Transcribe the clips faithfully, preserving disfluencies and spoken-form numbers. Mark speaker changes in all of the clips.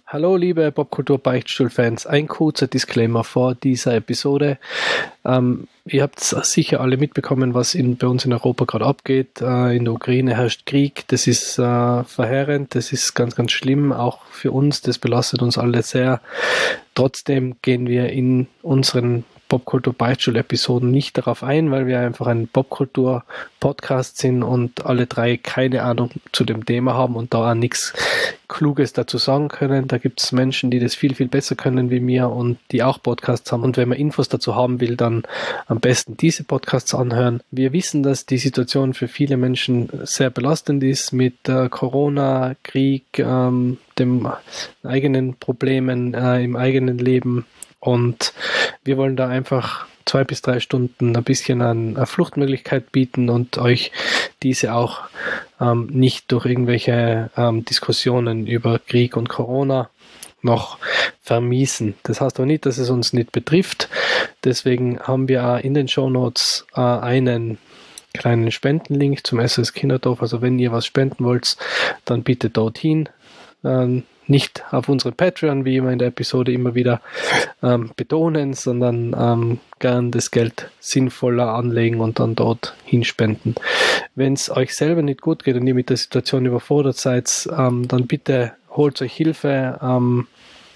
Speaker 1: Hallo liebe Popkultur-Beichtstuhl-Fans, ein kurzer Disclaimer vor dieser Episode. Ähm, ihr habt sicher alle mitbekommen, was in, bei uns in Europa gerade abgeht. Äh, in der Ukraine herrscht Krieg, das ist äh, verheerend, das ist ganz, ganz schlimm, auch für uns, das belastet uns alle sehr. Trotzdem gehen wir in unseren Popkultur-Beichtstuhl-Episoden nicht darauf ein, weil wir einfach ein Popkultur-Podcast sind und alle drei keine Ahnung zu dem Thema haben und da auch nichts Kluges dazu sagen können. Da gibt es Menschen, die das viel, viel besser können wie mir und die auch Podcasts haben. Und wenn man Infos dazu haben will, dann am besten diese Podcasts anhören. Wir wissen, dass die Situation für viele Menschen sehr belastend ist mit äh, Corona, Krieg, ähm, dem eigenen Problemen äh, im eigenen Leben. Und wir wollen da einfach zwei bis drei Stunden ein bisschen an eine Fluchtmöglichkeit bieten und euch diese auch ähm, nicht durch irgendwelche ähm, Diskussionen über Krieg und Corona noch vermiesen. Das heißt aber nicht, dass es uns nicht betrifft. Deswegen haben wir auch in den Shownotes äh, einen kleinen Spendenlink zum S O S Kinderdorf. Also wenn ihr was spenden wollt, dann bitte dorthin. Ähm, nicht auf unsere Patreon, wie immer in der Episode immer wieder ähm, betonen, sondern ähm, gern das Geld sinnvoller anlegen und dann dort hinspenden. Wenn es euch selber nicht gut geht und ihr mit der Situation überfordert seid, ähm, dann bitte holt euch Hilfe, ähm,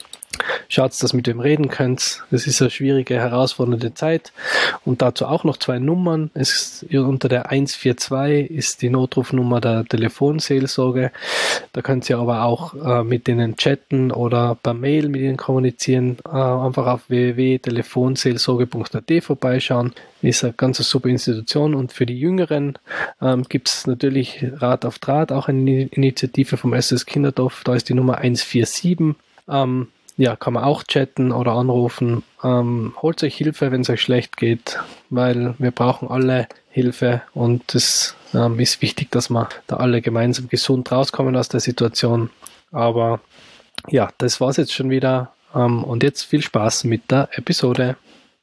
Speaker 1: schaut, dass ihr mit wem reden könnt. Es ist eine schwierige, herausfordernde Zeit. Und dazu auch noch zwei Nummern. Es ist, unter der eins vier zwei ist die Notrufnummer der Telefonseelsorge. Da könnt ihr aber auch äh, mit denen chatten oder per Mail mit ihnen kommunizieren. Äh, einfach auf w w w punkt telefonseelsorge punkt a t vorbeischauen. Ist eine ganz super Institution. Und für die Jüngeren ähm, gibt es natürlich Rat auf Draht, auch eine Initiative vom S O S Kinderdorf. Da ist die Nummer eins vier sieben. Ähm, Ja, kann man auch chatten oder anrufen. Ähm, holt euch Hilfe, wenn es euch schlecht geht, weil wir brauchen alle Hilfe und es ähm, ist wichtig, dass wir da alle gemeinsam gesund rauskommen aus der Situation. Aber ja, das war's jetzt schon wieder ähm, und jetzt viel Spaß mit der Episode.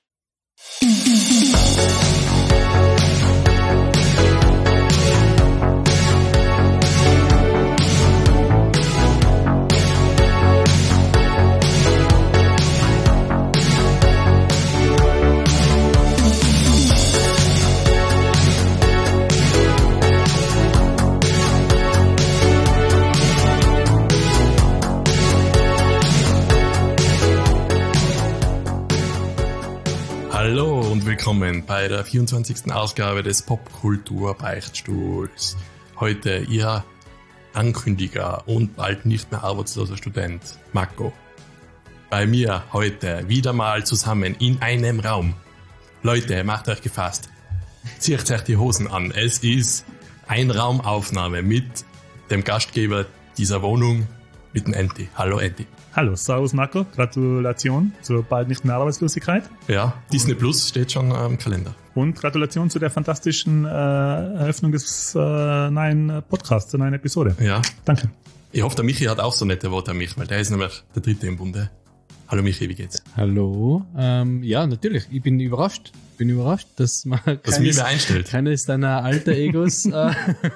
Speaker 2: Hallo und willkommen bei der vierundzwanzigsten Ausgabe des Popkultur-Beichtstuhls. Heute Ihr Ankündiger und bald nicht mehr arbeitsloser Student, Marco. Bei mir heute wieder mal zusammen in einem Raum. Leute, macht euch gefasst. Zieht euch die Hosen an. Es ist Einraumaufnahme mit dem Gastgeber dieser Wohnung, mit dem Enti. Hallo Enti.
Speaker 3: Hallo, servus Marco, Gratulation zur bald nicht mehr Arbeitslosigkeit.
Speaker 2: Ja, Disney Plus steht schon am Kalender.
Speaker 3: Und Gratulation zu der fantastischen äh, Eröffnung des äh, neuen Podcasts, der neuen Episode.
Speaker 2: Ja.
Speaker 3: Danke.
Speaker 2: Ich hoffe, der Michi hat auch so nette Worte an mich, weil der ist nämlich der Dritte im Bunde. Hallo Michi, wie geht's?
Speaker 4: Hallo, ähm, ja, natürlich, ich bin überrascht. bin überrascht, dass man
Speaker 2: dass keines, einstellt.
Speaker 4: keines deiner alter Egos äh,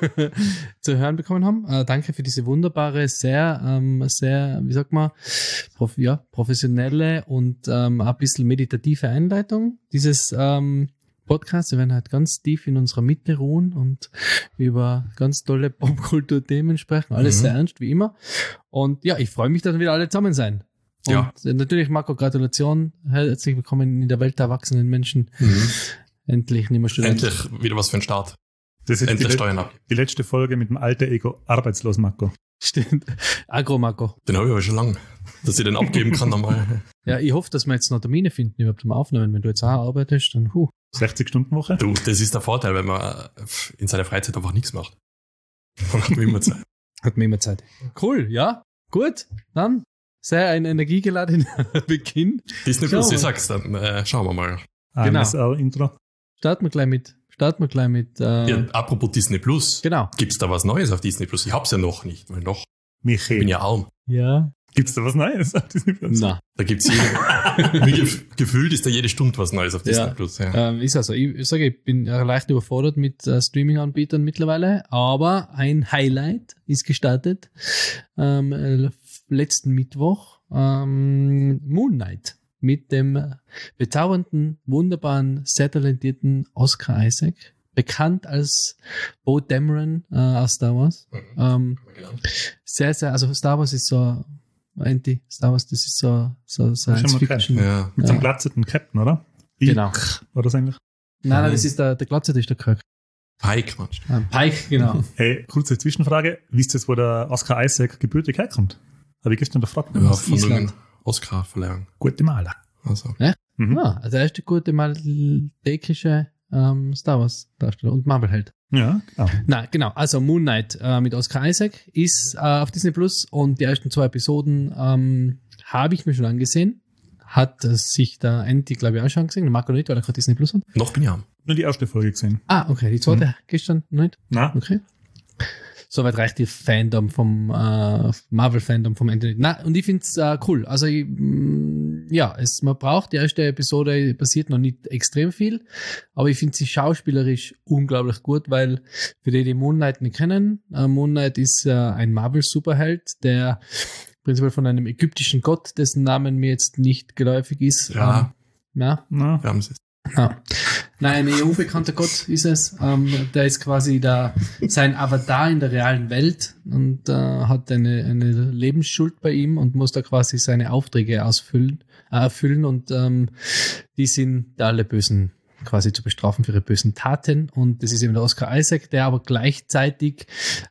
Speaker 4: zu hören bekommen haben. Äh, danke für diese wunderbare, sehr, ähm, sehr, wie sagt man, prof, ja, professionelle und ähm, ein bisschen meditative Einleitung dieses ähm, Podcasts. Wir werden halt ganz tief in unserer Mitte ruhen und über ganz tolle Popkultur-Themen sprechen. Alles mhm. sehr ernst, wie immer. Und ja, ich freue mich, dass wir wieder alle zusammen sein. Und ja. natürlich, Marco, Gratulation. Herzlich willkommen in der Welt der erwachsenen Menschen. Mhm. Endlich nicht mehr Student.
Speaker 2: Endlich wieder was für ein Start.
Speaker 3: Das ist
Speaker 2: Endlich
Speaker 3: die,
Speaker 2: Steuern ab.
Speaker 3: Die letzte Folge mit dem alter Ego arbeitslos, Marco.
Speaker 4: Stimmt. Agro, Marco.
Speaker 2: Den habe ich aber schon lange, dass ich den abgeben kann nochmal.
Speaker 4: Ja, ich hoffe, dass wir jetzt noch Termine finden, überhaupt mal aufnehmen. Wenn du jetzt auch arbeitest, dann huh.
Speaker 3: sechzig Stunden Woche?
Speaker 2: Du, das ist der Vorteil, wenn man in seiner Freizeit einfach nichts macht. Dann hat man immer Zeit.
Speaker 4: Hat man immer Zeit. Cool, ja. Gut, dann sehr ein energiegeladener Beginn.
Speaker 2: Disney Plus, ich sag's dann. Äh, schauen wir mal.
Speaker 3: Genau. S L-Intro.
Speaker 4: Starten wir gleich mit. Starten wir gleich mit. Äh,
Speaker 2: ja, apropos Disney Plus.
Speaker 4: Genau.
Speaker 2: Gibt's da was Neues auf Disney Plus? Ich hab's ja noch nicht, weil noch.
Speaker 3: Michi.
Speaker 2: Ich bin ja arm.
Speaker 4: Ja.
Speaker 3: Gibt's da was Neues auf Disney Plus?
Speaker 4: Nein.
Speaker 2: Da gibt's jede, wie gefühlt ist da jede Stunde was Neues auf Disney
Speaker 4: ja.
Speaker 2: Plus. Ja.
Speaker 4: Ähm, ist also, ich, ich sage, ich bin leicht überfordert mit äh, Streaming-Anbietern mittlerweile, aber ein Highlight ist gestartet. Ähm, letzten Mittwoch ähm, Moon Knight mit dem bezaubernden, wunderbaren, sehr talentierten Oscar Isaac, bekannt als Poe Dameron äh, aus Star Wars.
Speaker 2: Mhm.
Speaker 4: Ähm, sehr, sehr, also Star Wars ist so, Anti, Star Wars, das ist so, so Science Fiction.
Speaker 2: Ja.
Speaker 3: Mit
Speaker 4: Ja.
Speaker 3: so einem glatzeten Captain, oder? Wie
Speaker 4: Genau.
Speaker 3: war das eigentlich?
Speaker 4: Nein, nein,
Speaker 2: Mhm.
Speaker 4: das ist der, der Glatze, das ist der Kirk.
Speaker 2: Pike, meinst du?
Speaker 4: Ah, Pike, genau.
Speaker 3: Hey, kurze Zwischenfrage. Wisst ihr, wo der Oscar Isaac gebürtig herkommt? Habe ich gestern gefragt.
Speaker 2: Ja,
Speaker 4: Aus
Speaker 2: von
Speaker 4: Island.
Speaker 2: irgendeiner Oscar-Verleihung.
Speaker 3: Gute Maler.
Speaker 2: Also.
Speaker 3: Mhm.
Speaker 4: Ah, also der erste gute maldekische ähm, Star Wars Darsteller und Marvel-Held.
Speaker 3: Ja, genau.
Speaker 4: Na, genau. Also Moon Knight äh, mit Oscar Isaac ist äh, auf Disney Plus und die ersten zwei Episoden ähm, habe ich mir schon angesehen. Hat äh, sich der Andy, glaube ich, auch schon gesehen. Der Marco nicht, weil er gerade Disney Plus hat.
Speaker 2: Noch bin ich am.
Speaker 3: Nur die erste Folge gesehen.
Speaker 4: Ah, okay. Die zweite
Speaker 3: Mhm.
Speaker 4: gestern noch nicht.
Speaker 3: Na,
Speaker 4: Okay. Soweit reicht die Fandom vom äh, Marvel-Fandom vom Anthony. Na, und ich finde es äh, cool. Also ich, mh, ja, es, man braucht, die erste Episode passiert noch nicht extrem viel, aber ich finde sie schauspielerisch unglaublich gut, weil für die, die Moon Knight nicht kennen, äh, Moon Knight ist äh, ein
Speaker 2: Marvel-Superheld,
Speaker 4: der prinzipiell von einem ägyptischen Gott, dessen Namen mir jetzt nicht geläufig ist.
Speaker 2: Ja.
Speaker 4: Ähm, ja,
Speaker 3: na,
Speaker 2: Ramses.
Speaker 4: ja. Nein, ein unbekannter Gott ist es. Ähm, der ist quasi der, sein Avatar in der realen Welt und äh, hat eine, eine Lebensschuld bei ihm und muss da quasi seine Aufträge ausfüllen, äh, erfüllen und ähm, die sind alle Bösen quasi zu bestrafen für ihre bösen Taten. Und das ist eben der Oscar Isaac, der aber gleichzeitig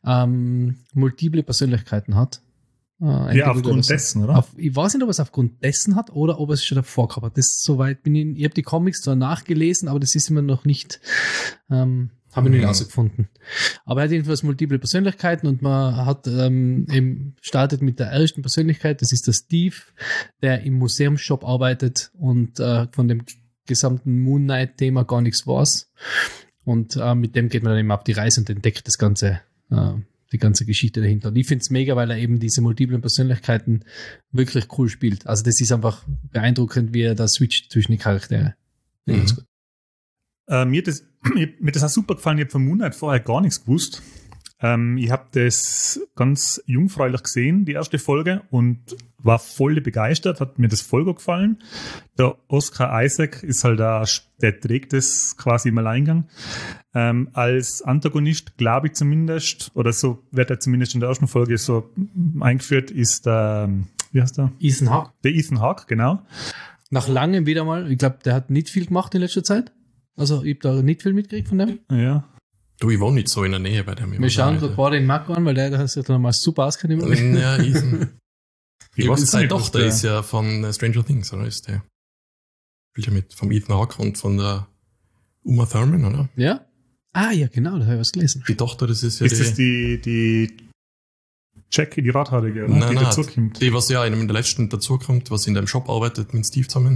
Speaker 4: ähm, multiple Persönlichkeiten hat. Äh,
Speaker 3: ja, aufgrund dessen, oder?
Speaker 4: Auf, ich weiß nicht, ob er es aufgrund dessen hat oder ob er es schon davor gehabt hat. Das soweit bin ich. Ich habe die Comics zwar nachgelesen, aber das ist immer noch nicht, ähm, habe ich nicht
Speaker 2: Mhm.
Speaker 4: herausgefunden. Aber er hat jedenfalls multiple Persönlichkeiten und man hat ähm, eben startet mit der ersten Persönlichkeit. Das ist der Steve, der im Museumsshop arbeitet und äh, von dem gesamten Moon Knight-Thema gar nichts weiß. Und äh, mit dem geht man dann eben auf die Reise und entdeckt das ganze. Äh, die ganze Geschichte dahinter. Und ich finde es mega, weil er eben diese multiplen Persönlichkeiten wirklich cool spielt. Also das ist einfach beeindruckend, wie er da switcht zwischen die Charaktere.
Speaker 2: Mhm.
Speaker 4: Ganz gut.
Speaker 3: Äh, mir, das, mir mir das auch super gefallen. Ich habe von Moon Knight vorher gar nichts gewusst. Ähm, ich habe das ganz jungfräulich gesehen, die erste Folge, und war voll begeistert, hat mir das voll gut gefallen. Der Oscar Isaac ist halt da, der trägt das quasi im Alleingang. Ähm, als Antagonist, glaube ich zumindest, oder so wird er zumindest in der ersten Folge so eingeführt, ist der, wie heißt der?
Speaker 4: Ethan Hawke.
Speaker 3: Der Ethan Hawke, genau.
Speaker 4: Nach langem wieder mal, ich glaube, der hat nicht viel gemacht in letzter Zeit. Also ich habe da nicht viel mitgekriegt von dem.
Speaker 3: Ja.
Speaker 2: Du, ich wohne nicht so in der Nähe bei dem.
Speaker 4: Wir schauen gerade beide den Marco an, weil der hat sich dann mal super auskennt. Immer.
Speaker 2: Ja, Ethan.
Speaker 3: Ich
Speaker 2: Ich
Speaker 3: weiß
Speaker 2: seine
Speaker 3: nicht, was
Speaker 2: Tochter
Speaker 3: der-
Speaker 2: ist ja von äh, Stranger Things, oder? Ist der? Spielt ja mit vom Ethan Hawke und von der Uma Thurman, oder?
Speaker 4: Ja? Ah ja, genau, da habe ich was gelesen.
Speaker 2: Die Tochter, das ist ja
Speaker 3: Ist
Speaker 2: die,
Speaker 3: das die, die Jackie, die Radhaarige, oder?
Speaker 2: Nein,
Speaker 3: die
Speaker 2: nein,
Speaker 3: dazukommt?
Speaker 2: die, was ja in der letzten dazukommt, was in dem Shop arbeitet mit Steve zusammen.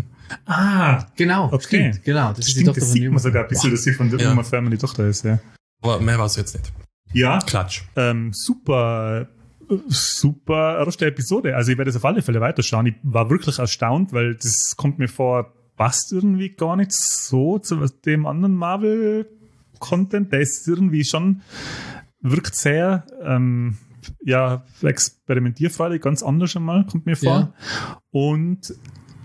Speaker 3: Ah,
Speaker 4: Genau,
Speaker 3: Okay.
Speaker 4: stimmt, genau. Das ist die
Speaker 3: stimmt,
Speaker 4: Tochter
Speaker 3: das
Speaker 4: von
Speaker 3: sieht man sogar ein bisschen, dass sie von der
Speaker 2: Ja.
Speaker 3: Uma Thurman die Tochter ist, ja.
Speaker 2: Aber mehr war es jetzt nicht.
Speaker 3: Ja,
Speaker 2: Klatsch.
Speaker 3: ähm, super, äh, super erste Episode. Also ich werde es auf alle Fälle weiterschauen. Ich war wirklich erstaunt, weil das kommt mir vor, passt irgendwie gar nicht so zu dem anderen Marvel-Content. Der ist irgendwie schon, wirkt sehr, ähm, ja, experimentierfreudig, ganz anders einmal, kommt mir vor.
Speaker 4: Ja.
Speaker 3: Und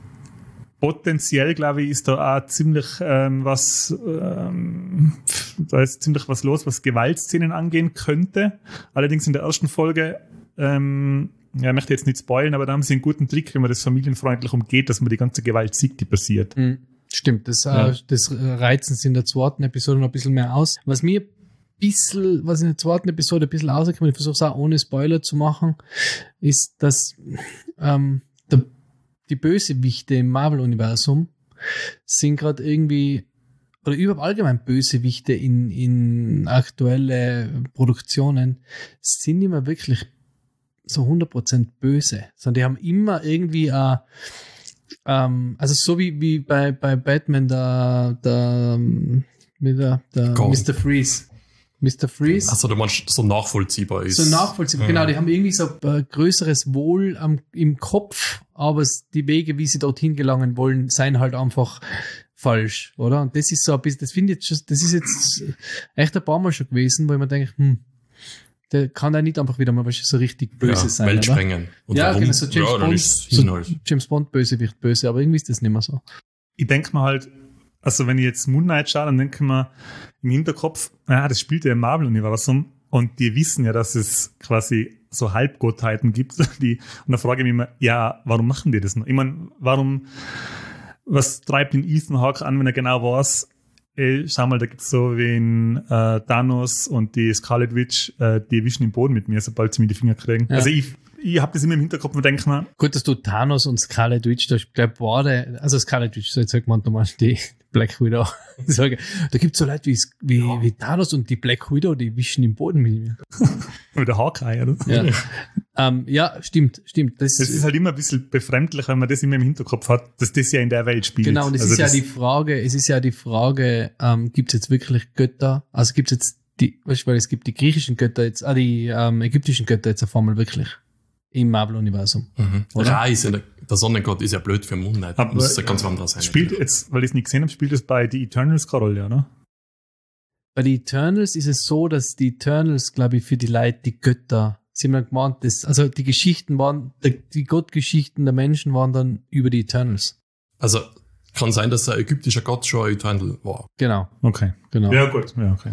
Speaker 3: potenziell, glaube ich, ist da auch ziemlich ähm, was, ähm, da ist ziemlich was los, was Gewaltszenen angehen könnte. Allerdings in der ersten Folge, ähm, ja, ich möchte jetzt nicht spoilen, aber da haben sie einen guten Trick, wenn man das familienfreundlich umgeht, dass man die ganze Gewalt sieht, die passiert.
Speaker 4: Mhm. Stimmt, das,
Speaker 3: Ja.
Speaker 4: äh, das reizen sie in der zweiten Episode noch ein bisschen mehr aus. Was mir ein bisschen, was in der zweiten Episode ein bisschen rausgekommen, ich versuche es auch ohne Spoiler zu machen, ist, dass ähm, der, die Bösewichte im Marvel-Universum sind gerade irgendwie, oder überhaupt allgemein Bösewichte in, in aktuelle Produktionen, sind immer wirklich so hundert Prozent böse, sondern die haben immer irgendwie äh, ähm, also so wie, wie bei, bei Batman der, der, ähm, wie der, der
Speaker 2: Gordon.
Speaker 4: Mister Freeze. Mister Freeze.
Speaker 2: Achso, du meinst, so nachvollziehbar ist.
Speaker 4: So nachvollziehbar,
Speaker 2: Ja.
Speaker 4: genau, die haben irgendwie so ein größeres Wohl am, im Kopf, aber es, die Wege, wie sie dorthin gelangen wollen, seien halt einfach falsch, oder? Und das ist so ein bisschen, das finde ich jetzt schon, das ist jetzt echt ein paar Mal schon gewesen, wo ich mir denke, hm, der kann da nicht einfach wieder mal so richtig böse
Speaker 2: ja,
Speaker 4: sein.
Speaker 2: Welt
Speaker 4: oder?
Speaker 2: sprengen. Und
Speaker 4: ja,
Speaker 2: warum?
Speaker 4: genau, so James
Speaker 2: ja, dann
Speaker 4: Bond,
Speaker 2: ist
Speaker 4: so
Speaker 2: hin halt.
Speaker 4: James Bond Bösewicht böse, aber irgendwie ist das nicht mehr so.
Speaker 3: Ich denke mir halt, also wenn ich jetzt Moon Knight schaue, dann denke ich mir im Hinterkopf, ja, das spielt ja im Marvel-Universum und die wissen ja, dass es quasi so Halbgottheiten gibt. Die, und da frage ich mich immer, ja, warum machen die das noch? Ich meine, warum, was treibt den Ethan Hawke an, wenn er genau weiß, ey, schau mal, da gibt's so wie in äh, Thanos und die Scarlet Witch, äh, die wischen den Boden mit mir, sobald sie mir die Finger kriegen. Ja. Also ich, ich habe das immer im Hinterkopf und denke mir,
Speaker 4: gut, dass du Thanos und Scarlet Witch, da glaube beide, also Scarlet Witch, so jetzt sagt man mal die Black Widow. Da gibt es so Leute wie, wie, ja. wie Thanos und die Black Widow, die wischen im Boden mit mir.
Speaker 3: Mit der Hawkeye, oder?
Speaker 4: Ja. ähm, ja, stimmt, stimmt. Das,
Speaker 3: das ist halt immer ein bisschen befremdlich, wenn man das immer im Hinterkopf hat, dass das ja in der Welt spielt.
Speaker 4: Genau, und es
Speaker 3: also
Speaker 4: ist ja die Frage, es ist ja die Frage, ähm, gibt es jetzt wirklich Götter? Also gibt es jetzt die, weißt du, weil es gibt die griechischen Götter jetzt, ah, die ähm, ägyptischen Götter jetzt auf einmal wirklich im Marvel-Universum.
Speaker 2: Mhm. Ra ist ja, der Sonnengott ist ja blöd für Moon Knight.
Speaker 3: Aber
Speaker 2: muss ja ganz anders sein.
Speaker 3: Spielt jetzt, weil ich es nicht gesehen habe, spielt es bei The Eternals keine Rolle, oder?
Speaker 4: Bei den Eternals ist es so, dass die Eternals, glaube ich, für die Leute die Götter, sie haben ja gemeint, das, also die Geschichten waren, die Gottgeschichten der Menschen waren dann über die Eternals.
Speaker 2: Also kann sein, dass der ägyptische Gott schon ein Eternal war.
Speaker 4: Genau.
Speaker 3: Okay.
Speaker 4: Genau.
Speaker 3: Ja, gut. Ja, okay.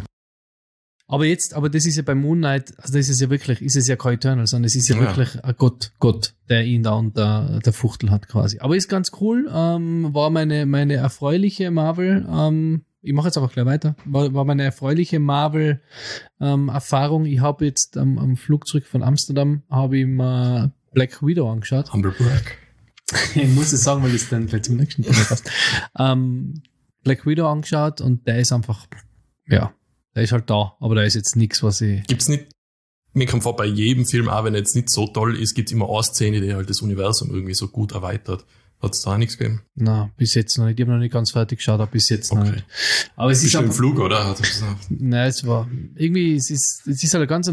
Speaker 4: Aber jetzt, aber das ist ja bei Moon Knight, also das ist ja wirklich, ist es ja kein Eternal, sondern es ist ja, ja wirklich ein Gott, Gott, der ihn da unter der Fuchtel hat quasi. Aber ist ganz cool, ähm, war meine, meine erfreuliche Marvel, ähm, ich mache jetzt einfach gleich weiter, war, war meine erfreuliche Marvel ähm, Erfahrung. Ich habe jetzt ähm, am Flug zurück von Amsterdam, habe ich mir Black Widow angeschaut.
Speaker 2: Humble Brag.
Speaker 4: Ich muss es sagen, weil es dann vielleicht zum nächsten Thema passt. ähm, Black Widow angeschaut und der ist einfach, ja, der ist halt da, aber da ist jetzt nichts, was ich...
Speaker 2: Gibt's nicht, mir kommt vor, bei jedem Film, auch wenn er jetzt nicht so toll ist, gibt's immer eine Szene, die halt das Universum irgendwie so gut erweitert. Hat's da nichts gegeben?
Speaker 4: Na, bis jetzt noch nicht. Ich habe noch nicht ganz fertig geschaut, aber bis jetzt
Speaker 2: okay.
Speaker 4: noch nicht. Aber es
Speaker 2: Bist
Speaker 4: ist
Speaker 2: du
Speaker 4: einfach,
Speaker 2: im Flug, oder?
Speaker 4: Nein, es war irgendwie, es ist, es ist halt ein ganz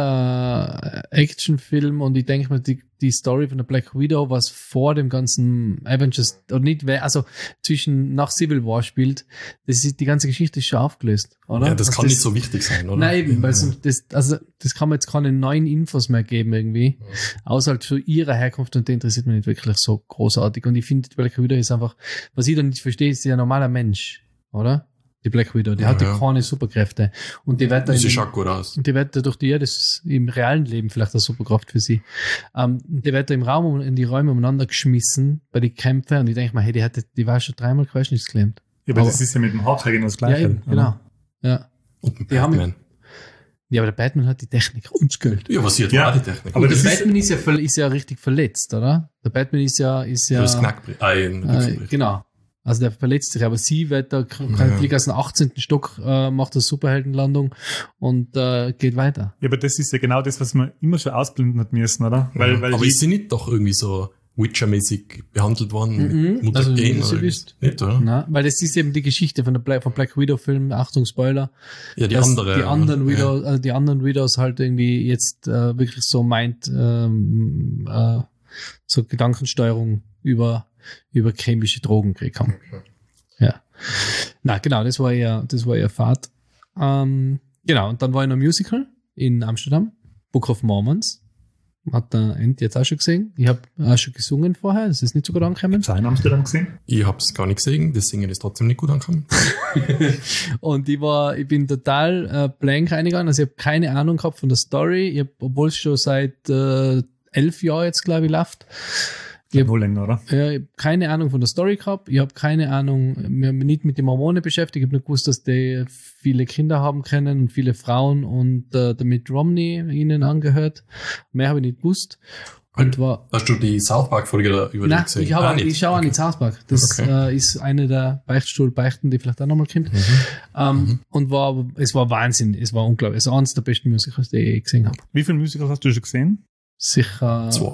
Speaker 4: normaler Actionfilm und ich denke mir, die, die Story von der Black Widow, was vor dem ganzen Avengers, oder nicht, also zwischen, nach Civil War spielt, das ist, die ganze Geschichte ist schon aufgelöst, oder?
Speaker 2: Ja, das
Speaker 4: also
Speaker 2: kann
Speaker 4: das,
Speaker 2: nicht so wichtig sein, oder?
Speaker 4: Nein, eben, weil
Speaker 2: ja.
Speaker 4: das, also, das kann man jetzt keine neuen Infos mehr geben irgendwie, ja. Außer halt zu ihrer Herkunft und die interessiert mich nicht wirklich so großartig und ich finde, die Black Widow ist einfach, was ich da nicht verstehe, ist ja ein normaler Mensch, oder? Die Black Widow, die ja, hat ja keine Superkräfte. Und die wird da.
Speaker 2: Sie schaut gut aus.
Speaker 4: Und die wird da durch die, ja, das ist im realen Leben vielleicht eine Superkraft für sie. Ähm, die wird da im Raum, in die Räume umeinander geschmissen bei den Kämpfen und ich denke mal, hey, die hatte, die war schon dreimal querschnittsgelähmt.
Speaker 3: Ja, aber, aber das ist ja mit dem Hawkeye genau das Gleiche.
Speaker 4: Ja, eben, genau. Ja.
Speaker 2: Und mit
Speaker 4: die
Speaker 2: Batman.
Speaker 4: Haben, ja, aber der Batman hat die Technik und Geld.
Speaker 2: Ja, was hier
Speaker 3: ja,
Speaker 2: war die Technik.
Speaker 4: Aber der Batman ist ja, ist ja richtig verletzt, oder? Der Batman ist ja, ist ja.
Speaker 2: Das Knackbrett. Ah,
Speaker 4: äh, genau. Also der verletzt sich, aber sie wird da, kann ja. fliegen aus dem achtzehnten Stock, äh, macht eine Superheldenlandung und äh, geht weiter.
Speaker 3: Ja, aber das ist ja genau das, was man immer schon ausblenden hat müssen, oder? Weil,
Speaker 2: ja.
Speaker 3: weil
Speaker 2: aber ist sie nicht doch irgendwie so Witcher-mäßig behandelt worden?
Speaker 4: Mhm. Also,
Speaker 2: Mutagen
Speaker 4: sie
Speaker 2: oder
Speaker 4: nicht,
Speaker 2: oder?
Speaker 4: Nein, weil das ist eben die Geschichte von der Black, von Black Widow-Film, Achtung, Spoiler.
Speaker 2: Ja, die andere.
Speaker 4: Die anderen
Speaker 2: ja.
Speaker 4: Widows, also die anderen Widows halt irgendwie jetzt äh, wirklich so meint, ähm, äh, so Gedankensteuerung über über chemische Drogen gekriegt haben. Okay. Ja. Na, genau, das war ja, das war ja Fahrt. Ähm, genau, und dann war ich noch Musical in Amsterdam, Book of Mormons. Hat der Ent jetzt auch schon gesehen. Ich habe auch schon gesungen vorher, das ist nicht so gut angekommen.
Speaker 3: Hast du in Amsterdam gesehen?
Speaker 2: Ich habe es gar nicht gesehen, das Singen ist trotzdem nicht gut angekommen.
Speaker 4: Und ich war, ich bin total äh, blank reingegangen, also ich habe keine Ahnung gehabt von der Story, ich hab, obwohl es schon seit äh, elf Jahren jetzt, glaube ich, läuft.
Speaker 3: Ich habe länger, oder?
Speaker 4: Ja, ich habe keine Ahnung von der Story gehabt. Ich habe keine Ahnung, wir haben mich nicht mit den Mormonen beschäftigt. Ich habe nicht gewusst, dass die viele Kinder haben können und viele Frauen und äh, der Mitt Romney ihnen angehört. Mehr habe ich nicht gewusst. Und war,
Speaker 2: hast du die South Park-Folge da über
Speaker 4: Nein,
Speaker 2: gesehen?
Speaker 4: ich, habe,
Speaker 2: ah,
Speaker 4: ich schaue
Speaker 2: okay.
Speaker 4: an die South Park. Das okay. äh, ist eine der Beichtstuhl-Beichten, die vielleicht auch nochmal kommt. Mhm. Ähm, mhm. Und war, es war Wahnsinn. Es war unglaublich. Es war eines der besten Musicals, die ich gesehen habe.
Speaker 3: Wie viele Musicals hast du schon gesehen?
Speaker 4: Sicher.
Speaker 2: Zwei.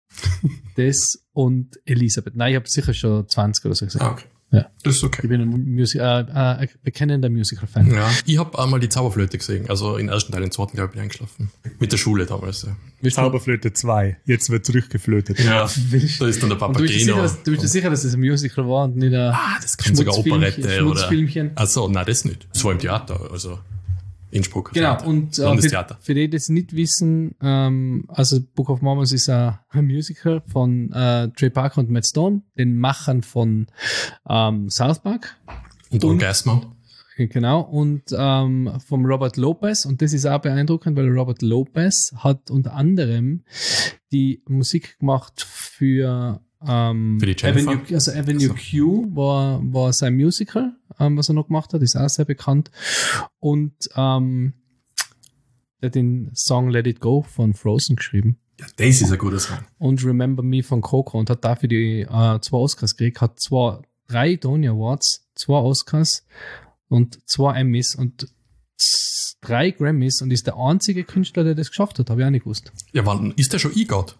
Speaker 4: Das und Elisabeth. Nein, ich habe sicher schon zwanzig oder so gesehen.
Speaker 2: Ah, okay.
Speaker 4: Ja.
Speaker 2: Das ist okay.
Speaker 4: Ich bin ein, Musi- äh, äh, ein bekennender Musical-Fan.
Speaker 2: Ja. Ich habe einmal die Zauberflöte gesehen. Also im ersten Teil, im zweiten, glaube ich, bin ich eingeschlafen. Mit der Schule damals. Ja.
Speaker 3: Zauberflöte zwei. Jetzt wird zurückgeflötet.
Speaker 2: Ja, da ist dann der Papageno.
Speaker 4: Du bist dir sicher, dass, du bist dir sicher, dass das ein Musical war und nicht ein
Speaker 2: ah, das kann sogar Operette oder...
Speaker 4: Schmutzfilmchen?
Speaker 2: Achso, nein, das nicht. Das war im Theater. Also Innsbruck.
Speaker 4: Genau, und äh, für, für die, die das nicht wissen, ähm, also Book of Mormons ist ein, ein Musical von äh, Trey Parker und Matt Stone, den Machern von ähm, South Park.
Speaker 2: Und Orgasmo.
Speaker 4: Genau, und ähm, vom Robert Lopez, und das ist auch beeindruckend, weil Robert Lopez hat unter anderem die Musik gemacht für, ähm,
Speaker 2: für die Jennifer.
Speaker 4: Avenue, also Avenue also. Q war, war sein Musical, ähm, was er noch gemacht hat, ist auch sehr bekannt. Und ähm, er hat den Song Let It Go von Frozen geschrieben.
Speaker 2: Ja, das ist ein guter Song.
Speaker 4: Und Remember Me von Coco und hat dafür die äh, zwei Oscars gekriegt, hat zwar drei Tony Awards, zwei Oscars und zwei Emmys und drei Grammys und ist der einzige Künstler, der das geschafft hat. Habe ich auch nicht gewusst.
Speaker 2: Ja, wann ist der schon EGOT?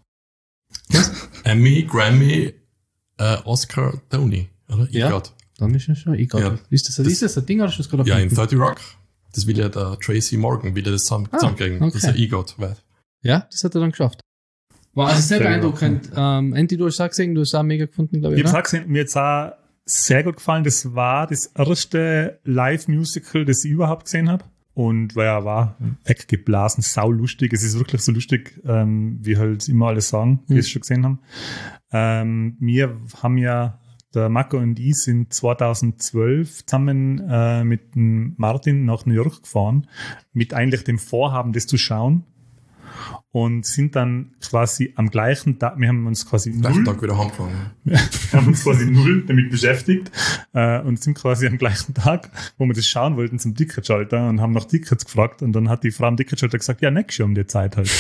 Speaker 2: Emmy, Grammy, äh, Oscar, Tony, oder?
Speaker 4: Ja,
Speaker 2: EGOT.
Speaker 4: Dann ist er schon EGOT. Ja, ist, das, das, ist das ein Ding, oder hast du das gerade
Speaker 2: Ja, in thirty Rock. Das will ja der Tracy Morgan, will er das zusammen, ah, zusammenkriegen. Okay. Das ist ja EGOT.
Speaker 4: Ja, das hat er dann geschafft. War also sehr beeindruckend. Ähm, Andy, du hast auch gesehen, du hast auch mega gefunden, glaube ich.
Speaker 3: Ich habe auch gesehen, mir jetzt auch sehr gut gefallen. Das war das erste Live-Musical, das ich überhaupt gesehen habe. Und ja, war weggeblasen, saulustig. Es ist wirklich so lustig, ähm, wie halt immer alle sagen, die mhm. es schon gesehen haben. Ähm, wir haben ja, der Marco und ich sind zweitausendzwölf zusammen äh, mit dem Martin nach New York gefahren, mit eigentlich dem Vorhaben, das zu schauen. Und sind dann quasi am gleichen Tag, wir haben uns quasi
Speaker 2: am gleichen Tag wieder heimgefahren.
Speaker 3: Wir haben uns quasi null damit beschäftigt äh, und sind quasi am gleichen Tag, wo wir das schauen wollten, zum Ticketschalter und haben nach Tickets gefragt und dann hat die Frau am Ticketschalter gesagt, ja, nächstes Jahr um die Zeit halt.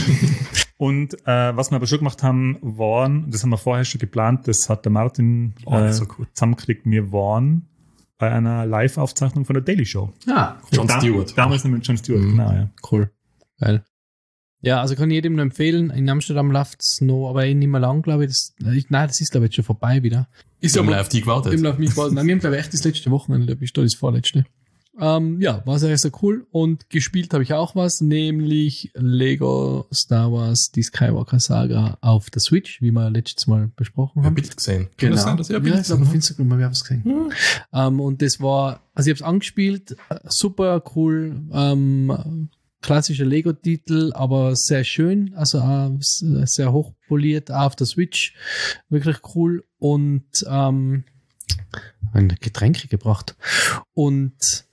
Speaker 3: Und äh, was wir aber schon gemacht haben, waren, das haben wir vorher schon geplant, das hat der Martin
Speaker 2: oh,
Speaker 3: äh,
Speaker 2: so cool.
Speaker 3: zusammengekriegt, wir waren bei einer Live-Aufzeichnung von der Daily Show.
Speaker 4: Ah,
Speaker 2: cool. Jon Stewart.
Speaker 3: Damals noch mit Jon Stewart, mhm. genau, ja.
Speaker 4: Cool. Geil. Ja, also kann ich jedem nur empfehlen. In Amsterdam läuft es noch, aber eh nicht mehr lang, glaube ich. Das, ich. Nein, das ist, glaube ich, jetzt schon vorbei wieder.
Speaker 2: Ist ja mal auf die gewartet.
Speaker 4: Ich auf mich gewartet. Nein, wir haben, glaube ich, echt das letzte Wochenende erwischt, das vorletzte. Ähm, ja, war sehr, sehr cool. Und gespielt habe ich auch was, nämlich Lego Star Wars, die Skywalker Saga auf der Switch, wie wir letztes Mal besprochen haben.
Speaker 2: Ich habe Bild gesehen.
Speaker 4: Kann genau.
Speaker 2: das sein, dass ich ein Bild
Speaker 4: ja, ich glaube, auf Instagram habe ich was gesehen. Mhm. Ähm, und das war, also ich habe es angespielt, super cool, ähm, klassischer Lego-Titel, aber sehr schön, also äh, sehr hochpoliert, auch auf der Switch, wirklich cool und ähm, Getränke gebracht und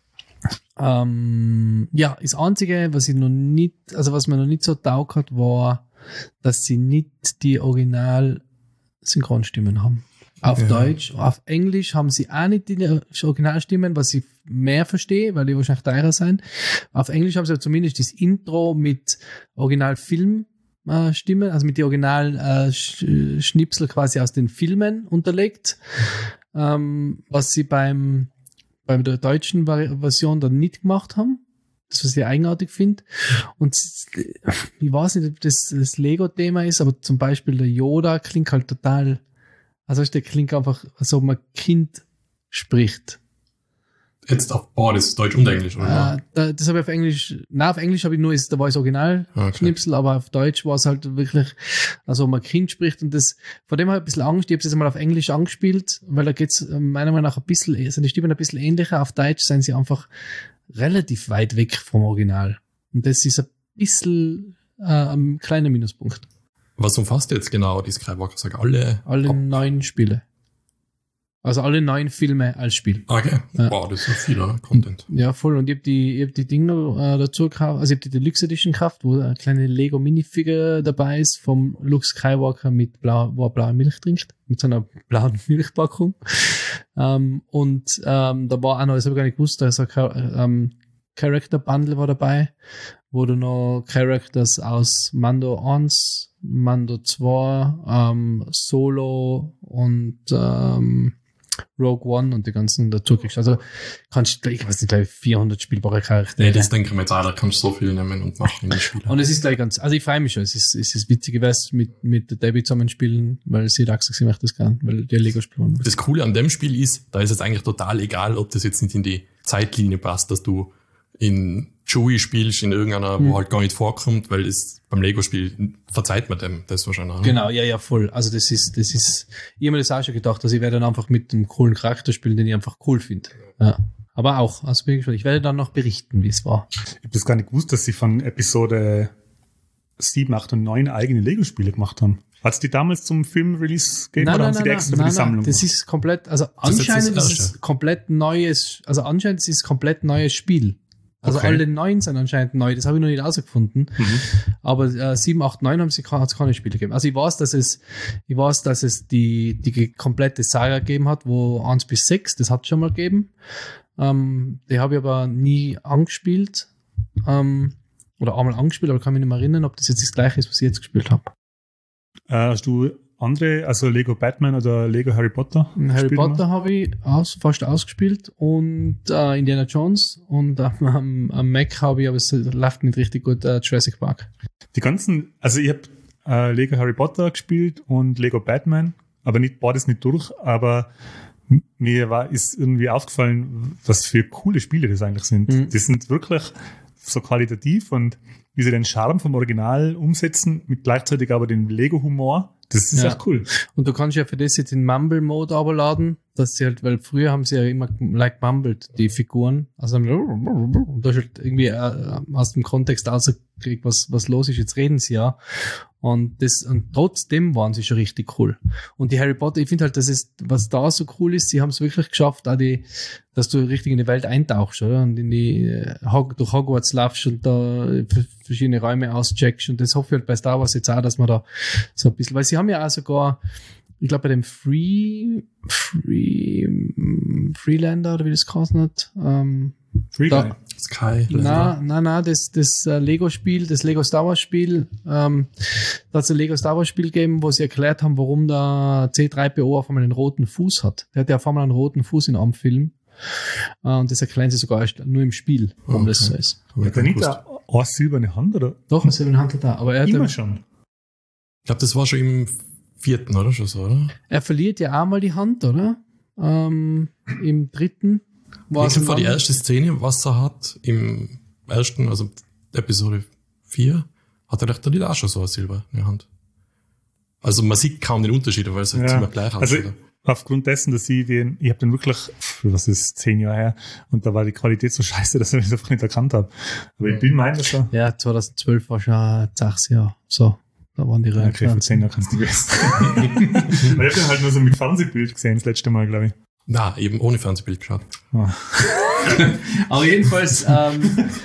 Speaker 4: ähm, ja, das Einzige, was ich noch nicht, also was mir noch nicht so taugt hat, war, dass sie nicht die Original-Synchronstimmen haben. Auf ja. Deutsch, auf Englisch haben sie auch nicht die Originalstimmen, was ich mehr verstehe, weil die wahrscheinlich teurer sein. Auf Englisch haben sie zumindest das Intro mit Originalfilmstimmen, also mit den Original-Schnipsel quasi aus den Filmen unterlegt, ähm, was sie beim bei der deutschen Version dann nicht gemacht haben. Das, was ich eigenartig finde. Und ich weiß nicht, ob das das Lego-Thema ist, aber zum Beispiel der Yoda klingt halt total. Also der klingt einfach, als ob man Kind spricht.
Speaker 2: Jetzt auf beides, Deutsch und Englisch, oder?
Speaker 4: Äh, da, das habe ich auf Englisch, nein, auf Englisch habe ich nur, da war das Original-Schnipsel, okay. Aber auf Deutsch war es halt wirklich, also ob man Kind spricht und das, vor dem habe ich ein bisschen Angst, ich habe es jetzt mal auf Englisch angespielt, weil da geht's meiner Meinung nach ein bisschen, sind die Stimmen ein bisschen ähnlicher, auf Deutsch sind sie einfach relativ weit weg vom Original. Und das ist ein bisschen äh, ein kleiner Minuspunkt.
Speaker 2: Was umfasst jetzt genau die Skywalker Saga? Alle?
Speaker 4: Alle ab- neun Spiele. Also alle neun Filme als Spiel.
Speaker 2: Okay, ja. Wow, das ist so viel, oder? Content.
Speaker 4: Ja, voll. Und ich habe die, ich hab die Dinge äh, dazu gekauft, also ich habe die Deluxe Edition gekauft, wo eine kleine Lego Minifigure dabei ist vom Luke Skywalker mit blau, wo er blaue Milch trinkt, mit so einer blauen Milchpackung. Ähm, und ähm, da war auch noch, das habe ich gar nicht gewusst, da ist ein ähm, Character Bundle war dabei, wo du noch Characters aus Mando eins, Mando zwei, ähm, Solo und ähm, Rogue One und die ganzen dazu kriegst. Also kannst du, ich weiß nicht, gleich vierhundert spielbare Charaktere.
Speaker 2: Ja, das denke ich mir jetzt auch, da kannst du so viel nehmen und machen in die Spiele.
Speaker 4: Und es ist gleich ganz, also ich freue mich schon, es ist, es ist witzig gewesen mit, mit der Debbie zusammen spielen, weil sie da gesagt, sie möchte das gern, weil die Lego spielen.
Speaker 2: Das Coole an dem Spiel ist, da ist es eigentlich total egal, ob das jetzt nicht in die Zeitlinie passt, dass du in Chewie spielst, in irgendeiner, mhm. wo halt gar nicht vorkommt, weil es beim Lego-Spiel verzeiht man dem das wahrscheinlich. Ne?
Speaker 4: Genau, ja, ja, voll. Also das ist, das ist, ich habe mir das auch schon gedacht, dass ich werde dann einfach mit einem coolen Charakter spielen, den ich einfach cool finde. Ja. Aber auch, also bin ich gespannt. Ich werde dann noch berichten, wie es war.
Speaker 3: Ich habe das gar nicht gewusst, dass sie von Episode sieben, acht und neun eigene Lego-Spiele gemacht haben. Hat es die damals zum Film-Release gegeben
Speaker 4: Nein,
Speaker 3: oder
Speaker 4: nein,
Speaker 3: haben sie die
Speaker 4: nein,
Speaker 3: extra
Speaker 4: nein,
Speaker 3: für die
Speaker 4: nein,
Speaker 3: Sammlung
Speaker 4: das
Speaker 3: gemacht?
Speaker 4: ist komplett, also
Speaker 2: Das ist jetzt
Speaker 4: anscheinend
Speaker 2: das
Speaker 4: ist es
Speaker 2: Erste.
Speaker 4: komplett neues, also anscheinend ist es komplett neues Spiel. Also
Speaker 3: Okay.
Speaker 4: alle neun sind anscheinend neu, das habe ich noch nicht herausgefunden.
Speaker 3: Mhm.
Speaker 4: Aber äh, sieben, acht, neun haben sie hat es keine Spiele gegeben. Also ich weiß, dass es, ich weiß, dass es die, die komplette Saga gegeben hat, wo eins bis sechs, das hat es schon mal gegeben. Ähm, die habe ich aber nie angespielt. Ähm, oder einmal angespielt, aber kann mich nicht mehr erinnern, ob das jetzt das gleiche ist, was ich jetzt gespielt habe.
Speaker 3: Äh, hast du andere, also Lego Batman oder Lego Harry Potter?
Speaker 4: Harry
Speaker 3: gespielt
Speaker 4: Potter
Speaker 3: noch?
Speaker 4: habe ich aus, fast ausgespielt und äh, Indiana Jones und am, am, am Mac habe ich, aber es läuft nicht richtig gut, äh, Jurassic Park.
Speaker 3: Die ganzen, also ich habe äh, Lego Harry Potter gespielt und Lego Batman, aber nicht beides nicht durch, aber m- mir war, ist irgendwie aufgefallen, was für coole Spiele das eigentlich sind.
Speaker 4: Mhm.
Speaker 3: Die sind wirklich so qualitativ und wie sie den Charme vom Original umsetzen, mit gleichzeitig aber den Lego-Humor, das ist
Speaker 4: Ja.
Speaker 3: echt cool.
Speaker 4: Und du kannst ja für das jetzt den Mumble-Mode runterladen, dass sie halt, weil früher haben sie ja immer like mumbled, die Figuren. Also und da ist halt irgendwie äh, aus dem Kontext rausgekriegt, was, was los ist, jetzt reden sie ja. Und das, und trotzdem waren sie schon richtig cool. Und die Harry Potter, ich finde halt, das ist, was da so cool ist, sie haben es wirklich geschafft, auch die, dass du richtig in die Welt eintauchst, oder? Und in die, äh, Hog- durch Hogwarts laufst und da f- verschiedene Räume auscheckst. Und das hoffe ich halt bei Star Wars jetzt auch, dass man da so ein bisschen, weil sie haben ja auch sogar, ich glaube bei dem Free, Free, Freelander, oder wie das geheißen hat, ähm,
Speaker 3: Free
Speaker 4: Da-
Speaker 3: Guy.
Speaker 2: Sky.
Speaker 4: na, na, na, das, das äh, Lego-Spiel, das Lego Star Wars Spiel, ähm, da hat es ein Lego Star Wars Spiel gegeben, wo sie erklärt haben, warum der C drei P O auf einmal einen roten Fuß hat. Der hat ja auf einmal einen roten Fuß in einem Film. Äh, und das erklären sie sogar erst nur im Spiel, warum
Speaker 2: Okay.
Speaker 4: das so ist.
Speaker 2: Hab ich
Speaker 3: Hat er
Speaker 2: nicht
Speaker 3: nicht
Speaker 2: gewusst.
Speaker 3: eine eine silberne Hand, oder?
Speaker 4: Doch, was in Hand hat er. Aber er, hat
Speaker 3: Immer
Speaker 4: ja,
Speaker 3: schon.
Speaker 2: Ich glaube, das war schon im vierten, oder? Schon so, oder?
Speaker 4: er verliert ja auch mal die Hand, oder? Ähm, im dritten. war
Speaker 2: Ich
Speaker 4: es
Speaker 2: glaube, vor die
Speaker 4: dann-
Speaker 2: erste Szene, was er hat, im ersten, also Episode vier, hat er echt auch schon so ein Silber in der Hand. Also man sieht kaum den Unterschied, weil es halt
Speaker 3: Ja.
Speaker 2: immer gleich
Speaker 3: Also
Speaker 2: aussieht.
Speaker 3: aufgrund dessen, dass ich den, ich habe den wirklich, pf, was ist, zehn Jahre her, und da war die Qualität so scheiße, dass ich das einfach nicht erkannt habe. Aber ich bin meiner schon.
Speaker 4: Ja, zwanzig zwölf war schon sechs Jahre. So, da waren die
Speaker 3: Ja, okay, vor zehn Jahren kannst du nicht wissen. Weil ich habe den halt nur so mit Fernsehbild gesehen, das letzte Mal, glaube ich.
Speaker 2: Na, eben ohne Fernsehbild geschaut.
Speaker 3: Oh.
Speaker 4: Aber jedenfalls, ähm,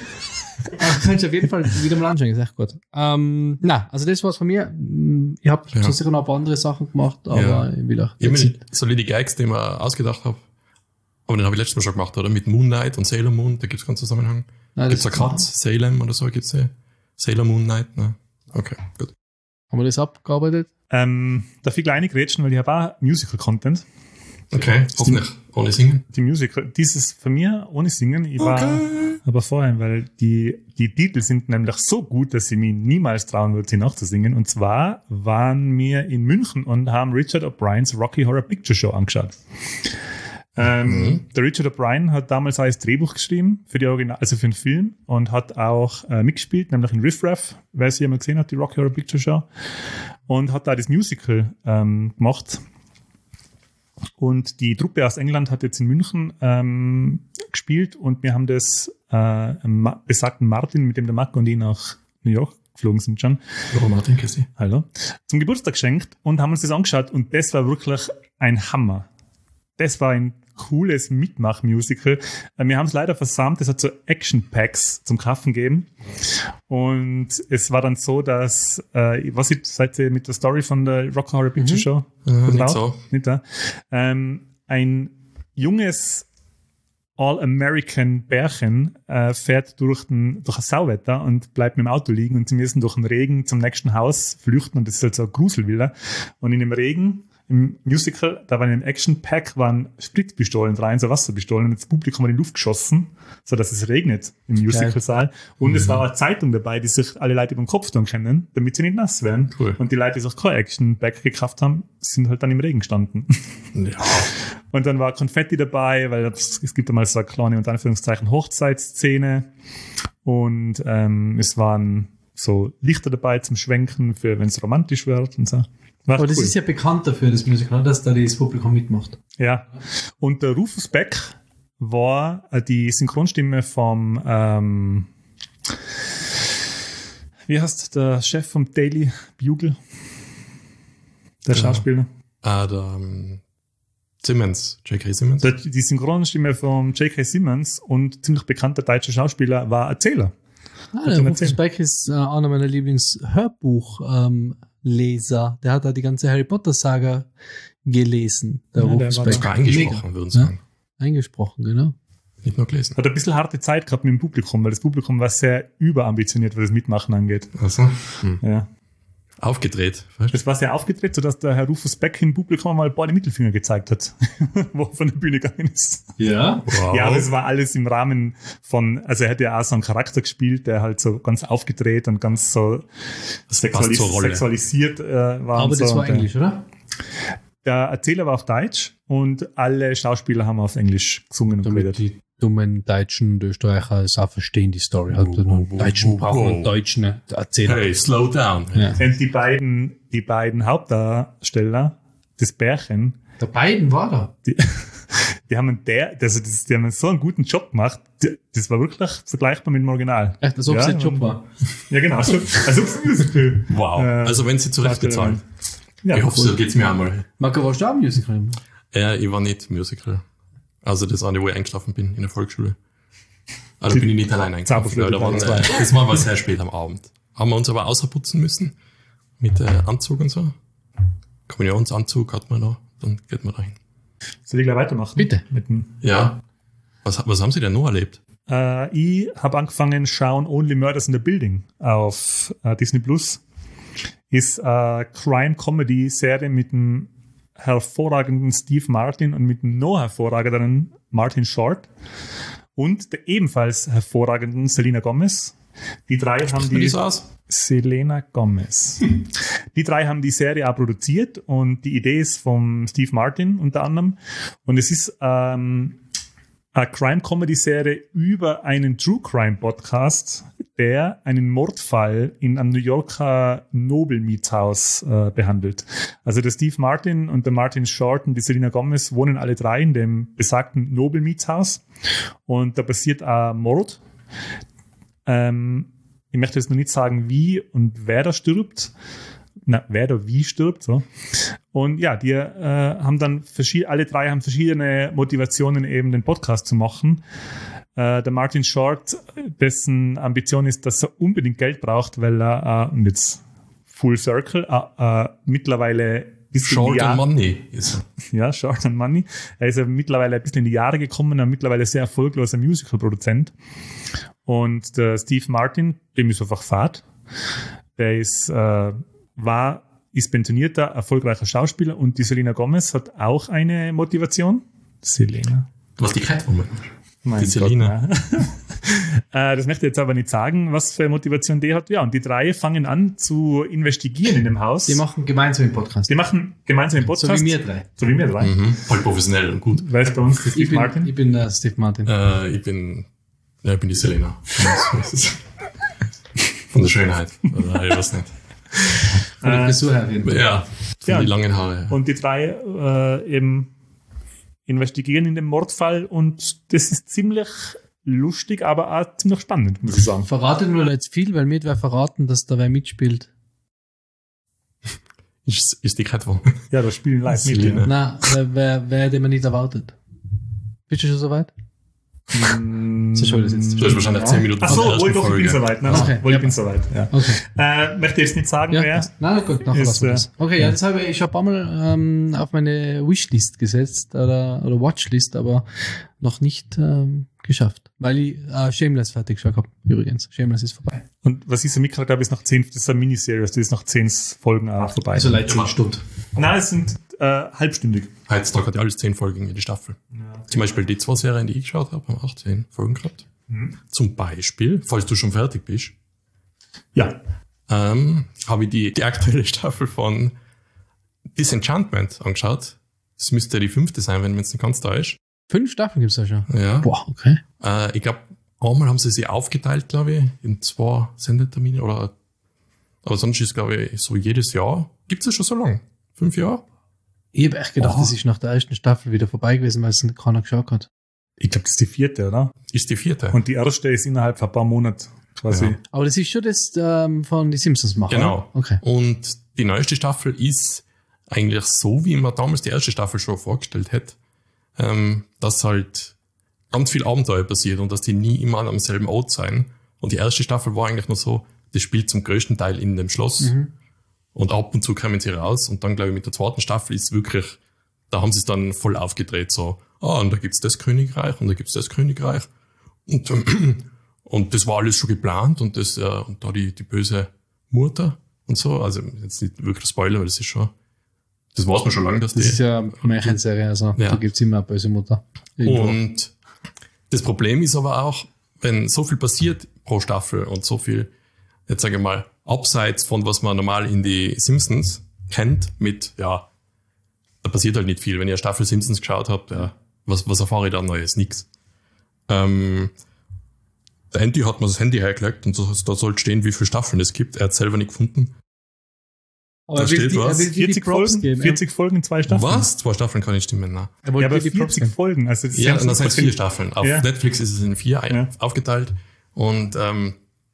Speaker 4: äh, kannst du auf jeden Fall wieder mal anschauen, ist echt gut. Ähm, na, also das war's von mir. Ich habe
Speaker 2: Ja.
Speaker 4: so sicher noch ein paar andere Sachen gemacht, aber
Speaker 2: Ja.
Speaker 4: ich will auch.
Speaker 2: Ich habe mir so die Gags, die ich mir ausgedacht habe, aber den habe ich letztes Mal schon gemacht, oder? Mit Moon Knight und Sailor Moon, da gibt es keinen Zusammenhang.
Speaker 4: Nein,
Speaker 2: Gibt es
Speaker 4: das
Speaker 2: eine Katz, Salem oder so, gibt's ja. Sailor Moon Knight, ne? Okay, gut.
Speaker 4: haben wir das abgearbeitet?
Speaker 3: Ähm, darf ich kleine grätschen, weil ich habe auch Musical-Content.
Speaker 2: Okay, hoffentlich ohne Singen.
Speaker 3: Die Musical, dieses für mir ohne Singen, ich war
Speaker 2: Okay.
Speaker 3: aber vorher, weil die, die Titel sind nämlich so gut, dass ich mich niemals trauen würde, sie nachzusingen. Und zwar waren wir in München und haben Richard O'Briens Rocky Horror Picture Show angeschaut. Ähm,
Speaker 2: Mhm.
Speaker 3: Der Richard O'Brien hat damals auch das Drehbuch geschrieben für die Original, also für den Film, und hat auch äh, mitgespielt, nämlich in Riff Raff, wer es jemand gesehen hat, die Rocky Horror Picture Show, und hat da das Musical ähm, gemacht. Und die Truppe aus England hat jetzt in München ähm, gespielt, und wir haben das äh, Ma- besagten Martin, mit dem der Marco und ich nach New York geflogen sind schon,
Speaker 2: Hallo Martin, Kessi.
Speaker 3: hallo, zum Geburtstag geschenkt und haben uns das angeschaut, und das war wirklich ein Hammer. Das war ein cooles Mitmach-Musical. Äh, Wir haben es leider versammelt, es hat so Action-Packs zum Kaufen gegeben. Und es war dann so, dass, äh, was ich, seid ihr mit der Story von der Rock Horror Picture
Speaker 4: Mhm.
Speaker 3: Show?
Speaker 2: Äh, nicht
Speaker 3: vertraut?
Speaker 2: so.
Speaker 3: Nicht da. Ähm, ein junges All-American Bärchen äh, fährt durch, den, durch ein Sauwetter und bleibt mit dem Auto liegen, und sie müssen durch den Regen zum nächsten Haus flüchten, und das ist halt so eine Gruselvilla. Und in dem Regen, im Musical, da waren im Action-Pack waren Spritzpistolen rein, so Wasserpistolen, und das Publikum hat in die Luft geschossen, so dass es regnet im Musicalsaal. Und es war eine Zeitung dabei, die sich alle Leute über den Kopf tun können, damit sie nicht nass werden.
Speaker 2: Cool.
Speaker 3: Und die Leute, die sich kein Action-Pack gekauft haben, sind halt dann im Regen gestanden.
Speaker 2: Ja.
Speaker 3: Und dann war Konfetti dabei, weil es, es gibt einmal so eine kleine, unter Anführungszeichen, Hochzeitsszene. Und ähm, es waren so Lichter dabei zum Schwenken, für wenn es romantisch wird und so. War
Speaker 4: Aber das
Speaker 3: cool.
Speaker 4: ist ja bekannt dafür, das Musical, dass da das Publikum mitmacht.
Speaker 3: Ja. Und der Rufus Beck war äh, die Synchronstimme vom, ähm, wie heißt der Chef vom Daily Bugle? Der
Speaker 2: Ja.
Speaker 3: Schauspieler.
Speaker 2: Ah, der um, Simmons, J K. Simmons.
Speaker 3: Der, die Synchronstimme vom J K. Simmons und ziemlich bekannter deutscher Schauspieler war Erzähler.
Speaker 4: Ah,
Speaker 3: Hat
Speaker 4: der
Speaker 3: schon
Speaker 4: Rufus
Speaker 3: erzählt.
Speaker 4: Beck ist äh, einer meiner Lieblings-Hörbuch-Leser. Der hat da die ganze Harry Potter-Saga gelesen. Der
Speaker 3: Ja, der
Speaker 4: Rufus
Speaker 3: war
Speaker 4: Beck.
Speaker 2: Sogar eingesprochen, würden sie
Speaker 4: Ja.
Speaker 2: sagen.
Speaker 4: Eingesprochen, genau.
Speaker 2: Nicht nur gelesen.
Speaker 3: Hat ein bisschen harte Zeit gehabt mit dem Publikum, weil das Publikum war sehr überambitioniert, was das Mitmachen angeht.
Speaker 2: Also, hm.
Speaker 3: Ja.
Speaker 2: Aufgedreht. Weißt?
Speaker 3: Das war sehr aufgedreht, sodass der Herr Rufus Beck im Publikum mal ein paar Mittelfinger gezeigt hat, wo er von der Bühne gegangen ist.
Speaker 4: Ja.
Speaker 2: Wow.
Speaker 3: Ja, aber es war alles im Rahmen von, also er hat ja auch so einen Charakter gespielt, der halt so ganz aufgedreht und ganz so
Speaker 2: Das
Speaker 3: sexualis
Speaker 2: passt zur Rolle.
Speaker 3: sexualisiert äh, war.
Speaker 4: Aber
Speaker 3: und
Speaker 4: das
Speaker 3: so.
Speaker 4: war
Speaker 3: Und der-
Speaker 4: Englisch, oder?
Speaker 3: Der Erzähler war auf Deutsch und alle Schauspieler haben auf Englisch gesungen und
Speaker 4: Damit
Speaker 3: geredet.
Speaker 4: die dummen Deutschen und Österreicher es auch verstehen, die Story. Halt,
Speaker 2: Wow, wow, wow,
Speaker 4: Deutschen
Speaker 2: wow,
Speaker 4: brauchen
Speaker 2: wow.
Speaker 4: einen Deutschen äh, Erzähler.
Speaker 2: Hey, slow down.
Speaker 4: Ja.
Speaker 3: Und die beiden, die beiden Hauptdarsteller, das Pärchen,
Speaker 4: Der beiden war da.
Speaker 3: die, die haben einen der, also das, die haben so einen guten Job gemacht. Die, das war wirklich vergleichbar mit dem Original.
Speaker 4: Echt, als ob
Speaker 3: Ja,
Speaker 4: es ein Job
Speaker 3: und-
Speaker 4: war.
Speaker 3: Ja, genau. Also, als ob es ein Musical.
Speaker 2: Wow.
Speaker 3: Äh,
Speaker 2: Also wenn sie zurecht bezahlen.
Speaker 3: Ja,
Speaker 2: Ich hoffe, so geht's mir einmal.
Speaker 4: Marco, warst du auch im Musical?
Speaker 2: Ja, ich war nicht Musical. Also das eine, wo ich eingeschlafen bin in der Volksschule. Also bin ich nicht allein eingeschlafen.
Speaker 3: Zauberflöte
Speaker 2: Ja, da waren,
Speaker 3: Teil
Speaker 2: äh, das war aber sehr spät am Abend. Haben wir uns aber außerputzen müssen. Mit äh, Anzug und so. Kommunionsanzug hat man da. Dann geht man dahin.
Speaker 3: Soll ich gleich weitermachen?
Speaker 4: Bitte.
Speaker 3: Mit dem,
Speaker 2: Ja. Was, was haben Sie denn noch erlebt?
Speaker 3: äh, ich habe angefangen schauen Only Murders in the Building auf äh, Disney Plus. Ist eine Crime-Comedy-Serie mit dem hervorragenden Steve Martin und mit dem noch hervorragenden Martin Short und der ebenfalls hervorragenden Selena Gomez. Die drei haben
Speaker 2: Wie
Speaker 3: die
Speaker 2: die so aus?
Speaker 3: Selena Gomez. Die drei haben die Serie auch produziert und die Idee ist vom Steve Martin unter anderem. Und es ist ähm, eine Crime-Comedy-Serie über einen True-Crime-Podcast, der einen Mordfall in einem New Yorker Nobelmietshaus äh, behandelt. Also der Steve Martin und der Martin Short und die Selena Gomez wohnen alle drei in dem besagten Nobelmietshaus und da passiert ein Mord. Ähm, ich möchte jetzt noch nicht sagen, wie und wer da stirbt. Na, wer da wie stirbt. So. Und ja, die äh, haben dann verschiedene, alle drei haben verschiedene Motivationen, eben den Podcast zu machen. Äh, der Martin Short, dessen Ambition ist, dass er unbedingt Geld braucht, weil er, äh, und jetzt Full Circle, äh, äh, mittlerweile bis in die
Speaker 2: Short
Speaker 3: Jahr-
Speaker 2: and Money. Ist
Speaker 3: ja, Short on Money. Er ist ja mittlerweile ein bisschen in die Jahre gekommen, ein mittlerweile sehr erfolgloser Musical-Produzent. Und der Steve Martin, dem ist einfach Fahrt. Der ist, äh, war, ist pensionierter, erfolgreicher Schauspieler und die Selena Gomez hat auch eine Motivation. Selena.
Speaker 2: was die Catwoman?
Speaker 3: Mein
Speaker 2: Die Selena.
Speaker 3: Gott, äh, das möchte ich jetzt aber nicht sagen, was für eine Motivation die hat. Ja, und die drei fangen an zu investigieren in dem Haus.
Speaker 4: Die machen gemeinsam den Podcast.
Speaker 3: Die machen gemeinsam einen Podcast.
Speaker 4: So wie wir drei.
Speaker 3: So wie wir drei.
Speaker 2: Mhm. Voll professionell und gut.
Speaker 3: Wer ist bei uns der
Speaker 4: Ich
Speaker 3: Steve
Speaker 4: bin,
Speaker 3: Martin?
Speaker 4: ich bin äh, Steve Martin.
Speaker 2: Äh, ich bin, ja, ich bin die Selena. Von der Schönheit. Oder ich weiß nicht.
Speaker 4: Von der
Speaker 3: äh,
Speaker 4: Frisur her reden.
Speaker 2: Ja, von
Speaker 3: Ja.
Speaker 2: die langen Haare.
Speaker 3: Und die drei äh, eben investigieren in den Mordfall und das ist ziemlich lustig, aber auch ziemlich spannend, muss ich sagen.
Speaker 4: Verratet nur jetzt viel, weil mir wer verraten, dass da wer mitspielt.
Speaker 2: Ist, ist die Catwoman.
Speaker 3: Ja, da spielen live mit.
Speaker 2: Selena.
Speaker 3: Ja.
Speaker 4: Na, wer, wer, wer hätte man nicht erwartet? Bist du schon soweit?
Speaker 3: Mm,
Speaker 4: So schön, das jetzt-
Speaker 2: Du hast wahrscheinlich zehn Minuten
Speaker 3: Ach so,
Speaker 2: vor der
Speaker 3: wohl
Speaker 2: ersten
Speaker 3: doch, ich bin
Speaker 2: Folge.
Speaker 3: soweit. Nein,
Speaker 4: Okay.
Speaker 3: nein, wohl, ich bin soweit. Ja.
Speaker 4: Okay.
Speaker 3: Äh, möchte jetzt nicht sagen,
Speaker 4: Ja,
Speaker 3: wer.
Speaker 4: passt. Na gut, nachher
Speaker 3: Ist,
Speaker 4: lassen wir
Speaker 3: äh,
Speaker 4: das. Okay, ja, das habe ich, ich habe einmal ähm, auf meine Wishlist gesetzt oder, oder Watchlist, aber noch nicht ähm, geschafft. Weil ich äh, Shameless fertig geschaut habe. Übrigens, Shameless ist vorbei.
Speaker 3: Und was ich so mitgekriegt habe, ist nach zehn, das ist eine Miniserie, das ist nach zehn Folgen auch vorbei.
Speaker 4: Also leider
Speaker 2: Ja.
Speaker 4: zehn Stunden.
Speaker 3: Nein, es sind äh, halbstündig.
Speaker 2: Heutzutage hat ja alles zehn Folgen in die Staffel. Zum Beispiel die zwei Serien, die ich geschaut habe, haben auch zehn Folgen gehabt.
Speaker 3: Mhm.
Speaker 2: Zum Beispiel, falls du schon fertig bist,
Speaker 3: Ja.
Speaker 2: ähm, habe ich die, die aktuelle Staffel von Disenchantment angeschaut. Das müsste die fünfte sein, wenn es nicht ganz da ist.
Speaker 4: Fünf Staffeln gibt's da schon.
Speaker 2: Ja.
Speaker 4: Boah, okay.
Speaker 2: Äh, ich glaube, einmal haben sie sie aufgeteilt, glaube ich, in zwei Sendetermine. Oder, aber sonst ist, glaube ich, so jedes Jahr. Gibt es das schon so lange? Fünf Jahre?
Speaker 4: Ich habe echt gedacht,
Speaker 3: Oh.
Speaker 4: das ist nach der ersten Staffel wieder vorbei gewesen, weil es keiner geschaut hat.
Speaker 3: Ich glaube, das ist die vierte, oder?
Speaker 2: Ist die vierte.
Speaker 3: Und die erste ist innerhalb von ein paar Monaten quasi.
Speaker 2: Ja.
Speaker 4: Aber das ist schon das ähm, von die Simpsons machen.
Speaker 2: Genau.
Speaker 4: Okay.
Speaker 2: Und die neueste Staffel ist eigentlich so, wie man damals die erste Staffel schon vorgestellt hätte, ähm, dass halt ganz viel Abenteuer passiert und dass die nie immer am selben Ort sein. Und die erste Staffel war eigentlich nur so, das spielt zum größten Teil in dem Schloss.
Speaker 4: Mhm.
Speaker 2: Und ab und zu kommen sie raus. Und dann, glaube ich, mit der zweiten Staffel ist wirklich, da haben sie es dann voll aufgedreht. So, ah, und da gibt's das Königreich und da gibt's das Königreich. Und, ähm, und das war alles schon geplant. Und das, äh, und da die, die böse Mutter und so. Also jetzt nicht wirklich Spoiler, weil das ist schon, das weiß man schon lange, dass
Speaker 4: Das
Speaker 2: die...
Speaker 4: ist ja eine Märchenserie, also
Speaker 2: Ja.
Speaker 4: da gibt's immer eine böse Mutter. Irgendwo.
Speaker 2: Und das Problem ist aber auch, wenn so viel passiert pro Staffel und so viel, jetzt sage ich mal, abseits von was man normal in die Simpsons kennt, mit, ja, da passiert halt nicht viel. Wenn ihr Staffel Simpsons geschaut habt, ja, was, was erfahre ich da Neues? Nix. Ähm, der Andy hat mir das Handy hergelegt und so, da sollte stehen, wie viele Staffeln es gibt. Er hat selber nicht gefunden.
Speaker 4: Aber
Speaker 2: da
Speaker 4: er will
Speaker 2: steht
Speaker 4: die,
Speaker 2: was.
Speaker 4: er will dir die
Speaker 3: vierzig
Speaker 4: Props
Speaker 3: Folgen,
Speaker 4: geben.
Speaker 3: vierzig Folgen in zwei Staffeln.
Speaker 2: Was? Zwei Staffeln kann nicht stimmen, ne?
Speaker 4: Er wollte
Speaker 3: Ja, aber
Speaker 4: dir die Props
Speaker 3: vierzig
Speaker 4: geben.
Speaker 3: Folgen. Also
Speaker 2: Ja,
Speaker 3: haben
Speaker 2: das
Speaker 3: super
Speaker 2: heißt vier
Speaker 3: viel-
Speaker 2: Staffeln. Auf
Speaker 3: Ja.
Speaker 2: Netflix ist es in vier ein-
Speaker 3: Ja.
Speaker 2: aufgeteilt. Und ähm,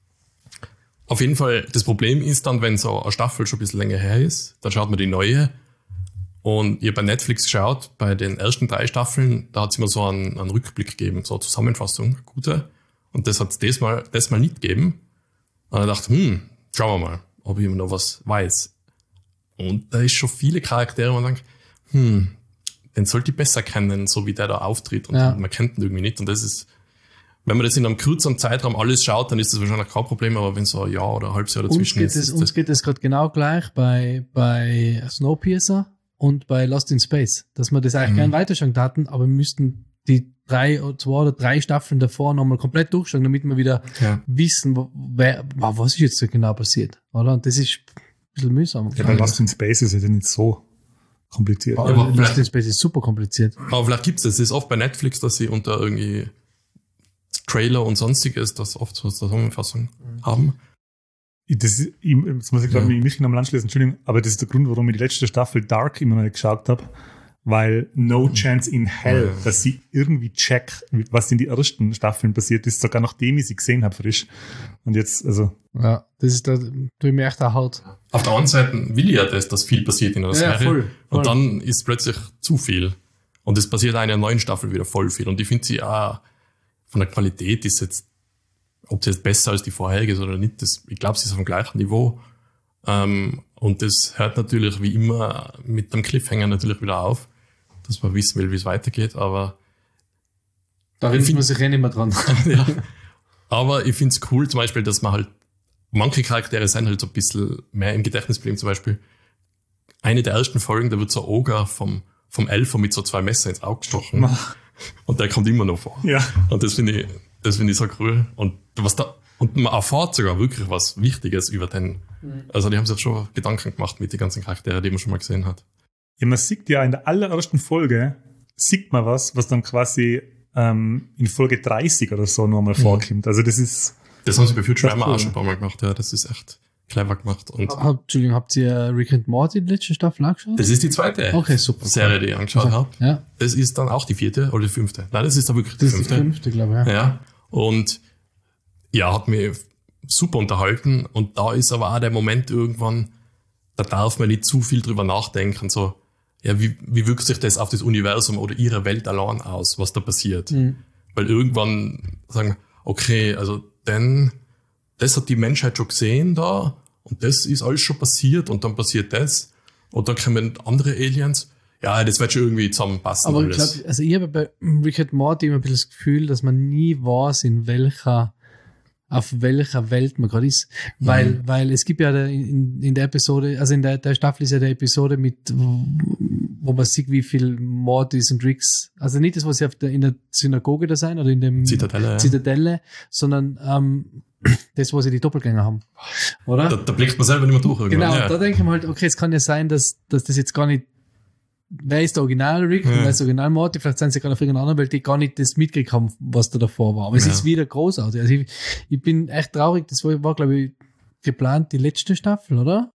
Speaker 2: auf jeden Fall, das Problem ist dann, wenn so eine Staffel schon ein bisschen länger her ist, dann schaut man die neue. Und ihr bei Netflix geschaut, bei den ersten drei Staffeln, da hat es immer so einen, einen Rückblick gegeben, so eine Zusammenfassung, eine gute. Und das hat es das mal, das mal nicht gegeben. Und ich dachte, hm, schauen wir mal, ob ich noch was weiß. Und da ist schon viele Charaktere, wo man denkt, hm, den sollte ich besser kennen, so wie der da auftritt. Und
Speaker 4: Ja.
Speaker 2: man kennt ihn irgendwie nicht. Und das ist, wenn man das in einem kürzeren Zeitraum alles schaut, dann ist das wahrscheinlich kein Problem. Aber wenn so ein Jahr oder ein halbes Jahr
Speaker 4: Uns
Speaker 2: dazwischen
Speaker 4: geht
Speaker 2: ist,
Speaker 4: es,
Speaker 2: ist
Speaker 4: uns
Speaker 2: das,
Speaker 4: geht es gerade genau gleich bei, bei Snowpiercer und bei Lost in Space, dass wir das eigentlich
Speaker 2: Mhm.
Speaker 4: gern weiterschauen hatten, aber wir müssten die drei oder zwei oder drei Staffeln davor nochmal komplett durchschauen, damit wir wieder
Speaker 2: ja.
Speaker 4: wissen, wo- wer, wa- was ist jetzt so genau passiert, oder? Und das ist ein bisschen mühsam.
Speaker 3: Ja, bei Lost in Space ist es ja nicht so kompliziert.
Speaker 4: Aber
Speaker 2: aber
Speaker 4: Lost
Speaker 2: vielleicht-
Speaker 4: in Space ist super kompliziert.
Speaker 2: Aber vielleicht gibt's es. Es ist oft bei Netflix, dass sie unter irgendwie Trailer und sonstiges, das oft so eine Zusammenfassung haben.
Speaker 3: Das ist, ich, jetzt muss ich glaube
Speaker 2: Ja.
Speaker 3: ich nicht am Land schließen, Entschuldigung, aber das ist der Grund, warum ich die letzte Staffel Dark immer noch nicht geschaut habe, weil no chance in hell,
Speaker 2: Ja.
Speaker 3: dass sie irgendwie check, was in die ersten Staffeln passiert ist, sogar nachdem ich sie gesehen habe, frisch. Und jetzt, also,
Speaker 4: Ja, das ist da, tue ich mir echt auch hart.
Speaker 2: Auf der anderen Seite will ich ja das, dass viel passiert in der
Speaker 4: Ja,
Speaker 2: Serie.
Speaker 4: voll, voll.
Speaker 2: Und dann ist plötzlich zu viel. Und es passiert auch in der neuen Staffel wieder voll viel. Und ich finde sie auch von der Qualität ist jetzt, ob sie jetzt besser als die vorherige ist oder nicht, das, ich glaube, sie ist auf dem gleichen Niveau. Ähm, und das hört natürlich wie immer mit dem Cliffhanger natürlich wieder auf, dass man wissen will, wie es weitergeht. Aber
Speaker 4: Da erinnert
Speaker 2: find-
Speaker 4: man sich eh nicht mehr dran.
Speaker 2: ja. Aber ich finde es cool, zum Beispiel, dass man halt, manche Charaktere sind halt so ein bisschen mehr im Gedächtnis geblieben. Zum Beispiel, eine der ersten Folgen, da wird so ein Oger vom, vom Elfer mit so zwei Messer ins Auge gestochen. Und der kommt immer noch vor.
Speaker 3: ja.
Speaker 2: Und das finde ich, das finde ich so cool. Und was da, und man erfährt sogar wirklich was Wichtiges über den. Also, die haben sich schon Gedanken gemacht mit den ganzen Charakteren, die man schon mal gesehen hat.
Speaker 3: Ja, man sieht ja in der allerersten Folge, sieht man was, was dann quasi ähm, in Folge dreißig oder so nochmal vorkommt. Also das ist,
Speaker 2: Das haben sie bei Futurama
Speaker 3: Das ist cool.
Speaker 2: auch schon ein paar Mal gemacht, ja. Das ist echt clever gemacht. Und
Speaker 4: Hab, Entschuldigung, habt ihr Rick and Morty die letzte Staffel angeschaut?
Speaker 2: das ist die zweite
Speaker 4: Okay, super.
Speaker 2: Serie, die ich angeschaut habe.
Speaker 4: Ja,
Speaker 2: Das ist dann auch die vierte oder die fünfte. Nein, das ist da wirklich die
Speaker 4: das ist die
Speaker 2: fünfte.
Speaker 4: fünfte, glaube ich. Ja.
Speaker 2: Ja. Und ja, hat mich super unterhalten. Und da ist aber auch der Moment irgendwann, da darf man nicht zu viel drüber nachdenken. So, ja, wie, wie wirkt sich das auf das Universum oder ihre Welt allein aus, was da passiert?
Speaker 4: Mhm.
Speaker 2: Weil irgendwann sagen, okay, also denn das hat die Menschheit schon gesehen da und das ist alles schon passiert und dann passiert das und dann kommen andere Aliens. Ja, das wird schon irgendwie zusammenpassen.
Speaker 4: Aber ich
Speaker 2: alles.
Speaker 4: glaube, also ich habe bei Rick and Morty immer ein bisschen das Gefühl, dass man nie weiß, in welcher, auf welcher Welt man gerade ist. Weil,
Speaker 2: Mhm.
Speaker 4: weil es gibt ja der, in, in der Episode, also in der, der Staffel ist ja der Episode mit, wo man sieht, wie viel Mortys und Ricks, also nicht das, was sie auf der, in der Synagoge da sein oder in dem
Speaker 2: Zitadelle, ja.
Speaker 4: Zitadelle, sondern ähm, das, wo sie die Doppelgänger haben. Oder?
Speaker 2: Da, da blickt man selber nicht mehr durch irgendwann.
Speaker 4: Genau,
Speaker 2: ja.
Speaker 4: da denke ich mir halt, okay, es kann ja sein, dass, dass das jetzt gar nicht, wer ist der Original Rick,
Speaker 2: Ja.
Speaker 4: wer ist der Original Morty, vielleicht sind sie gerade auf irgendeiner anderen Welt, die gar nicht das mitgekriegt haben, was da davor war. Aber es
Speaker 2: Ja.
Speaker 4: ist wieder großartig. Also ich, ich bin echt traurig, das war, war glaube ich, geplant die letzte Staffel, oder?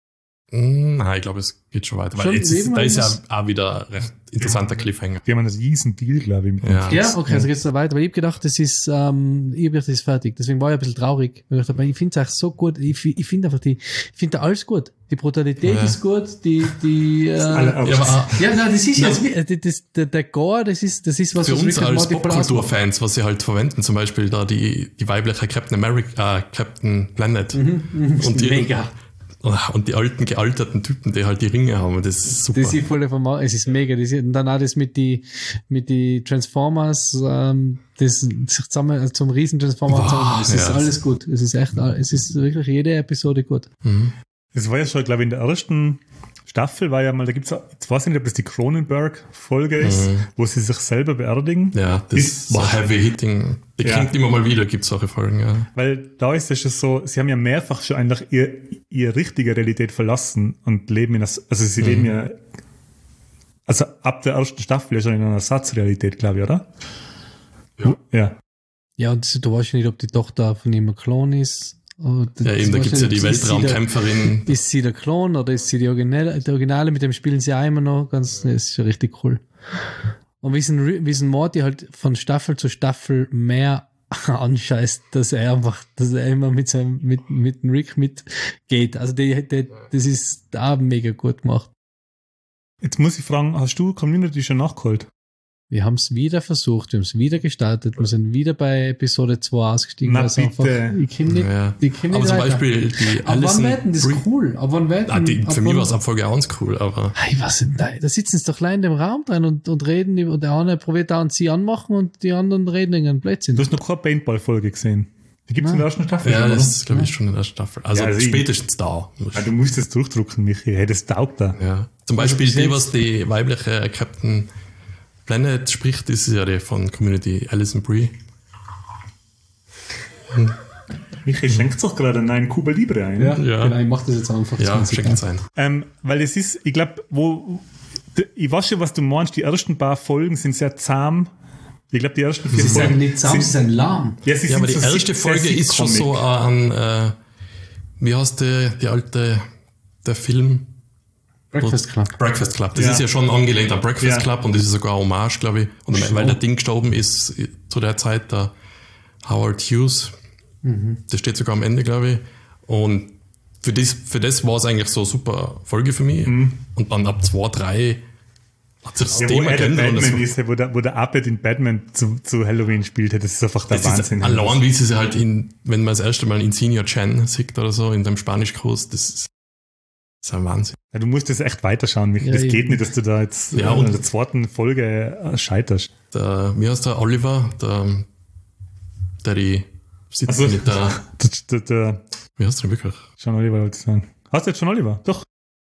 Speaker 2: Nein, ich glaube, es geht schon weiter.
Speaker 4: Schon
Speaker 2: Weil jetzt ist,
Speaker 4: eben
Speaker 2: da ist ja
Speaker 4: das-
Speaker 2: auch wieder ein recht interessanter Cliffhanger.
Speaker 3: Die haben einen riesen Deal, glaube ich. Mit
Speaker 2: Ja.
Speaker 4: Ja, okay, also geht's da weiter. Weil ich hab gedacht, das ist, ähm, ich hab gedacht, das ist fertig. Deswegen war ich ein bisschen traurig. Weil ich dachte, ich finde es eigentlich so gut. Ich, fi- ich finde einfach die, ich finde da alles gut. Die Brutalität
Speaker 2: Ja.
Speaker 4: ist gut, die, die, äh,
Speaker 3: Alle-
Speaker 2: Ja, aber auch
Speaker 4: ja, nein, das ist ja,
Speaker 2: Na,
Speaker 4: das, das, das, der, der Gore, das ist, das ist was,
Speaker 2: für
Speaker 4: was
Speaker 2: uns
Speaker 4: Rick and
Speaker 2: als
Speaker 4: Morty voll ausmacht.
Speaker 2: Popkulturfans, was sie halt verwenden, zum Beispiel da die, die weibliche Captain America, äh, Captain Planet. Und die,
Speaker 4: Mega.
Speaker 2: und die alten, gealterten Typen, die halt die Ringe haben, das ist super.
Speaker 4: Das ist voll vom, es ist mega. Das ist, und dann auch das mit die, mit die Transformers, ähm, das sich zusammen, also zum riesen Transformer
Speaker 2: Wow,
Speaker 4: zusammen. Es ist
Speaker 2: ja.
Speaker 4: alles gut. Es ist echt, all- es ist wirklich jede Episode gut.
Speaker 2: Mhm.
Speaker 3: Das war ja schon, glaube ich, in der ersten Staffel war ja mal, da gibt's auch, jetzt weiß ich nicht, ob das die Cronenberg-Folge ist, wo sie sich selber beerdigen.
Speaker 2: Ja, das
Speaker 3: Ist-
Speaker 2: war heavy hitting. Die
Speaker 3: Ja.
Speaker 2: klingt immer mal wieder, gibt's solche Folgen, ja.
Speaker 3: Weil da ist es schon so, sie haben ja mehrfach schon eigentlich ihr, ihre richtige Realität verlassen und leben in einer, also sie leben ja, also ab der ersten Staffel ja schon in einer Ersatzrealität, glaube ich, oder?
Speaker 2: Ja.
Speaker 3: Ja.
Speaker 4: Ja, und du weißt nicht, ob die Tochter von ihm ein Klon ist. Oder
Speaker 2: Ja, eben, da
Speaker 4: du weißt
Speaker 2: gibt's ja
Speaker 4: nicht,
Speaker 2: die
Speaker 4: ist sie der-
Speaker 2: Weltraumkämpferin.
Speaker 4: Ist sie der Klon oder ist sie die Originale? Die Originale, mit dem spielen sie auch immer noch ganz, das ist schon richtig cool. Und wie es ein, Ri- wie es ein Morty halt von Staffel zu Staffel mehr anscheißt, dass er einfach, dass er immer mit seinem, mit, mit dem Rick mitgeht. Also die, die, das ist auch mega gut gemacht.
Speaker 3: Jetzt muss ich fragen, hast du Community schon nachgeholt?
Speaker 4: Wir haben es wieder versucht, wir haben es wieder gestartet, wir sind wieder bei Episode zwei ausgestiegen.
Speaker 3: Na
Speaker 4: weil es
Speaker 3: bitte.
Speaker 4: einfach, ich komm nicht,
Speaker 2: Ja.
Speaker 4: ich komm
Speaker 2: Aber
Speaker 4: nicht
Speaker 2: zum
Speaker 4: weiter.
Speaker 2: Beispiel die
Speaker 4: Aber wann
Speaker 2: Alison
Speaker 4: werden das
Speaker 2: Brie-
Speaker 4: cool? Aber wann werden,
Speaker 2: Ah, die,
Speaker 4: ab
Speaker 2: für mich
Speaker 4: wann-
Speaker 2: war es ab Folge eins cool, aber
Speaker 4: Hey, was denn da? Da sitzen sie doch klein in dem Raum drin und, und reden über, der eine probiert da und sie anmachen und die anderen reden irgendeinen Blödsinn.
Speaker 3: Du hast noch keine Paintball-Folge gesehen. Die gibt's in der ersten Staffel
Speaker 2: ja,
Speaker 3: schon, oder?
Speaker 2: das ist, glaube ich, schon in der Staffel. Also
Speaker 3: Ja, also ich-
Speaker 2: spätestens da.
Speaker 3: Ah, du musst es durchdrucken, Michi. Hey, das taugt da.
Speaker 2: Ja. Zum Beispiel
Speaker 4: bis
Speaker 2: die,
Speaker 4: jetzt-
Speaker 2: was die weibliche Captain Planet spricht, das ist ja die von Community, Alison Brie.
Speaker 3: Michi schenkt doch gerade einen Cuba Libre ein.
Speaker 2: Ja.
Speaker 4: genau, ich mach das jetzt einfach.
Speaker 2: Ja, schenkt es ein.
Speaker 3: Ähm, weil es ist, ich glaube, wo, d- ich weiß schon, was du meinst. Die ersten paar Folgen sind sehr zahm. Ich glaube, die ersten vier
Speaker 4: Sie
Speaker 3: Folgen
Speaker 4: sind nicht zusammen, sie
Speaker 3: sind,
Speaker 4: sind lahm.
Speaker 3: ja, sie
Speaker 2: Ja, aber die
Speaker 3: sind so
Speaker 2: erste
Speaker 3: sehr
Speaker 2: Folge ist schon so
Speaker 3: Sitcomic.
Speaker 2: an, äh, wie heißt der, die alte, der Film?
Speaker 4: Breakfast Club.
Speaker 2: Breakfast Club. Das
Speaker 3: Ja.
Speaker 2: ist ja schon angelehnt an Breakfast
Speaker 3: Ja.
Speaker 2: Club und das ist sogar eine Hommage, glaube ich. Und
Speaker 4: Schon.
Speaker 2: weil der Ding gestorben ist zu der Zeit, der Howard Hughes, das steht sogar am Ende, glaube ich. Und für das, für das war es eigentlich so eine super Folge für mich. Und dann ab zwei, drei hat sich das
Speaker 3: Ja, wo
Speaker 2: Thema
Speaker 3: er der
Speaker 2: geändert. und
Speaker 3: Batman
Speaker 2: das,
Speaker 3: ist, wo der, wo der Abed in Batman zu, zu Halloween spielt, das ist einfach der
Speaker 2: das ist
Speaker 3: Wahnsinn.
Speaker 2: allein, wie sie sich halt in, wenn man das erste Mal in Senior Chan sieht oder so, in dem Spanischkurs, das ist, das ist ein Wahnsinn.
Speaker 3: Ja, du musst das echt weiterschauen, Michi.
Speaker 4: Ja,
Speaker 3: Das
Speaker 4: ich-
Speaker 3: geht nicht, dass du da jetzt
Speaker 2: Ja,
Speaker 3: äh,
Speaker 2: und-
Speaker 3: in der zweiten Folge äh, scheiterst.
Speaker 2: Der, wie heißt der Oliver, der, der die sitzt
Speaker 3: Also,
Speaker 2: mit der,
Speaker 3: der, der, der
Speaker 2: wie heißt der wirklich?
Speaker 3: John Oliver wollte ich sagen. Hast du jetzt John Oliver? Doch.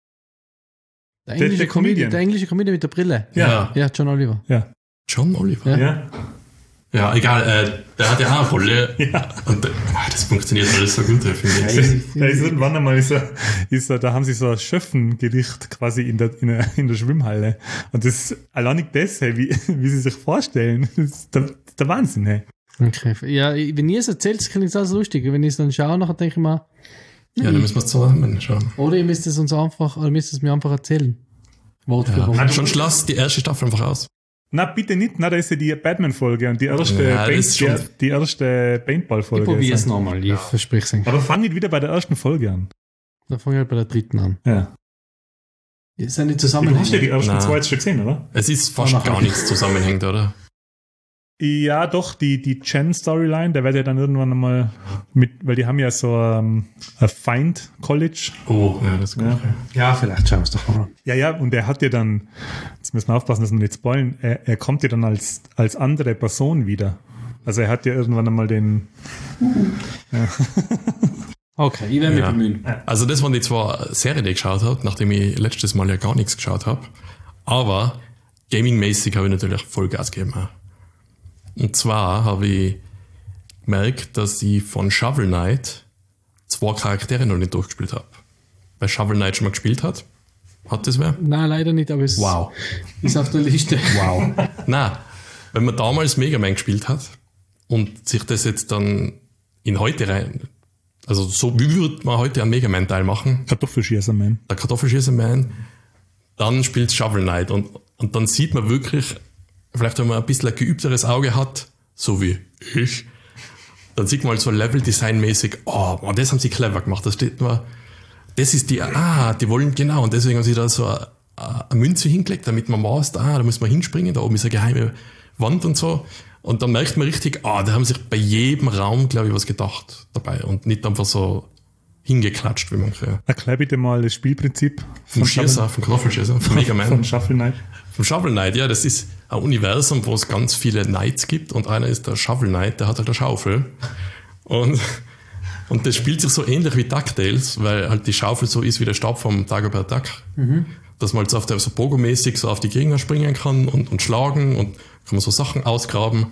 Speaker 4: Der
Speaker 3: Der-
Speaker 4: englische
Speaker 3: der
Speaker 4: Comedian.
Speaker 3: Comedian.
Speaker 4: Der englische Comedian mit der Brille.
Speaker 3: Ja.
Speaker 4: Ja, John Oliver.
Speaker 3: Ja.
Speaker 2: John Oliver.
Speaker 4: Ja.
Speaker 3: Ja.
Speaker 2: Ja, egal, äh, der hat ja auch eine Rolle.
Speaker 3: Ja.
Speaker 2: Und äh, ah, das funktioniert alles so gut, finde ich.
Speaker 3: Da ist irgendwann einmal ist er, ist er, da haben sie so ein Schöffengericht quasi in der, in der, in der Schwimmhalle. Und das, allein das, hey, wie, wie sie sich vorstellen, das ist der, der Wahnsinn, hey.
Speaker 4: Okay. Ja, ich- wenn ihr es erzählt, klingt es alles lustig. Wenn ich es dann schaue, nachher denke ich mir,
Speaker 2: Ja, dann müssen wir es zusammen schauen.
Speaker 4: oder ihr müsst es uns einfach, oder müsst es mir einfach erzählen. Wort für Wort.
Speaker 2: Ja. Schon lass die erste Staffel einfach aus.
Speaker 3: Na, bitte nicht, na, da ist ja die Batman-Folge und die erste,
Speaker 2: Ja, das
Speaker 3: Paint,
Speaker 2: ist schon-
Speaker 3: die, die erste Paintball-Folge.
Speaker 4: Ich probiere es
Speaker 3: Also.
Speaker 4: nochmal, ich verspreche es euch.
Speaker 3: Aber fang nicht wieder bei der ersten Folge an.
Speaker 4: Dann fange ich halt bei der dritten an.
Speaker 3: Ja.
Speaker 4: Die sind nicht
Speaker 3: Du hast ja die
Speaker 4: zusammenhängend.
Speaker 3: ersten
Speaker 2: Nein.
Speaker 3: zwei jetzt schon gesehen, oder?
Speaker 2: Es ist fast
Speaker 4: Mach
Speaker 2: gar
Speaker 4: ich.
Speaker 2: nichts zusammenhängt, oder?
Speaker 3: Ja, doch, die, die Chen-Storyline, der wird ja dann irgendwann einmal mit, weil die haben ja so ähm, ein Feind College.
Speaker 2: Oh, ja, das ist gut.
Speaker 3: Ja.
Speaker 4: Ja, vielleicht schauen wir es doch mal an.
Speaker 3: Ja, ja, und er hat ja dann, jetzt müssen wir aufpassen, dass wir nicht spoilen, er, er kommt ja dann als, als andere Person wieder. Also er hat ja irgendwann einmal den,
Speaker 4: Okay, ich werde mich
Speaker 2: Ja.
Speaker 4: bemühen.
Speaker 2: Also das waren die zwei Serien, die ich geschaut habe, nachdem ich letztes Mal ja gar nichts geschaut habe. Aber gaming-mäßig habe ich natürlich Vollgas gegeben. Und zwar habe ich gemerkt, dass ich von Shovel Knight zwei Charaktere noch nicht durchgespielt habe. Weil Shovel Knight schon mal gespielt hat. Hat das wer?
Speaker 4: Nein, leider nicht, aber es
Speaker 2: Wow.
Speaker 4: ist auf der Liste.
Speaker 2: Wow. Na, wenn man damals Mega Man gespielt hat und sich das jetzt dann in heute rein, Also so wie würde man heute einen Mega Man-Teil machen.
Speaker 3: Kartoffelschießer-Man.
Speaker 2: Der Kartoffelschießer-Man. Dann spielt Shovel Knight und, und dann sieht man wirklich, vielleicht wenn man ein bisschen ein geübteres Auge hat, so wie ich, dann sieht man halt so Level-Design-mäßig, oh, man, das haben sie clever gemacht. Da steht nur, das ist die, ah, die wollen, genau, und deswegen haben sie da so eine, eine Münze hingelegt, damit man weiß, ah, da muss man hinspringen, da oben ist eine geheime Wand und so. Und dann merkt man richtig, ah, da haben sich bei jedem Raum, glaube ich, was gedacht dabei und nicht einfach so hingeklatscht, wie manche.
Speaker 3: Erklär bitte mal das Spielprinzip
Speaker 2: Vom Schießer, vom Kartoffelschießer, vom Mega Man.
Speaker 3: Von Shovel Knight.
Speaker 2: Vom Shovel Knight, ja, das ist ein Universum, wo es ganz viele Knights gibt und einer ist der Shovel Knight, der hat halt eine Schaufel. Und, und das spielt sich so ähnlich wie DuckTales, weil halt die Schaufel so ist wie der Stab vom Dagobert Duck. Mhm. Dass man halt so auf der, so Pogo-mäßig so auf die Gegner springen kann und, und schlagen und kann man so Sachen ausgraben.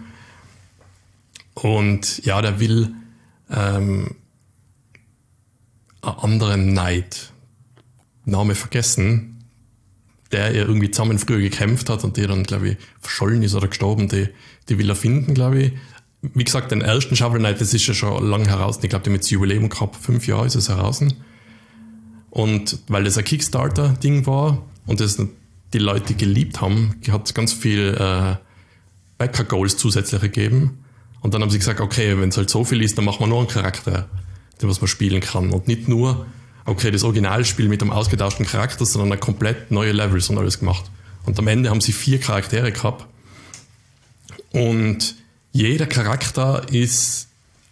Speaker 2: Und ja, der will ähm, einen anderen Knight, Name vergessen, der er irgendwie zusammen früher gekämpft hat und der dann, glaube ich, verschollen ist oder gestorben, die, die will er finden, glaube ich. Wie gesagt, den ersten Shovel Knight, das ist ja schon lange heraus. Ich glaube, der mit das Jubiläum gehabt, fünf Jahre ist es heraus. Und weil das ein Kickstarter-Ding war und das die Leute geliebt haben, hat es ganz viel äh, Backer-Goals zusätzlich gegeben. Und dann haben sie gesagt, okay, wenn es halt so viel ist, dann machen wir nur einen Charakter, den was man spielen kann. Und nicht nur, okay, das Originalspiel mit einem ausgetauschten Charakter, sondern eine komplett neue Levels und alles gemacht. Und am Ende haben sie vier Charaktere gehabt. Und jeder Charakter ist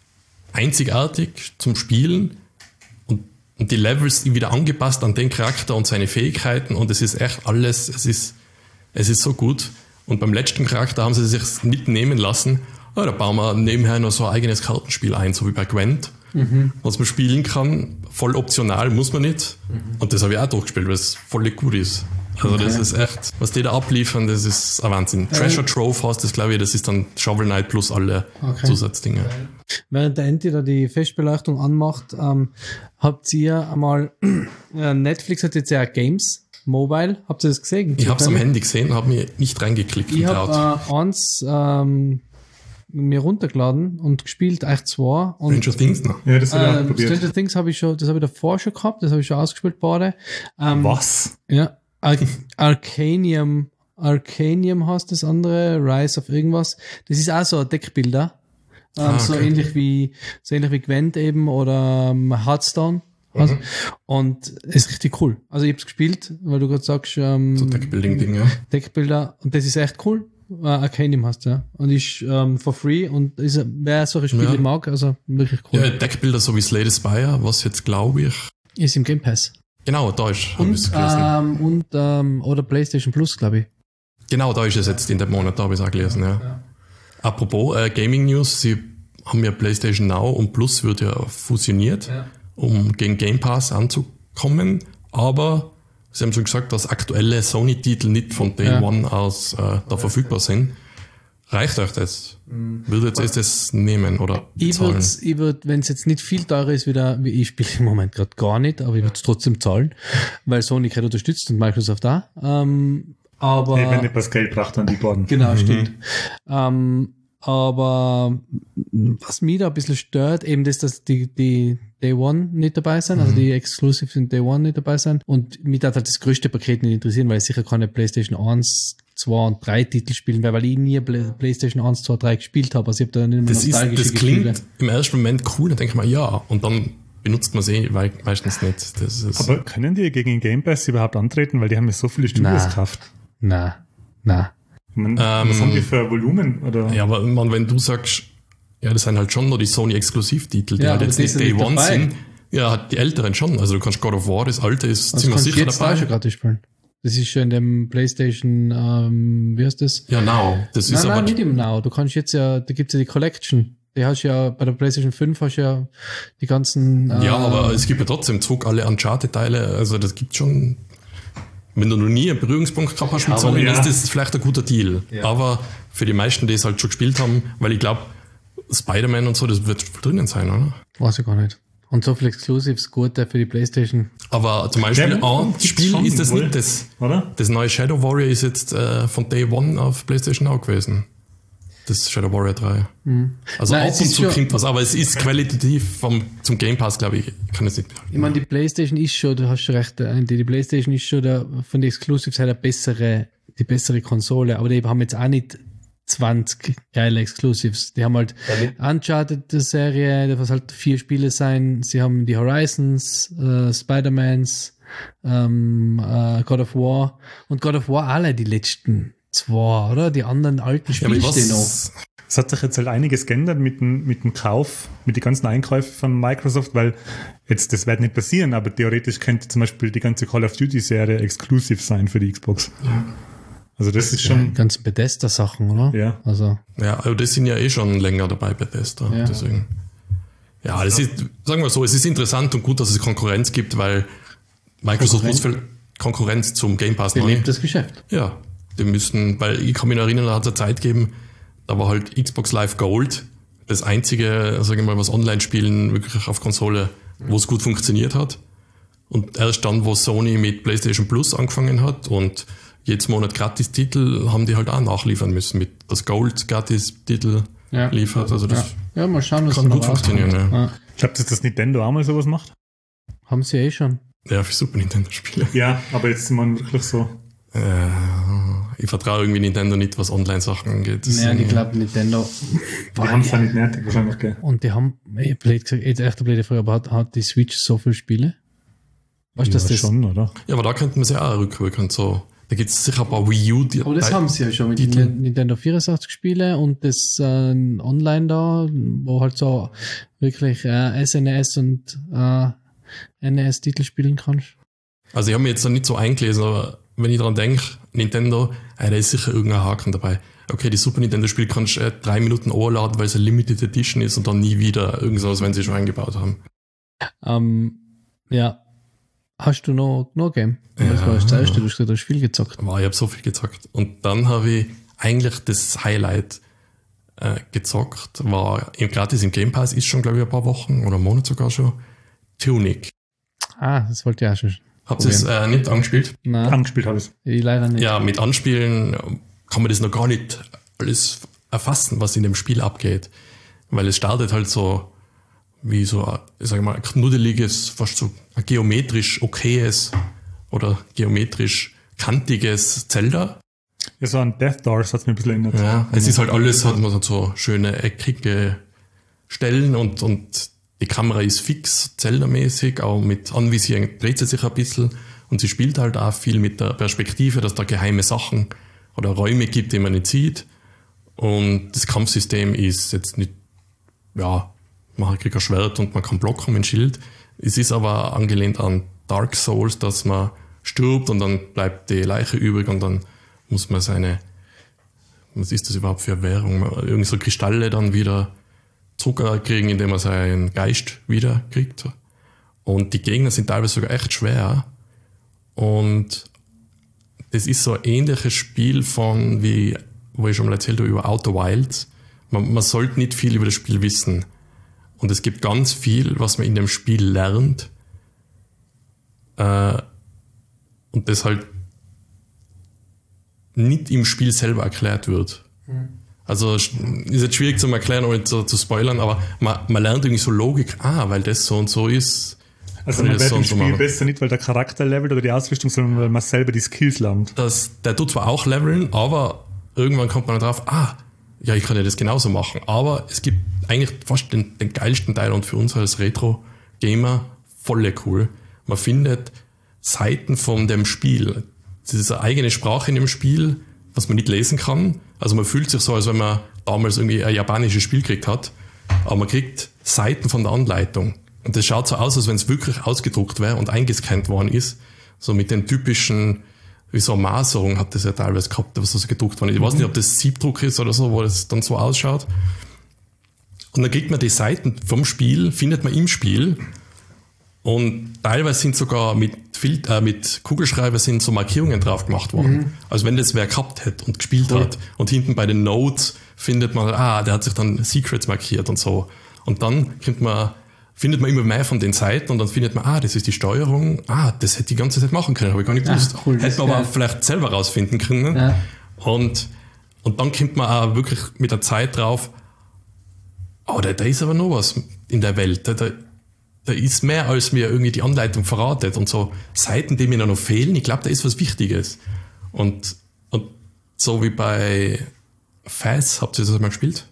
Speaker 2: einzigartig zum Spielen und, und die Levels sind wieder angepasst an den Charakter und seine Fähigkeiten und es ist echt alles, es ist, es ist so gut. Und beim letzten Charakter haben sie sich nicht nehmen lassen, oh, da bauen wir nebenher noch so ein eigenes Kartenspiel ein, so wie bei Gwent, mhm. was man spielen kann, voll optional, muss man nicht. Mhm. Und das habe ich auch durchgespielt, weil es voll gut ist. Also okay. Das ist echt, was die da abliefern, das ist ein Wahnsinn. Ja. Treasure Trove heißt das, glaube ich, das ist dann Shovel Knight plus alle okay. Zusatzdinge.
Speaker 4: Während der Enti da die Festbeleuchtung anmacht, ähm, habt ihr einmal, äh, Netflix hat jetzt ja Games, Mobile, habt ihr das gesehen?
Speaker 2: Ich habe es am Handy gesehen, habe mir nicht reingeklickt.
Speaker 4: Ich habe äh, eins ähm, mir runtergeladen und gespielt, echt zwei. Und,
Speaker 2: Stranger Things noch?
Speaker 3: Ja, das habe ich
Speaker 4: äh,
Speaker 3: auch probiert.
Speaker 4: Stranger Things habe ich schon, das habe ich davor schon gehabt, das habe ich schon ausgespielt, beide. Ähm,
Speaker 3: Was?
Speaker 4: Ja. Ar- Arcanium, Arcanium heißt das andere, Rise of irgendwas. Das ist auch so ein Deckbilder. Ähm, ah, okay. So ähnlich wie, so ähnlich wie Gwent eben oder ähm, Hearthstone. Mhm. Und ist richtig cool. Also ich hab's gespielt, weil du gerade sagst, ähm,
Speaker 2: so Deckbuilding-Ding, ja.
Speaker 4: Deckbilder. Und das ist echt cool. Uh, Arcanium heißt ja. Und ist ähm, for free und ist, wer solche Spiele
Speaker 2: ja.
Speaker 4: mag, also wirklich cool.
Speaker 2: Ja, Deckbilder so wie Slay the Spire, was jetzt glaube ich.
Speaker 4: Ist im Game Pass.
Speaker 2: Genau, da ist,
Speaker 4: habe ich es gelesen. Ähm, und, ähm, oder PlayStation Plus, glaube ich.
Speaker 2: Genau, da ist es jetzt in dem Monat, da habe ich es auch gelesen, ja. ja. Apropos äh, Gaming News, sie haben ja PlayStation Now und Plus wird ja fusioniert, ja. um gegen Game Pass anzukommen, aber sie haben schon gesagt, dass aktuelle Sony-Titel nicht von Day ja. One aus äh, da verfügbar sind. Reicht euch das? Mhm. Würdet ihr das nehmen oder
Speaker 4: ich zahlen? Würd, ich würde, wenn es jetzt nicht viel teurer ist, wieder, wie ich spiele im Moment gerade gar nicht, aber ich würde es trotzdem zahlen, weil Sony gerade unterstützt und Microsoft da. Ähm, aber
Speaker 3: hey, wenn etwas Geld braucht, dann die Borden.
Speaker 4: Genau, mhm. stimmt. Ähm, aber was mich da ein bisschen stört, eben das, dass die, die Day One nicht dabei sind, mhm. also die Exclusives in Day One nicht dabei sind. Und mich darf halt das größte Paket nicht interessieren, weil ich sicher keine PlayStation eins, zwei und drei Titel spielen werde, weil ich nie Play- PlayStation eins, zwei, drei gespielt habe. Also ich habe da nicht mehr
Speaker 2: das, ist, das klingt Gefühle. Im ersten Moment cool, dann denke ich mal, ja. Und dann benutzt man sie eh meistens nicht. Das ist
Speaker 3: aber können die gegen Game Pass überhaupt antreten? Weil die haben ja so viele Studios gekauft.
Speaker 4: Nein, nein.
Speaker 3: Man, ähm, was haben die für Volumen? Oder?
Speaker 2: Ja, aber man, wenn du sagst, ja, das sind halt schon nur die Sony-Exklusivtitel, die ja, halt jetzt nicht Day One dabei. Sind. Ja, die älteren schon. Also du kannst God of War, das alte ist
Speaker 4: also
Speaker 2: ziemlich sicher
Speaker 4: jetzt dabei. Schon gerade spielen. Das ist schon in dem PlayStation, ähm, wie heißt das?
Speaker 2: Ja, Now. Das
Speaker 4: nein,
Speaker 2: ist
Speaker 4: nein,
Speaker 2: aber
Speaker 4: nicht im Now. Du kannst jetzt ja, da gibt's ja die Collection. Die hast ja, bei der PlayStation fünf hast du ja die ganzen...
Speaker 2: Äh, ja, aber es gibt ja trotzdem zurück alle Uncharted-Teile. Also das gibt schon... Wenn du noch nie einen Berührungspunkt gehabt hast mit Sony, ja. ist das vielleicht ein guter Deal. Ja. Aber für die meisten, die es halt schon gespielt haben, weil ich glaube, Spider-Man und so, das wird drinnen sein, oder?
Speaker 4: Weiß ich gar nicht. Und so viel Exclusives, gute für die PlayStation.
Speaker 2: Aber zum Beispiel ein Spiel ist das wohl. Nicht das, oder? Das neue Shadow Warrior ist jetzt äh, von Day One auf PlayStation Now gewesen. das Shadow Warrior drei.
Speaker 4: Mhm.
Speaker 2: Also
Speaker 4: Nein,
Speaker 2: ab
Speaker 4: es
Speaker 2: und
Speaker 4: ist
Speaker 2: zu
Speaker 4: schon-
Speaker 2: klingt was, aber es ist qualitativ vom, zum Game Pass, glaube ich, kann es nicht mithalten.
Speaker 4: Ich meine, die PlayStation ist schon, du hast schon recht, äh, die, die PlayStation ist schon der, von den Exclusives her der bessere, die bessere Konsole, aber die haben jetzt auch nicht zwanzig geile Exclusives. Die haben halt Uncharted-Serie, was halt vier Spiele sein. Sie haben die Horizons, äh, Spider-Mans, ähm, äh, God of War und God of War alle die letzten zwei, oder? Die anderen alten
Speaker 2: Ja, aber
Speaker 4: Spiele stehen noch.
Speaker 2: was,
Speaker 3: Es hat sich jetzt halt einiges geändert mit dem, mit dem Kauf, mit den ganzen Einkäufen von Microsoft, weil jetzt, das wird nicht passieren, aber theoretisch könnte zum Beispiel die ganze Call of Duty-Serie exklusiv sein für die Xbox. Also das ist
Speaker 4: Die
Speaker 3: schon,
Speaker 4: ganzen Bethesda-Sachen, oder?
Speaker 3: ja.
Speaker 4: Also,
Speaker 2: ja, aber das sind ja eh schon länger dabei, Bethesda.
Speaker 4: Ja.
Speaker 2: Deswegen. Ja, das ist, sagen wir so, es ist interessant und gut, dass es Konkurrenz gibt, weil Microsoft muss viel Konkurrenz zum Game Pass neu.
Speaker 4: belebt das Geschäft.
Speaker 2: Ja, die müssen, weil ich kann mich noch erinnern, da hat es eine Zeit gegeben, da war halt Xbox Live Gold das einzige, sage ich mal, was Online-Spielen wirklich auf Konsole, wo es gut funktioniert hat. Und erst dann, wo Sony mit PlayStation Plus angefangen hat und jedes Monat Gratis-Titel, haben die halt auch nachliefern müssen mit das Gold Gratis-Titel
Speaker 4: Ja.
Speaker 2: liefert. Also das
Speaker 4: Ja, mal schauen, was
Speaker 2: kann
Speaker 4: da
Speaker 2: gut
Speaker 4: noch rauskommt.
Speaker 2: funktionieren. Ja.
Speaker 4: Ja.
Speaker 3: Glaubt ihr, dass Nintendo auch mal sowas macht?
Speaker 4: Haben sie eh schon.
Speaker 2: Ja, für Super Nintendo-Spiele.
Speaker 3: Ja, aber jetzt sind wir wirklich so.
Speaker 2: Äh, ich vertraue irgendwie Nintendo nicht, was Online-Sachen angeht. Das
Speaker 4: Nein,
Speaker 2: sind-
Speaker 4: ich glaube Nintendo.
Speaker 3: Die haben es ja nicht nötig, wahrscheinlich, gell?
Speaker 4: Und die haben, ich hab blöd gesagt, jetzt echt eine blöde Frage, aber hat, hat die Switch so viele Spiele? Weißt du,
Speaker 3: Ja,
Speaker 4: dass das.
Speaker 3: schon, oder?
Speaker 2: Ja, aber da könnten wir sie auch rückwirken. So. Da gibt es sicher ein paar Wii U, die
Speaker 4: Aber das haben sie ja schon mit den
Speaker 2: Titel.
Speaker 4: Nintendo vierundsechzig Spiele und das äh, Online da, wo halt so wirklich äh, S N E S und äh, N E S-Titel spielen kannst.
Speaker 2: Also ich habe mir jetzt noch nicht so eingelesen, aber wenn ich daran denke, Nintendo, äh, da ist sicher irgendein Haken dabei. Okay, die Super Nintendo-Spiel kannst du äh, drei Minuten anladen, weil es eine Limited Edition ist und dann nie wieder irgendwas, wenn sie schon eingebaut haben.
Speaker 4: Ähm, ja. Hast du noch, noch Game?
Speaker 2: Ja.
Speaker 4: Das war das erste, du hast gesagt, du hast viel gezockt.
Speaker 2: Wow, ich habe so viel gezockt. Und dann habe ich eigentlich das Highlight äh, gezockt, war im, gratis im Game Pass, ist schon glaube ich ein paar Wochen oder einen Monat sogar schon, Tunic.
Speaker 4: Ah, das wollte ich auch schon.
Speaker 2: Habt ihr es äh, nicht angespielt?
Speaker 4: Nein,
Speaker 3: Angespielt habe ich es.
Speaker 4: ich leider nicht.
Speaker 2: Ja, mit Anspielen kann man das noch gar nicht alles erfassen, was in dem Spiel abgeht. Weil es startet halt so wie so, ein, ich sag mal, ein knuddeliges, fast so ein geometrisch okayes oder geometrisch kantiges Zelda.
Speaker 3: Ja, so an Death Doors hat es mir ein bisschen erinnert.
Speaker 2: Ja, es ist halt alles, hat man so schöne eckige Stellen und, und die Kamera ist fix, Zelda-mäßig, auch mit Anvisieren dreht sie sich ein bisschen und sie spielt halt auch viel mit der Perspektive, dass da geheime Sachen oder Räume gibt, die man nicht sieht. Und das Kampfsystem ist jetzt nicht, ja, man kriegt ein Schwert und man kann blocken mit dem Schild. Es ist aber angelehnt an Dark Souls, dass man stirbt und dann bleibt die Leiche übrig und dann muss man seine, was ist das überhaupt für eine Währung, irgendwie so Kristalle dann wieder zurückkriegen, indem man seinen Geist wieder kriegt. Und die Gegner sind teilweise sogar echt schwer. Und das ist so ein ähnliches Spiel von, wie, wo ich schon mal erzählt habe, über Outer Wilds. Man, man sollte nicht viel über das Spiel wissen. Und es gibt ganz viel, was man in dem Spiel lernt. Äh, und das halt nicht im Spiel selber erklärt wird. Mhm. Also ist jetzt schwierig zu erklären, ohne zu, zu spoilern, aber man, man lernt irgendwie so Logik, ah, weil das so und so ist.
Speaker 3: Also
Speaker 2: kann
Speaker 3: man
Speaker 2: ich das
Speaker 3: wird
Speaker 2: so
Speaker 3: im
Speaker 2: und so
Speaker 3: Spiel
Speaker 2: machen.
Speaker 3: besser nicht, weil der Charakter levelt oder die Ausrüstung, sondern weil man selber die Skills lernt.
Speaker 2: Das, der tut zwar auch leveln, aber irgendwann kommt man drauf, ah, ja, ich kann ja das genauso machen. Aber es gibt eigentlich fast den, den geilsten Teil und für uns als Retro-Gamer voll cool. Man findet Seiten von dem Spiel. Das ist eine eigene Sprache in dem Spiel, was man nicht lesen kann. Also man fühlt sich so, als wenn man damals irgendwie ein japanisches Spiel gekriegt hat. Aber man kriegt Seiten von der Anleitung. Und das schaut so aus, als wenn es wirklich ausgedruckt wäre und eingescannt worden ist. So mit den typischen, wie so eine Maserung hat das ja teilweise gehabt, was so gedruckt worden ist. Ich weiß nicht, ob das Siebdruck ist oder so, wo das dann so ausschaut. Und dann kriegt man die Seiten vom Spiel, findet man im Spiel. Und teilweise sind sogar mit, Fil- äh, mit Kugelschreiber sind so Markierungen drauf gemacht worden. Mhm. Also wenn das wer gehabt hätte und gespielt cool. hat. Und hinten bei den Notes findet man, ah, der hat sich dann Secrets markiert und so. Und dann findet man, findet man immer mehr von den Seiten und dann findet man, ah, das ist die Steuerung. Ah, das hätte ich die ganze Zeit machen können, habe ich gar nicht gewusst.
Speaker 4: Ach, cool,
Speaker 2: hätte man aber vielleicht selber rausfinden können.
Speaker 4: Ja.
Speaker 2: Und und dann kommt man auch wirklich mit der Zeit drauf, oh, da, da ist aber noch was in der Welt. Da, da, da ist mehr, als mir irgendwie die Anleitung verratet. Und so Seiten, die mir noch fehlen, ich glaube, da ist was Wichtiges. Und, und so wie bei Faz, habt ihr das mal gespielt?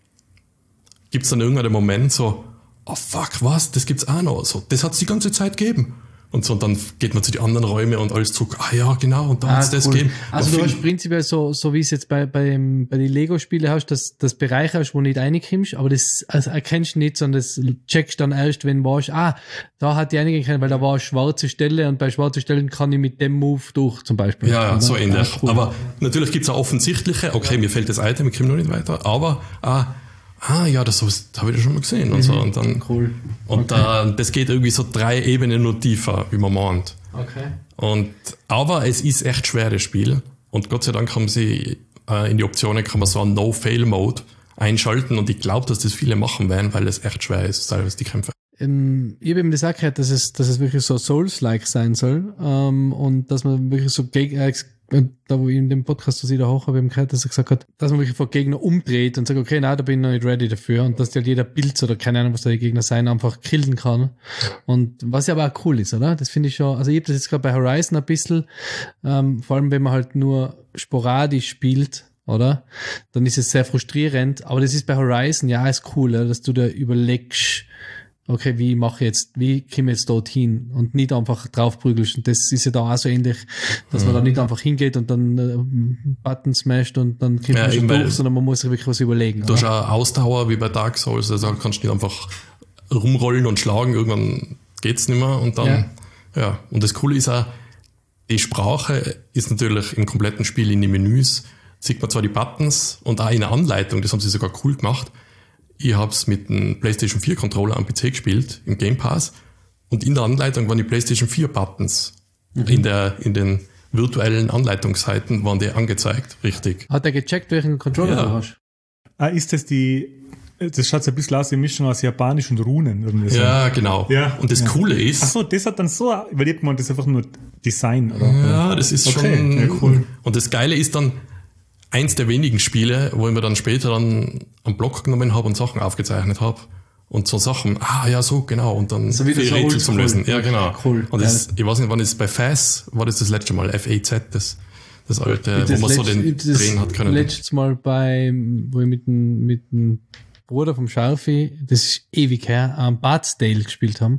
Speaker 2: Gibt es dann irgendwann den Moment so, oh fuck, was, das gibt's auch noch. So, das hat's die ganze Zeit gegeben. Und so, und dann geht man zu den anderen Räumen und alles zurück, ah ja, genau, und da
Speaker 4: ah,
Speaker 2: hat's das
Speaker 4: cool.
Speaker 2: gegeben.
Speaker 4: Also
Speaker 2: da
Speaker 4: du
Speaker 2: find-
Speaker 4: hast prinzipiell so, so wie es jetzt bei, bei, bei den Lego-Spielen hast, dass das Bereich hast, wo du nicht reinkommst, aber das also erkennst du nicht, sondern das checkst dann erst, wenn du warst, ah, da hat die einige kennen, weil da war eine schwarze Stelle und bei schwarzen Stellen kann ich mit dem Move durch, zum Beispiel.
Speaker 2: Ja, ja, so ähnlich.
Speaker 4: Ah, cool.
Speaker 2: Aber natürlich gibt's auch offensichtliche, okay, mir fällt das Item, ich komme noch nicht weiter, aber ah, ah ja, das, das habe ich ja schon mal gesehen und so. Und dann,
Speaker 4: Cool.
Speaker 2: und
Speaker 4: Okay.
Speaker 2: äh, das geht irgendwie so drei Ebenen nur tiefer, wie man meint.
Speaker 4: Okay.
Speaker 2: Und, aber es ist echt schwer, das Spiel. Und Gott sei Dank haben sie äh, in die Optionen kann man so einen No-Fail-Mode einschalten und ich glaube, dass das viele machen werden, weil es echt schwer ist, teilweise die Kämpfe.
Speaker 4: Ähm, ich habe eben das auch gehört, dass es, dass es wirklich so Souls-like sein soll ähm, und dass man wirklich so gegen, äh, da wo ich in dem Podcast, was ich da hoch habe, eben gehört, dass er gesagt hat, dass man wirklich vor Gegner umdreht und sagt, okay, nein, da bin ich noch nicht ready dafür und dass dir halt jeder Pilz oder keine Ahnung, was da die Gegner sein, einfach killen kann. Und was ja aber auch cool ist, oder? Das finde ich schon, also ich habe das jetzt gerade bei Horizon ein bisschen, ähm, vor allem wenn man halt nur sporadisch spielt, oder? Dann ist es sehr frustrierend, aber das ist bei Horizon ja ist cool, oder? Dass du da überlegst, okay, wie mache ich jetzt, wie komme ich jetzt dorthin und nicht einfach draufprügelst. Und das ist ja da auch so ähnlich, dass man da nicht einfach hingeht und dann äh, Button smasht und dann kommt
Speaker 2: Ja,
Speaker 4: man schon
Speaker 2: eben, weil
Speaker 4: durch, sondern man muss sich wirklich was überlegen.
Speaker 2: Du hast
Speaker 4: oder?
Speaker 2: auch Ausdauer wie bei Dark Souls, also da kannst du nicht einfach rumrollen und schlagen, irgendwann geht's nicht mehr und dann, ja. ja. Und das Coole ist auch, die Sprache ist natürlich im kompletten Spiel in den Menüs, sieht man zwar die Buttons und auch in der Anleitung, das haben sie sogar cool gemacht. Ich habe es mit einem PlayStation vier Controller am P C gespielt, im Game Pass. Und in der Anleitung waren die PlayStation vier Buttons. Mhm. In, der, in den virtuellen Anleitungsseiten waren die angezeigt, richtig.
Speaker 4: Hat er gecheckt, welchen Controller
Speaker 2: Ja.
Speaker 4: du hast?
Speaker 3: Ah, ist das die, das schaut so ein bisschen aus wie eine Mischung aus Japanisch und Runen. Irgendwie so.
Speaker 2: Ja, genau.
Speaker 3: Ja.
Speaker 2: Und das
Speaker 3: Ja.
Speaker 2: Coole ist...
Speaker 3: Ach so, das hat dann so, weil ich hab gemeint, das ist einfach nur Design, oder?
Speaker 2: Ja, das ist
Speaker 3: Okay,
Speaker 2: schon
Speaker 3: ja, cool.
Speaker 2: Und das Geile ist dann, eins der wenigen Spiele, wo ich mir dann später dann einen Block genommen habe und Sachen aufgezeichnet habe. Und so Sachen, ah ja, so, genau. Und dann
Speaker 4: So wie das
Speaker 2: viele Rätsel
Speaker 4: oldschool.
Speaker 2: zum Lösen. Ja, genau.
Speaker 4: Cool.
Speaker 2: Und das,
Speaker 4: Ja.
Speaker 2: ich weiß nicht, wann ist bei Faz, war das das letzte Mal, F A Z, das, das alte,
Speaker 4: Das
Speaker 2: wo man so
Speaker 4: letzt-
Speaker 2: den
Speaker 4: das
Speaker 2: drehen hat können.
Speaker 4: Letztes Mal bei, wo ich mit dem, mit dem Bruder vom Scharfi, das ist ewig her, am Bart's Tale gespielt haben.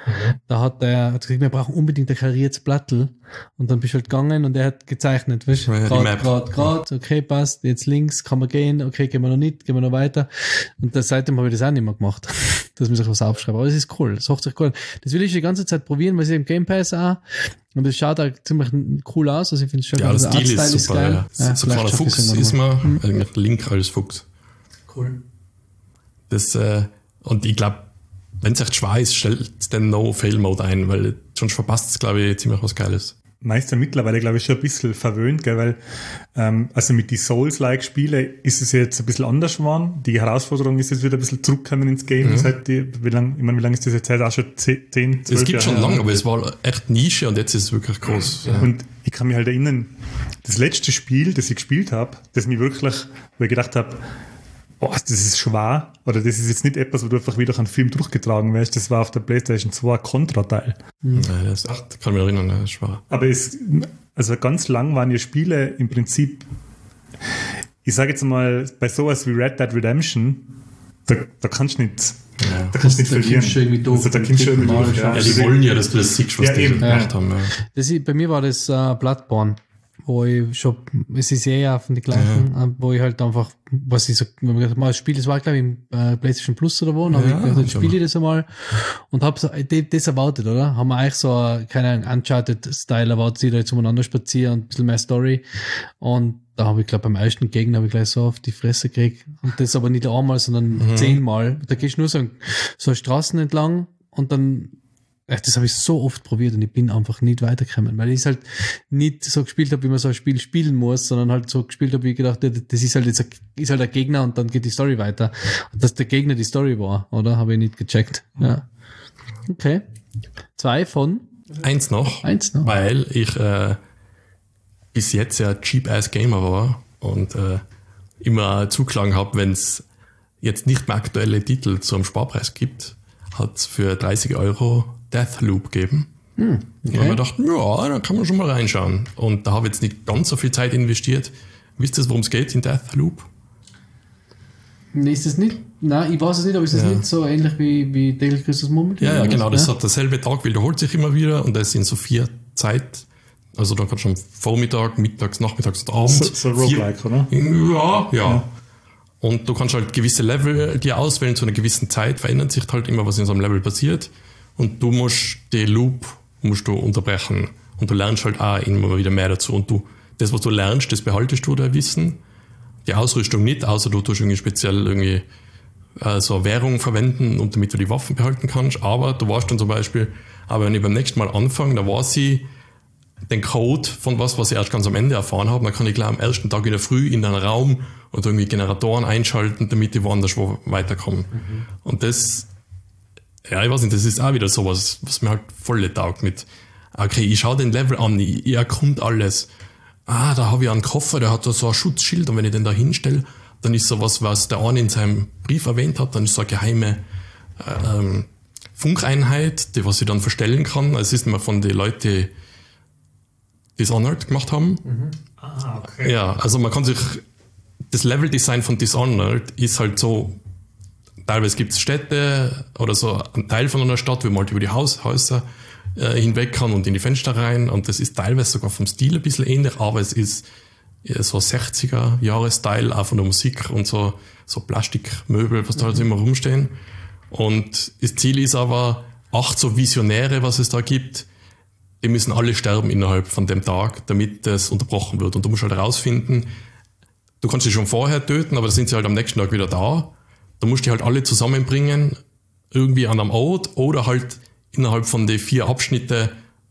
Speaker 4: Da hat er hat gesagt, wir brauchen unbedingt ein kariertes Plattel. Und dann bist du halt gegangen und er hat gezeichnet, weißt du?
Speaker 2: Ja, die
Speaker 4: Grad,
Speaker 2: Map.
Speaker 4: grad, grad, okay, passt, jetzt links, kann man gehen, okay, gehen wir noch nicht, gehen wir noch weiter. Und das, seitdem habe ich das auch nicht mehr gemacht, dass man sich was aufschreibt. Aber es ist cool, das macht sich cool. Das will ich die ganze Zeit probieren, weil es im Game Pass auch, und es schaut auch ziemlich cool aus, also ich finde es schon,
Speaker 2: Ja, das
Speaker 4: der
Speaker 2: Stil ist
Speaker 4: Artstyle
Speaker 2: super. Ja.
Speaker 4: Ja,
Speaker 2: so ein kleiner
Speaker 4: vielleicht schaffe ich
Speaker 2: Fuchs
Speaker 4: es
Speaker 2: ist
Speaker 4: irgendwann
Speaker 2: man, eigentlich Link als Fuchs.
Speaker 4: Cool.
Speaker 2: Das, äh, und ich glaube, wenn es echt schwer ist, stellt den No-Fail-Mode ein, weil sonst verpasst es, glaube ich, ziemlich was Geiles.
Speaker 3: Meister mittlerweile, glaube ich, schon ein bisschen verwöhnt, gell, weil ähm, also mit die Souls-like-Spiele ist es jetzt ein bisschen anders geworden. Die Herausforderung ist jetzt wieder ein bisschen zurückgekommen ins Game.
Speaker 2: Mhm.
Speaker 3: Seit die, wie lang, ich meine, wie lange ist das jetzt her? Auch schon zehn, zwölf
Speaker 2: Es gibt schon
Speaker 3: Jahre her.
Speaker 2: lange, aber es war echt Nische und jetzt ist es wirklich groß. Ja.
Speaker 3: Und ich kann mich halt erinnern, das letzte Spiel, das ich gespielt habe, das mich wirklich, wo ich gedacht habe, boah, das ist schwer, oder das ist jetzt nicht etwas, wo du einfach wieder durch einen Film durchgetragen wirst, das war auf der PlayStation zwei ein Contra-Teil.
Speaker 2: Ja, das ist echt, kann mich erinnern, das ist schwer.
Speaker 3: Aber es, also ganz lang waren ja Spiele im Prinzip, ich sage jetzt mal, bei sowas wie Red Dead Redemption, da, da kannst du nicht,
Speaker 2: Ja.
Speaker 3: da kannst du nicht
Speaker 4: Da
Speaker 3: verlieren.
Speaker 4: kommst du irgendwie durch.
Speaker 3: Also da kommst du irgendwie
Speaker 4: Mal
Speaker 3: durch.
Speaker 2: Ja,
Speaker 3: Also
Speaker 2: die wollen ja, dass du das siehst, was
Speaker 3: Ja,
Speaker 2: die
Speaker 3: eben.
Speaker 2: gemacht
Speaker 4: Ja.
Speaker 2: haben. Ja.
Speaker 4: Das ist, bei mir war das äh, Bloodborne, wo ich schon, es ist eh ja von den gleichen, äh, wo ich halt einfach, was ich so, wenn man gesagt, mal das Spiel, das war glaube ich im äh, PlayStation Plus oder wo, dann
Speaker 2: Ja,
Speaker 4: habe ich gedacht, dann
Speaker 2: schon
Speaker 4: spiele ich das einmal und habe so, das, das erwartet, oder? Haben wir eigentlich so, äh, keine Ahnung, Uncharted-Style erwartet, sie da jetzt umeinander spazieren und ein bisschen mehr Story und da habe ich glaube beim ersten Gegner habe ich gleich so auf die Fresse gekriegt und das aber nicht einmal, sondern
Speaker 2: Mhm.
Speaker 4: zehnmal. Da gehst du nur so, so Straßen entlang und dann Ach, das habe ich so oft probiert und ich bin einfach nicht weitergekommen, weil ich es halt nicht so gespielt habe, wie man so ein Spiel spielen muss, sondern halt so gespielt habe, wie ich gedacht, das ist halt jetzt ein, ist halt ein Gegner und dann geht die Story weiter. Und dass der Gegner die Story war, oder? Habe ich nicht gecheckt. Ja. Okay. Zwei von
Speaker 2: Eins noch,
Speaker 4: eins noch.
Speaker 2: weil ich äh, bis jetzt ja Cheap-Ass-Gamer war und äh, immer zugeschlagen habe, wenn es jetzt nicht mehr aktuelle Titel zum Sparpreis gibt, hat es für dreißig Euro Deathloop gegeben. Hm, okay. Und ich habe mir gedacht, ja, da kann man schon mal reinschauen. Und da habe ich jetzt nicht ganz so viel Zeit investiert. Wisst ihr, worum es geht in Deathloop?
Speaker 4: Nee, ist das nicht? Nein, ich weiß es nicht, aber ist das ja. nicht so ähnlich wie, wie täglich grüßt das Murmeltier?
Speaker 2: Ja, ja, genau. Das
Speaker 4: ja?
Speaker 2: hat derselbe Tag, wiederholt sich immer wieder und das sind so vier Zeit. Also dann kannst du am Vormittag, mittags, nachmittags und abends.
Speaker 3: So, so Roguelike, oder?
Speaker 2: Ja, ja, ja. Und du kannst halt gewisse Level dir auswählen, zu einer gewissen Zeit verändert sich halt immer, was in so einem Level passiert. Und du musst den Loop musst du unterbrechen. Und du lernst halt auch immer wieder mehr dazu. Und du, das, was du lernst, das behaltest du dein Wissen. Die Ausrüstung nicht, außer du tust irgendwie speziell irgendwie äh, so eine Währung verwenden, und damit du die Waffen behalten kannst. Aber du weißt dann zum Beispiel, aber wenn ich beim nächsten Mal anfange, da weiß ich den Code von was, was ich erst ganz am Ende erfahren habe, dann kann ich gleich am ersten Tag in der Früh in einen Raum und irgendwie Generatoren einschalten, damit ich woanders wo weiterkomme. Mhm. Und das, ja, ich weiß nicht, das ist auch wieder sowas, was mir halt voll taugt mit, okay, ich schaue den Level an, ich, ich erkunde alles. Ah, da habe ich einen Koffer, der hat da so ein Schutzschild, und wenn ich den da hinstelle, dann ist sowas, was der eine in seinem Brief erwähnt hat, dann ist so eine geheime ähm, Funkeinheit, die was ich dann verstellen kann. Es ist immer von den Leuten, die Dishonored gemacht haben. Mhm. Ah, okay. Ja, also man kann sich, das Leveldesign von Dishonored ist halt so, teilweise gibt es Städte oder so ein Teil von einer Stadt, wo man halt über die Haus, Häuser äh, hinweg kann und in die Fenster rein, und das ist teilweise sogar vom Stil ein bisschen ähnlich, aber es ist so sechziger-Jahre-Style, auch von der Musik und so, so Plastikmöbel, was da halt immer rumstehen. Und das Ziel ist aber, acht so Visionäre, was es da gibt, die müssen alle sterben innerhalb von dem Tag, damit das unterbrochen wird. Und du musst halt herausfinden, du kannst sie schon vorher töten, aber da sind sie halt am nächsten Tag wieder da. Da musst du die halt alle zusammenbringen, irgendwie an einem Ort, oder halt innerhalb von den vier Abschnitte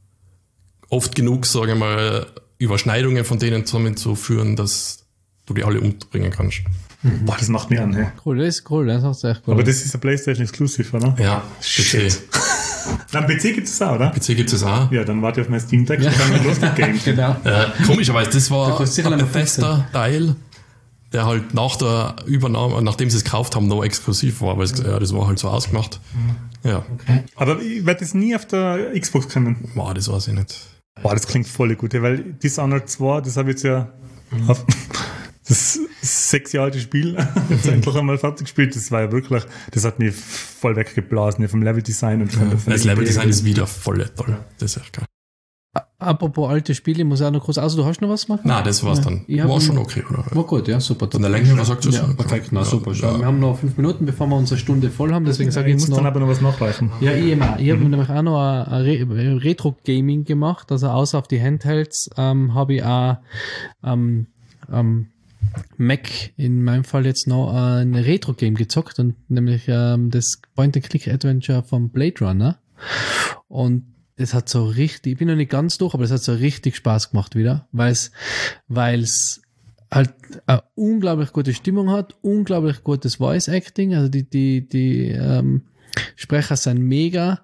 Speaker 2: oft genug, sage ich mal, Überschneidungen von denen zusammenzuführen, dass du die alle umbringen kannst.
Speaker 3: Mhm. Boah, das macht mir an, hey.
Speaker 4: Cool, das ist cool, das ist echt cool.
Speaker 3: Aber das ist ein PlayStation Exclusive, oder?
Speaker 2: Ja,
Speaker 3: shit. Am P C gibt es auch, oder?
Speaker 2: P C gibt es auch.
Speaker 3: Ja, dann warte ich auf mein Steam Deck und dann los mit Games.
Speaker 4: Genau.
Speaker 2: Ja, komischerweise, das war ein Bethesda-Teil, der halt nach der Übernahme, nachdem sie es gekauft haben, noch exklusiv war, weil es, ja, das war halt so ausgemacht. Mhm. Ja. Okay.
Speaker 3: Aber ich werde das nie auf der Xbox können.
Speaker 2: Boah, das weiß ich nicht.
Speaker 3: Boah, das klingt voll gut, weil Dishonored zwei, das habe ich jetzt ja mhm. auf das sechs Jahre alte Spiel jetzt endlich einmal fertig gespielt. Das war ja wirklich, das hat mich voll weggeblasen, ja, vom Leveldesign. Und
Speaker 2: ja, das Leveldesign ist wieder voll toll. Das ist echt geil.
Speaker 4: Apropos alte Spiele, ich muss auch noch kurz, also du hast noch was machen?
Speaker 2: Nein, das war's dann.
Speaker 4: Ja,
Speaker 2: war schon okay, oder?
Speaker 4: War gut, ja, super.
Speaker 2: Von der Länge, was sagst du?
Speaker 4: Ja, perfekt, na super. Ja. Wir haben noch fünf Minuten, bevor wir unsere Stunde voll haben, deswegen sage ich jetzt
Speaker 3: muss
Speaker 4: noch...
Speaker 3: dann aber noch was nachreichen.
Speaker 4: Ja, ich immer. Ich habe mhm. nämlich auch noch ein, ein Retro-Gaming gemacht, also außer auf die Handhelds ähm, habe ich auch ähm, ähm, Mac in meinem Fall jetzt noch ein Retro-Game gezockt, und nämlich ähm, das Point-and-Click-Adventure vom Blade Runner, und es hat so richtig, ich bin noch nicht ganz durch, aber es hat so richtig Spaß gemacht wieder, weil es weil es halt eine unglaublich gute Stimmung hat, unglaublich gutes Voice Acting, also die die die ähm, Sprecher sind mega.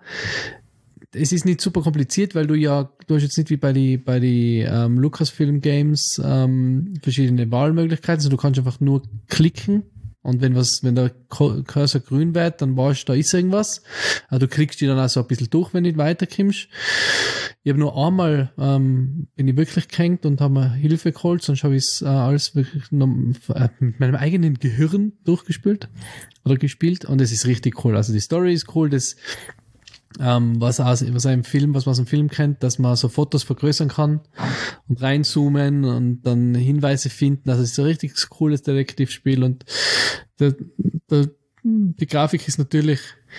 Speaker 4: Es ist nicht super kompliziert, weil du ja, du hast jetzt nicht wie bei die bei die ähm, Lucasfilm Games ähm, verschiedene Wahlmöglichkeiten, also du kannst einfach nur klicken. Und wenn was, wenn der Cursor grün wird, dann weißt du, da ist irgendwas. Also du kriegst die dann auch so ein bisschen durch, wenn du nicht weiterkommst. Ich habe nur einmal, ähm, bin ich wirklich gehängt und habe mir Hilfe geholt, sonst habe ich es äh, alles wirklich noch, äh, mit meinem eigenen Gehirn durchgespielt oder gespielt, und es ist richtig cool. Also die Story ist cool, das Ähm, was, aus, was einem Film, was man aus dem Film kennt, dass man so Fotos vergrößern kann und reinzoomen und dann Hinweise finden. Also es ist ein richtig cooles Detektivspiel, und der, der, die Grafik ist natürlich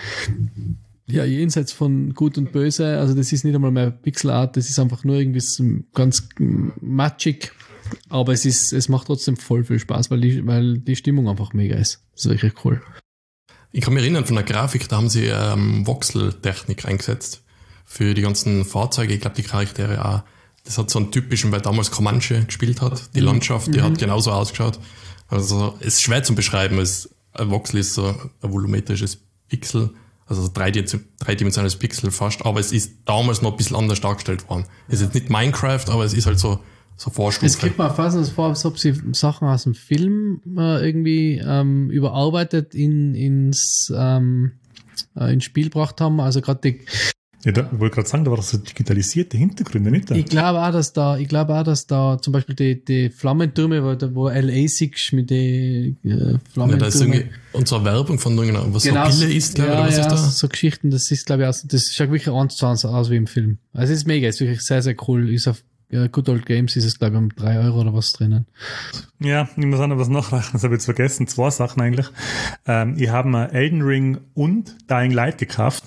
Speaker 4: ja jenseits von Gut und Böse. Also das ist nicht einmal mehr Pixelart, das ist einfach nur irgendwie so ganz matschig, aber es ist, es macht trotzdem voll viel Spaß, weil die, weil die Stimmung einfach mega ist. Das ist wirklich cool.
Speaker 2: Ich kann mich erinnern, von der Grafik, da haben sie ähm, Voxel-Technik eingesetzt für die ganzen Fahrzeuge. Ich glaube, die Charaktere auch. Das hat so einen typischen, weil damals Comanche gespielt hat. Die Landschaft, die mhm. hat genauso ausgeschaut. Also es ist schwer zu beschreiben. Es, ein Voxel ist so ein volumetrisches Pixel, also ein dreidimensionales Pixel fast. Aber es ist damals noch ein bisschen anders dargestellt worden. Es ist jetzt nicht Minecraft, aber es ist halt so so Vorstufe.
Speaker 4: Es gibt mir fast so vor, als ob sie Sachen aus dem Film äh, irgendwie ähm, überarbeitet in, ins, ähm, äh, ins Spiel gebracht haben. Also gerade die.
Speaker 3: Ja, da, ich wollte gerade sagen, da war doch so digitalisierte Hintergründe, nicht? Da?
Speaker 4: Ich glaube auch, dass da, ich glaube auch, dass da zum Beispiel die, die Flammentürme, wo, wo L A siehst mit den äh, Flammentürmen.
Speaker 2: Ja, da ist irgendwie unsere Werbung von irgendeiner, was
Speaker 4: genau,
Speaker 2: so Pille ist, glaube ich,
Speaker 4: ja,
Speaker 2: oder was
Speaker 4: ja,
Speaker 2: ist da?
Speaker 4: so Geschichten, das ist, glaube ich, auch, das schaut wirklich eins zu eins aus wie im Film. Also es ist mega, es ist wirklich sehr, sehr cool. Ist auf uh, Good Old Games ist es, glaube ich, um drei Euro oder was drinnen.
Speaker 3: Ja, ich muss auch noch was nachreichen, das habe ich jetzt vergessen. Zwei Sachen eigentlich. Ähm, ich habe mir Elden Ring und Dying Light gekauft.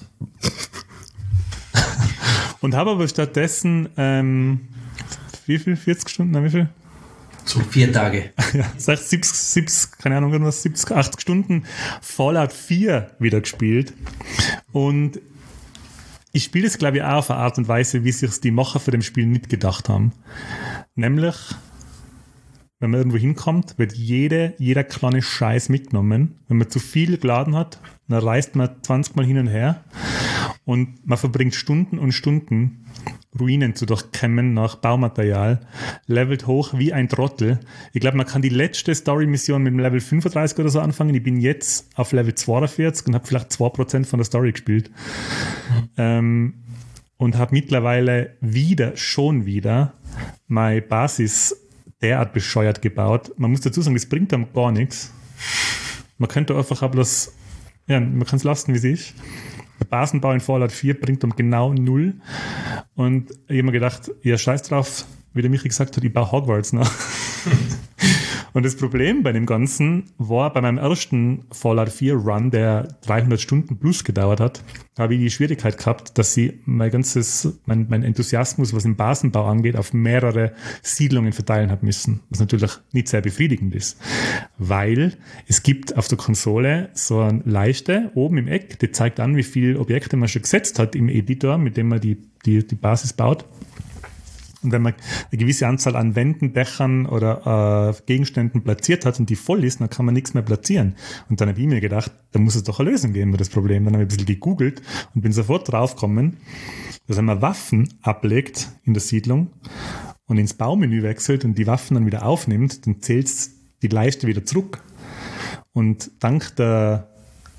Speaker 3: Und habe aber stattdessen, ähm, wie viel? vierzig Stunden? Na, wie viel?
Speaker 4: So vier Tage.
Speaker 3: Ja, sechzig, siebzig, siebzig, keine Ahnung, irgendwas, siebzig, achtzig Stunden Fallout vier wieder gespielt. Und ich spiele es, glaube ich, auch auf eine Art und Weise, wie sich die Macher für dem Spiel nicht gedacht haben. Nämlich, wenn man irgendwo hinkommt, wird jede, jeder kleine Scheiß mitgenommen. Wenn man zu viel geladen hat, dann reist man zwanzig Mal hin und her. Und man verbringt Stunden und Stunden, Ruinen zu durchkämmen nach Baumaterial, levelt hoch wie ein Trottel. Ich glaube, man kann die letzte Story-Mission mit dem Level fünfunddreißig oder so anfangen. Ich bin jetzt auf Level zweiundvierzig und habe vielleicht zwei Prozent von der Story gespielt. Mhm. Ähm, und habe mittlerweile wieder, schon wieder, meine Basis derart bescheuert gebaut. Man muss dazu sagen, das bringt einem gar nichts. Man könnte einfach auch bloß, ja, man kann es lassen, wie es ist. Der Basenbau in Fallout vier bringt um genau null. Und ich habe mir gedacht, ja, scheiß drauf, wie der Michi gesagt hat, ich baue Hogwarts nach. Und das Problem bei dem Ganzen war, bei meinem ersten Fallout vier Run, der dreihundert Stunden plus gedauert hat, habe ich die Schwierigkeit gehabt, dass sie mein ganzes, mein, mein Enthusiasmus, was den Basenbau angeht, auf mehrere Siedlungen verteilen hat müssen. Was natürlich nicht sehr befriedigend ist. Weil es gibt auf der Konsole so eine Leiste oben im Eck, die zeigt an, wie viele Objekte man schon gesetzt hat im Editor, mit dem man die, die, die Basis baut. Und wenn man eine gewisse Anzahl an Wänden, Dächern oder äh, Gegenständen platziert hat und die voll ist, dann kann man nichts mehr platzieren. Und dann habe ich mir gedacht, da muss es doch eine Lösung geben für das Problem. Dann habe ich ein bisschen gegoogelt und bin sofort draufgekommen, dass wenn man Waffen ablegt in der Siedlung und ins Baumenü wechselt und die Waffen dann wieder aufnimmt, dann zählt die Leiste wieder zurück. Und dank der,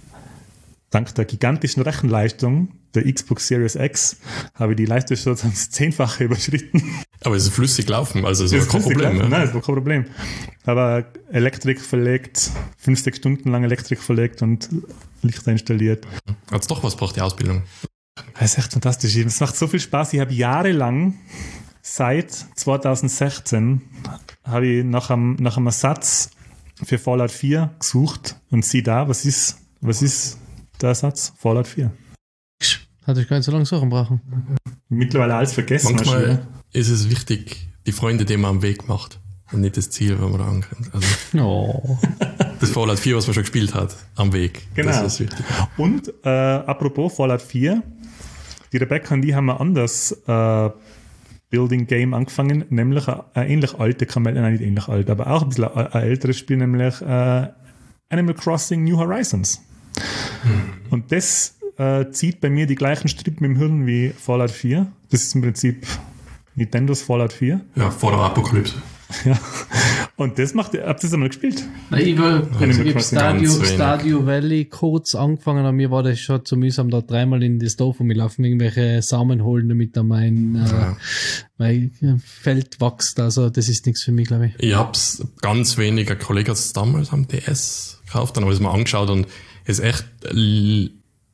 Speaker 3: dank der gigantischen Rechenleistung der Xbox Series X habe ich die Leiste schon das Zehnfache überschritten.
Speaker 2: Aber es ist flüssig laufen, also es ist kein Problem.
Speaker 3: Ja? Nein, es war kein Problem. Aber Elektrik verlegt, fünf, sechs Stunden lang Elektrik verlegt und Lichter installiert.
Speaker 2: Hat es doch was braucht, die Ausbildung?
Speaker 3: Das ist echt fantastisch. Es macht so viel Spaß. Ich habe jahrelang, seit zwanzig sechzehn, habe ich nach einem, nach einem Ersatz für Fallout vier gesucht und sieh da, was ist, was ist der Ersatz? Fallout vier.
Speaker 4: Hatte ich gar nicht so lange Sachen brauchen.
Speaker 3: Mittlerweile alles vergessen.
Speaker 2: Manchmal ist es wichtig, die Freunde, die man am Weg macht und nicht das Ziel, wenn man da ankommt. Also
Speaker 4: oh.
Speaker 2: Das Fallout vier, was man schon gespielt hat, am Weg.
Speaker 3: Genau.
Speaker 2: Das ist wichtig.
Speaker 3: Und äh, apropos Fallout vier, die Rebecca und die haben ein anderes äh, Building Game angefangen, nämlich ein, ein ähnlich alte, kann man, nein, nicht ähnlich alt, aber auch ein bisschen ein, ein älteres Spiel, nämlich äh, Animal Crossing New Horizons. Hm. Und das äh, zieht bei mir die gleichen Strippen im Hirn wie Fallout vier. Das ist im Prinzip Nintendos Fallout vier.
Speaker 2: Ja, vor der Apokalypse.
Speaker 3: Ja. Und das macht, habt ihr das einmal gespielt?
Speaker 4: Nein, ich habe Stadio, Stadio Valley kurz angefangen, aber mir war das schon zu mühsam, da dreimal in das Dorf um mich laufen, irgendwelche Samen holen, damit da mein, ja. äh, mein Feld wächst. Also das ist nichts für mich, glaube ich.
Speaker 2: Ich hab's ganz wenig, ein Kollege hat es damals am D S gekauft, dann habe ich es mal angeschaut und es ist echt, wie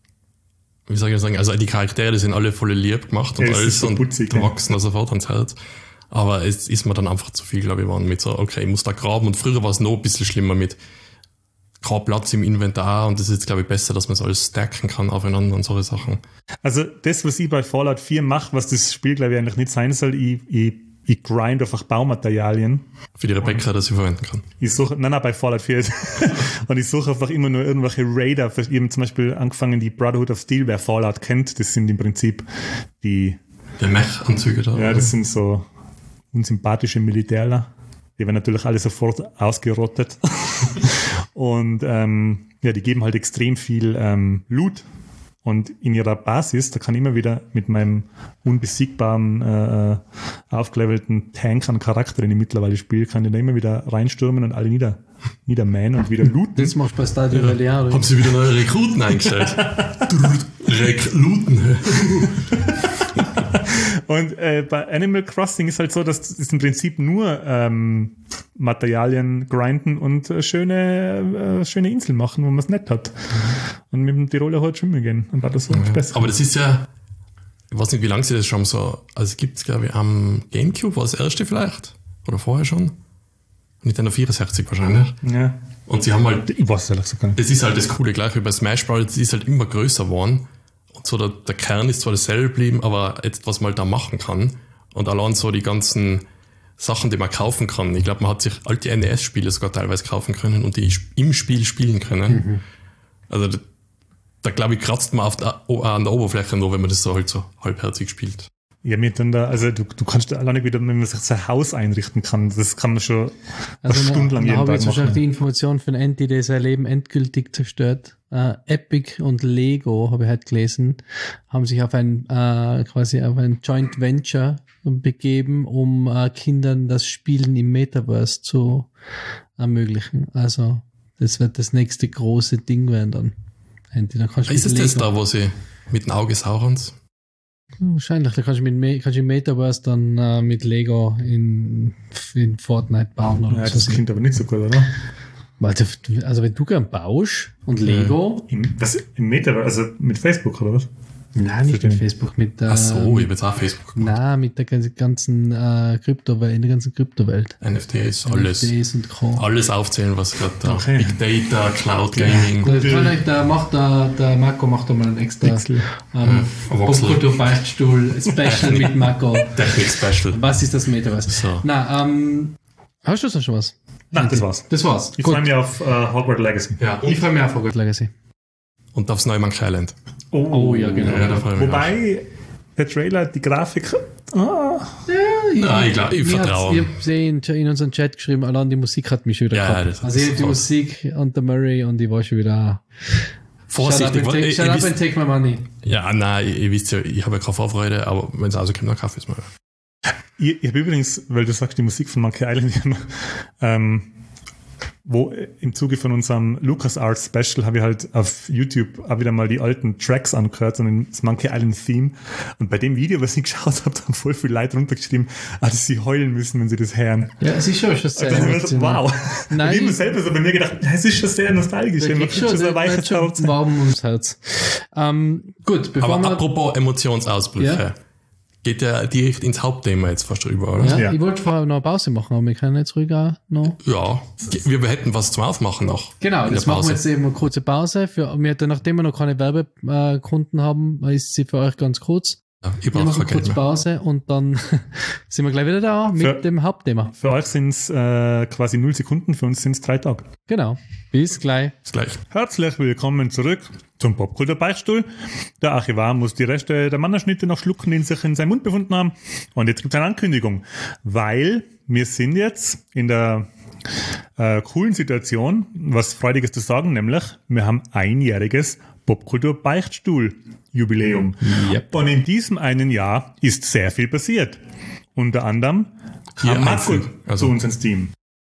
Speaker 2: soll ich sagen, also die Charaktere, die sind alle voll lieb gemacht und
Speaker 3: ja,
Speaker 2: alles
Speaker 3: so
Speaker 2: und
Speaker 3: putzig,
Speaker 2: wachsen ja. sofort ans Herz. Aber es ist mir dann einfach zu viel, glaube ich, geworden mit so, okay, ich muss da graben. Und früher war es noch ein bisschen schlimmer mit kein Platz im Inventar. Und das ist jetzt, glaube ich, besser, dass man es alles stacken kann aufeinander und solche Sachen. Also das, was ich bei Fallout vier mache, was das Spiel, glaube ich, eigentlich nicht sein soll, ich, ich, ich grind einfach Baumaterialien. Für die Rebecca, dass sie verwenden kann. Ich suche, nein, nein, bei Fallout vier. Und ich suche einfach immer nur irgendwelche Raider. Ich habe zum Beispiel angefangen, die Brotherhood of Steel, wer Fallout kennt, das sind im Prinzip die... Die Mech-Anzüge da. Ja, das sind so... unsympathische Militärler. Die werden natürlich alle sofort ausgerottet. Und ähm, ja, die geben halt extrem viel ähm, Loot
Speaker 3: Und in ihrer Basis, da kann ich immer wieder mit meinem unbesiegbaren, äh, aufgelevelten Tank an Charakter, den ich mittlerweile spiele, kann ich da immer wieder reinstürmen und alle nieder, niedermähen und wieder looten.
Speaker 4: Das machst du bei Stadio Valley auch.
Speaker 2: Haben sie wieder neue Rekruten eingestellt? Rekruten.
Speaker 3: Und äh, bei Animal Crossing ist halt so, dass es im Prinzip nur ähm, Materialien grinden und äh, schöne, äh, schöne Inseln machen, wo man es nett hat. Und mit dem Tiroler halt schwimmen gehen. Und war das so
Speaker 2: Ja.
Speaker 3: besser.
Speaker 2: Aber das ist ja, ich weiß nicht, wie lange sie das schon so, also gibt es, glaube ich, am Gamecube, war das erste vielleicht? Oder vorher schon? Nintendo vierundsechzig wahrscheinlich.
Speaker 3: Ja.
Speaker 2: Und sie haben halt,
Speaker 3: Ich weiß es ehrlich gesagt gar nicht.
Speaker 2: das ist halt das Coole, gleich wie bei Smash Bros., das ist halt immer größer geworden. Und so der, der Kern ist zwar dasselbe geblieben, aber jetzt, was man halt da machen kann. Und allein so die ganzen Sachen, die man kaufen kann. Ich glaube, man hat sich alte N E S-Spiele sogar teilweise kaufen können und die im Spiel spielen können. Mhm. Also da, da glaube ich, kratzt man auf der, an der Oberfläche nur, wenn man das so halt so halbherzig spielt.
Speaker 3: Ja, mir dann da, also du, du kannst da alleine wieder, wenn man sich sein Haus einrichten kann, das kann man schon
Speaker 4: Also
Speaker 3: eine Stunde lang
Speaker 4: da
Speaker 3: jeden
Speaker 4: habe ich
Speaker 3: Tag
Speaker 4: jetzt wahrscheinlich die
Speaker 3: machen.
Speaker 4: Information von Andy, der sein Leben endgültig zerstört. Äh, Epic und Lego, habe ich halt gelesen, haben sich auf ein äh, quasi auf ein Joint Venture begeben, um äh, Kindern das Spielen im Metaverse zu ermöglichen. Also das wird das nächste große Ding werden dann. Andy, dann kannst du
Speaker 2: Ist es
Speaker 4: mit
Speaker 2: das
Speaker 4: Lego,
Speaker 2: da, wo sie mit dem Auge Saurons?
Speaker 4: wahrscheinlich, da kannst du mit Me- kannst du im Metaverse dann äh, mit Lego in, in Fortnite bauen oder
Speaker 3: Ja,
Speaker 4: so.
Speaker 3: das klingt aber nicht so gut, oder?
Speaker 4: Also, also wenn du gern baust und Lego,
Speaker 3: Im, was, im Metaverse, also mit Facebook, oder was?
Speaker 4: nein, nicht mit Facebook, mit der,
Speaker 2: Ach so, ich habe jetzt auch Facebook gemacht.
Speaker 4: nein, mit der ganzen- ganzen äh, Kryptowelt, in der ganzen Kryptowelt.
Speaker 2: N F Ts, alles.
Speaker 4: N F Ts und Co.
Speaker 2: Alles aufzählen, was gerade da.
Speaker 3: Okay.
Speaker 2: Big Data, Cloud Gaming.
Speaker 4: Da kann ich, da macht der, der Marco macht da mal einen extra
Speaker 3: Pixel.
Speaker 4: ähm,
Speaker 2: Ja, Voxel.
Speaker 4: Popkultur-Beichtstuhl Special mit Marco.
Speaker 2: Technik Special.
Speaker 4: Was ist das Metaverse?
Speaker 2: So.
Speaker 4: Na, ähm, hast du sonst schon was?
Speaker 3: Nein, das war's.
Speaker 4: Das war's.
Speaker 3: Ich freue mich auf äh, Hogwarts Legacy.
Speaker 2: Ja,
Speaker 4: Ich freue mich auf Hogwarts Legacy.
Speaker 2: und aufs neue Monkey Island.
Speaker 4: Oh, ja, genau.
Speaker 2: Ja, da freue ich mich
Speaker 3: Wobei der Trailer, die Grafik, ah,
Speaker 2: Nein, ich glaube, ich
Speaker 4: Mir hat's-
Speaker 2: vertraue.
Speaker 4: Ich habe gesehen, in unseren Chat geschrieben, allein die Musik hat mich schon wieder
Speaker 2: Ja,
Speaker 4: gehabt.
Speaker 2: das-
Speaker 4: Also ich
Speaker 2: das
Speaker 4: hab die
Speaker 2: ist
Speaker 4: Musik und der Murray und ich war schon wieder
Speaker 2: Vorsichtig.
Speaker 4: Shut up and
Speaker 2: weil
Speaker 4: take,
Speaker 2: ich-
Speaker 4: shut
Speaker 2: ich
Speaker 4: up
Speaker 2: wisst-
Speaker 4: and take my money.
Speaker 2: Ja, nein, ihr, ihr wisst ja, ich habe ja keine Vorfreude, aber wenn es rauskommt, dann kaufe ich es mal.
Speaker 3: ich, ich habe übrigens, weil du sagst, die Musik von Monkey Island, ähm, wo im Zuge von unserem LucasArts Special habe ich halt auf YouTube auch wieder mal die alten Tracks angehört und das Monkey Island Theme. Und bei dem Video, was ich geschaut habe, haben voll viele Leute runtergeschrieben, ah, dass sie heulen müssen, wenn sie das hören.
Speaker 4: Ja, es ist schon, schon sehr
Speaker 3: Und dann habe ich so,
Speaker 4: emotional.
Speaker 3: wow.
Speaker 4: Nein,
Speaker 3: und ich habe
Speaker 4: ich-
Speaker 3: selber so bei mir gedacht, es ist schon sehr nostalgisch.
Speaker 4: Da
Speaker 3: Man
Speaker 4: kriegt
Speaker 3: kriegt schon so ein
Speaker 4: der-
Speaker 3: weiches
Speaker 4: der hat
Speaker 3: Herz.
Speaker 4: schon warm ums Herz. Ähm, gut, bevor
Speaker 2: Aber
Speaker 4: wir...
Speaker 2: apropos Emotionsausbrüche,
Speaker 4: Ja.
Speaker 2: geht ja direkt ins Hauptthema jetzt fast drüber, oder?
Speaker 4: ja,
Speaker 3: Ja.
Speaker 4: Ich wollte vorher noch eine Pause machen, aber wir können jetzt ruhig auch noch...
Speaker 2: Ja, wir, wir hätten was zum Aufmachen noch.
Speaker 4: Genau,
Speaker 2: in
Speaker 4: jetzt
Speaker 2: der
Speaker 4: machen wir
Speaker 2: Pause.
Speaker 4: jetzt eben eine kurze Pause. Für, wir, nachdem wir noch keine Werbekunden haben, ist sie für euch ganz kurz.
Speaker 2: Ja, ich
Speaker 4: Wir
Speaker 2: brauche
Speaker 4: machen
Speaker 2: kein Geld
Speaker 4: kurz
Speaker 2: mehr.
Speaker 4: Pause und dann sind wir gleich wieder da mit
Speaker 3: Für-
Speaker 4: dem Hauptthema.
Speaker 3: Für euch sind es äh, quasi null Sekunden, für uns sind es drei Tage.
Speaker 4: Genau. Bis gleich.
Speaker 2: Bis gleich.
Speaker 3: Herzlich willkommen zurück zum Popkultur-Beichtstuhl. Der Archivar muss die Reste der Mannerschnitte noch schlucken, die sich in seinem Mund befunden haben. Und jetzt gibt es eine Ankündigung, weil wir sind jetzt in der äh, coolen Situation, was Freudiges zu sagen, nämlich wir haben einjähriges Popkultur-Beichtstuhl-Jubiläum.
Speaker 2: Yep.
Speaker 3: Und in diesem einen Jahr ist sehr viel passiert. Unter anderem
Speaker 2: Hier
Speaker 3: kam Marco
Speaker 2: einzeln. Also-
Speaker 3: zu uns ins Team.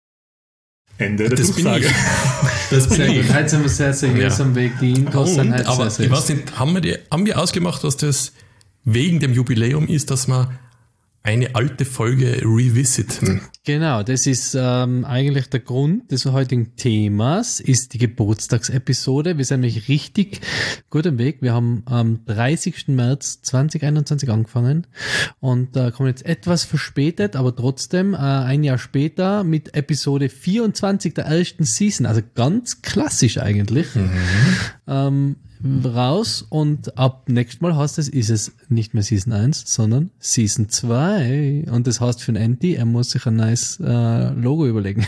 Speaker 3: Ende der
Speaker 2: Das bin
Speaker 3: Durchsage.
Speaker 2: ich. Das bin
Speaker 4: Sehr
Speaker 2: ich.
Speaker 4: gut. Heute sind wir sehr seriös
Speaker 2: Ja.
Speaker 4: am Weg. Die Intros sind
Speaker 2: Und,
Speaker 4: heute
Speaker 2: aber
Speaker 4: sehr
Speaker 2: ich weiß
Speaker 4: seriös.
Speaker 2: nicht, haben wir, die, haben wir ausgemacht, dass das wegen dem Jubiläum ist, dass wir eine alte Folge revisiten?
Speaker 4: Genau, das ist ähm, eigentlich der Grund des heutigen Themas, ist die Geburtstagsepisode. Wir sind nämlich richtig gut am Weg. Wir haben am dreißigsten März zweitausendeinundzwanzig angefangen und äh, kommen jetzt etwas verspätet, aber trotzdem äh, ein Jahr später mit Episode vierundzwanzig der ersten Season, also ganz klassisch eigentlich, ähm, raus und ab nächstes Mal heißt es, ist es nicht mehr Season eins, sondern Season zwei. Und das heißt für den Andy, er muss sich ein neues äh, Logo überlegen.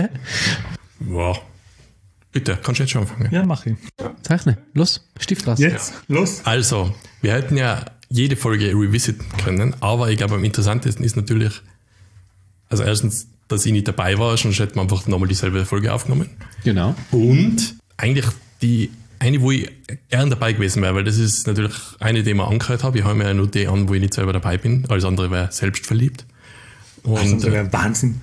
Speaker 2: Wow. Bitte, kannst du jetzt schon anfangen?
Speaker 3: Ja, mach ich.
Speaker 4: Zeichne, los, Stift raus.
Speaker 3: Jetzt, los.
Speaker 2: Also, wir hätten ja jede Folge revisiten können, aber ich glaube, am interessantesten ist natürlich, also erstens, dass ich nicht dabei war, sonst hätten wir einfach nochmal dieselbe Folge aufgenommen.
Speaker 4: Genau.
Speaker 2: Und eigentlich die eine, wo ich gern dabei gewesen wäre, weil das ist natürlich eine, die ich mir angehört habe. Ich höre mir ja nur die an, wo ich nicht selber dabei bin. Alles andere wäre selbstverliebt. Und,
Speaker 3: das andere wäre Wahnsinn.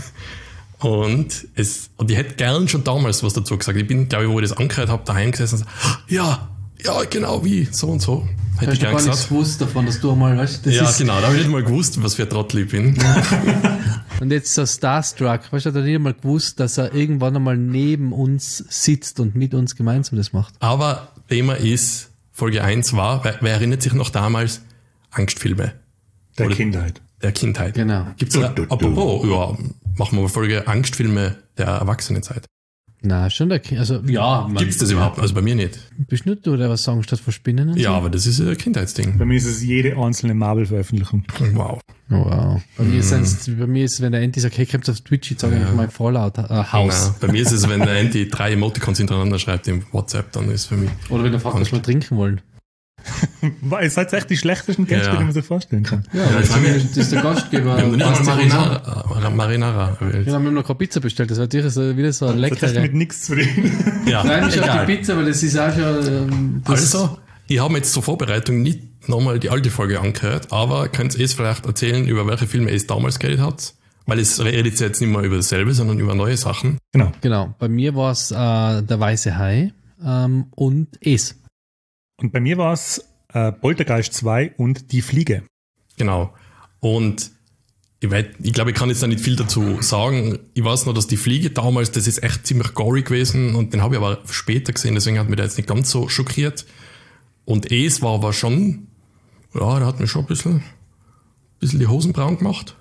Speaker 2: und, es, und ich hätte gern schon damals was dazu gesagt. Ich bin, glaube ich, wo ich das angehört habe, daheim gesessen und so, ja, ja, genau, wie, so und so. Hätte
Speaker 4: Hast
Speaker 2: ich
Speaker 4: du
Speaker 2: gern
Speaker 4: gar
Speaker 2: gesagt.
Speaker 4: nichts gewusst davon, dass du einmal, weißt du, das
Speaker 2: Ja,
Speaker 4: ist,
Speaker 2: genau, da habe ich nicht mal gewusst, was für ein Trottel ich bin.
Speaker 4: und jetzt so Starstruck, weißt du, hat er nicht einmal gewusst, dass er irgendwann einmal neben uns sitzt und mit uns gemeinsam das macht.
Speaker 2: Aber Thema ist, Folge eins war, wer, wer erinnert sich noch damals, Angstfilme
Speaker 3: Der
Speaker 2: Oder-
Speaker 3: Kindheit.
Speaker 2: der Kindheit.
Speaker 4: Genau.
Speaker 2: Gibt's da,
Speaker 3: Du, du, du.
Speaker 2: apropos, ja, machen wir mal Folge Angstfilme der Erwachsenenzeit.
Speaker 4: Na, schon der Kind, also, ja. man-
Speaker 2: Gibt's das überhaupt? Also bei mir nicht.
Speaker 4: Bist nicht du, der was sagen statt vor Spinnen? und
Speaker 2: Ja,
Speaker 4: so?
Speaker 2: aber das ist ein Kindheitsding.
Speaker 3: Bei mir ist es jede einzelne Marvel-Veröffentlichung.
Speaker 2: Wow.
Speaker 4: Oh, wow. Bei mir, ist bei mir ist, wenn der Andy sagt, hey, kommst du auf Twitch, ich sage einfach mal Fallout äh, Haus.
Speaker 2: Na, bei mir ist es, wenn der Andy drei Emoticons hintereinander schreibt im WhatsApp, dann ist für mich.
Speaker 4: Oder wenn er fragt, was wir trinken wollen.
Speaker 3: Ihr seid echt die schlechtesten Gäste,
Speaker 2: Ja.
Speaker 3: die man sich vorstellen kann.
Speaker 4: Ja,
Speaker 2: Ja,
Speaker 4: das,
Speaker 2: ich meine-
Speaker 4: ist der Gastgeber.
Speaker 2: Wir haben noch nicht
Speaker 4: Passt
Speaker 2: mal
Speaker 4: sich an.
Speaker 2: Marinara, Marinara erwählt.
Speaker 4: Ja, wir haben noch keine Pizza bestellt, das war sicher so, wieder so eine
Speaker 3: Das hat
Speaker 4: leckere.
Speaker 3: mit nichts zu reden.
Speaker 2: Ja,
Speaker 4: Nein, nicht auf
Speaker 2: egal.
Speaker 4: die Pizza, weil das ist auch schon. Ähm, das
Speaker 2: Also, ich habe mir jetzt zur Vorbereitung nicht nochmal die alte Folge angehört, aber könnt ihr es vielleicht erzählen, über welche Filme es damals geredet hat? Weil es redet jetzt nicht mehr über dasselbe, sondern über neue Sachen.
Speaker 3: Genau.
Speaker 4: Genau, bei mir war es äh, der weiße Hai ähm, und Es.
Speaker 3: Und bei mir war es äh, Poltergeist zwei und Die Fliege.
Speaker 2: Genau. Und ich, weiß, ich glaube, ich kann jetzt da nicht viel dazu sagen. Ich weiß nur, dass die Fliege damals, das ist echt ziemlich gory gewesen und den habe ich aber später gesehen, deswegen hat mich der jetzt nicht ganz so schockiert. Und es war aber schon, ja, der hat mir schon ein bisschen, bisschen die Hosen braun gemacht.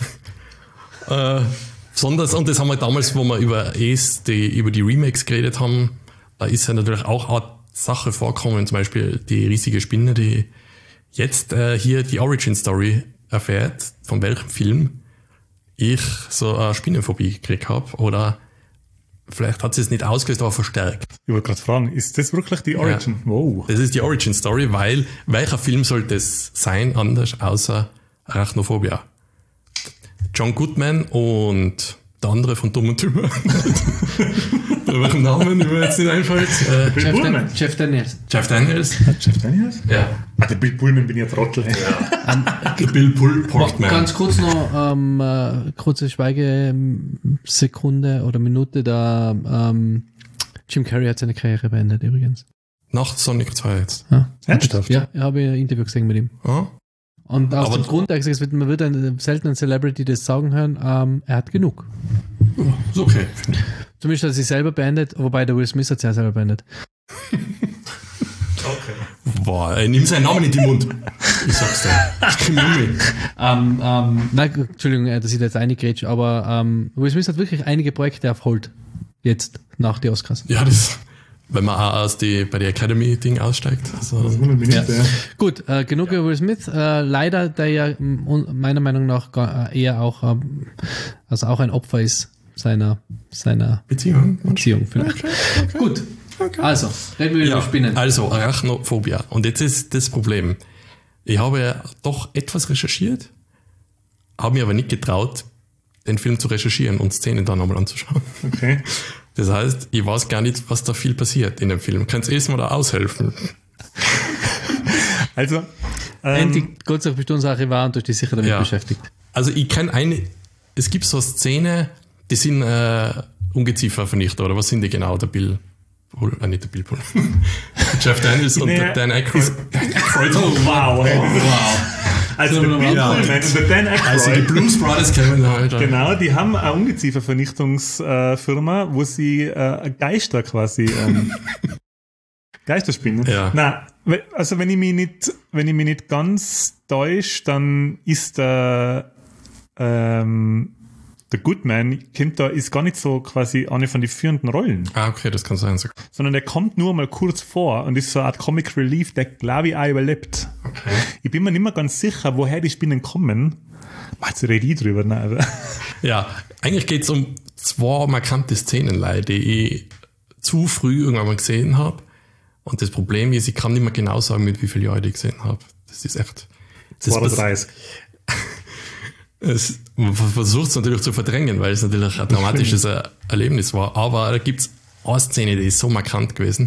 Speaker 2: äh, besonders, und das haben wir damals, wo wir über es, die, über die Remakes geredet haben, da ist ja natürlich auch eine Sache vorkommen, zum Beispiel die riesige Spinne, die jetzt äh, hier die Origin Story erfährt, von welchem Film ich so eine Spinnenphobie gekriegt habe. Oder vielleicht hat sie es nicht ausgelöst, aber verstärkt.
Speaker 3: Ich wollte gerade fragen, ist das wirklich die Origin? Wow.
Speaker 2: Das ist die Origin Story, weil welcher Film sollte es sein, anders außer Arachnophobia? John Goodman und der andere von Dumm und Dümmer. Oder welchen Namen mir jetzt nicht einfällt. Äh,
Speaker 3: Bill
Speaker 4: Jeff, Dan
Speaker 3: Pullman.
Speaker 4: Jeff Daniels.
Speaker 2: Jeff Daniels.
Speaker 3: Jeff Daniels?
Speaker 2: Ja.
Speaker 3: Ah, der Bill Pullman bin ich ein Trottel.
Speaker 2: Der Bill Pull Portman.
Speaker 4: Ganz kurz noch, ähm, äh, kurze Schweigesekunde oder Minute, da ähm, Jim Carrey hat seine Karriere beendet übrigens.
Speaker 2: Nach Sonic zwei jetzt.
Speaker 4: Ja.
Speaker 3: Ernsthaft?
Speaker 4: Ja, ich habe ein Interview gesehen mit ihm.
Speaker 2: Ja.
Speaker 4: Und aus
Speaker 2: Aber-
Speaker 4: dem Grund, er hat gesagt, man wird einen seltenen Celebrity das sagen hören, ähm, er hat genug.
Speaker 2: Ist okay.
Speaker 4: Zumindest hat er sich selber beendet, wobei der Will Smith hat sich ja selber beendet.
Speaker 2: Boah, ey, nimm seinen Namen nicht in den Mund. Ich sag's dir. Ich komm um mich.
Speaker 4: Ähm, ähm, nein, Entschuldigung, äh, dass ich da jetzt eingrätsche, aber ähm, Will Smith hat wirklich einige Projekte auf Hold. Jetzt, nach den Oscars.
Speaker 2: Ja, das, wenn man auch aus die, bei der Academy-Ding aussteigt. Also,
Speaker 3: Das wundert mich nicht,
Speaker 4: Ja.
Speaker 3: ja.
Speaker 4: Gut, äh, genug über Will Smith. Äh, leider, der ja m, un- meiner Meinung nach gar, äh, eher auch, ähm, also auch ein Opfer ist seiner, seiner
Speaker 2: Beziehung.
Speaker 4: Beziehung vielleicht. Gut, also, reden wir über Spinnen.
Speaker 2: Also, Arachnophobia. Und jetzt ist das Problem. Ich habe ja doch etwas recherchiert, habe mir aber nicht getraut, den Film zu recherchieren und Szenen dann nochmal anzuschauen.
Speaker 3: Okay.
Speaker 2: Das heißt, ich weiß gar nicht, was da viel passiert in dem Film. Kannst du erstmal da aushelfen?
Speaker 3: Also, ähm,
Speaker 4: Andy, Gott sei Dank bist du unser Archivar und du hast dich sicher damit
Speaker 2: Ja.
Speaker 4: beschäftigt.
Speaker 2: Also ich kenne eine, es gibt so eine Szene, die sind äh, Ungeziefervernichter, oder was sind die genau? Der Bill, Pull, äh, nicht der Bill Pull. Jeff Daniels und
Speaker 3: Nee,
Speaker 2: der Dan Aykroyd.
Speaker 3: ist- oh, wow. wow. Also, der Bill
Speaker 2: Ja.
Speaker 3: Pullman und der Dan
Speaker 2: Also die
Speaker 3: Aykroyd,
Speaker 2: Blues Brothers kennen halt.
Speaker 3: genau, die haben eine Ungeziefervernichtungsfirma, wo sie äh, Geister quasi ähm, Geister spinnen.
Speaker 2: Ja.
Speaker 3: Na, we- also wenn ich mich nicht, wenn ich mich nicht ganz täusche, dann ist der ähm, der Goodman kommt da, ist gar nicht so quasi eine von den führenden Rollen,
Speaker 2: Ah, okay, das kann sein. So.
Speaker 3: sondern der kommt nur mal kurz vor und ist so eine Art Comic Relief, der glaube ich auch überlebt.
Speaker 2: Okay.
Speaker 3: Ich bin mir nicht mehr ganz sicher, woher die Spinnen kommen. Boah, jetzt rede ich drüber. Nein, aber
Speaker 2: Ja, eigentlich geht es um zwei markante Szenen, leider, die ich zu früh irgendwann mal gesehen habe. Und das Problem ist, ich kann nicht mehr genau sagen, mit wie vielen Jahren ich gesehen habe. Das ist echt... Das pass-
Speaker 3: zweiunddreißig.
Speaker 2: Es, man versucht es natürlich zu verdrängen, weil es natürlich ein dramatisches Er- Erlebnis war. Aber da gibt es eine Szene, die ist so markant gewesen.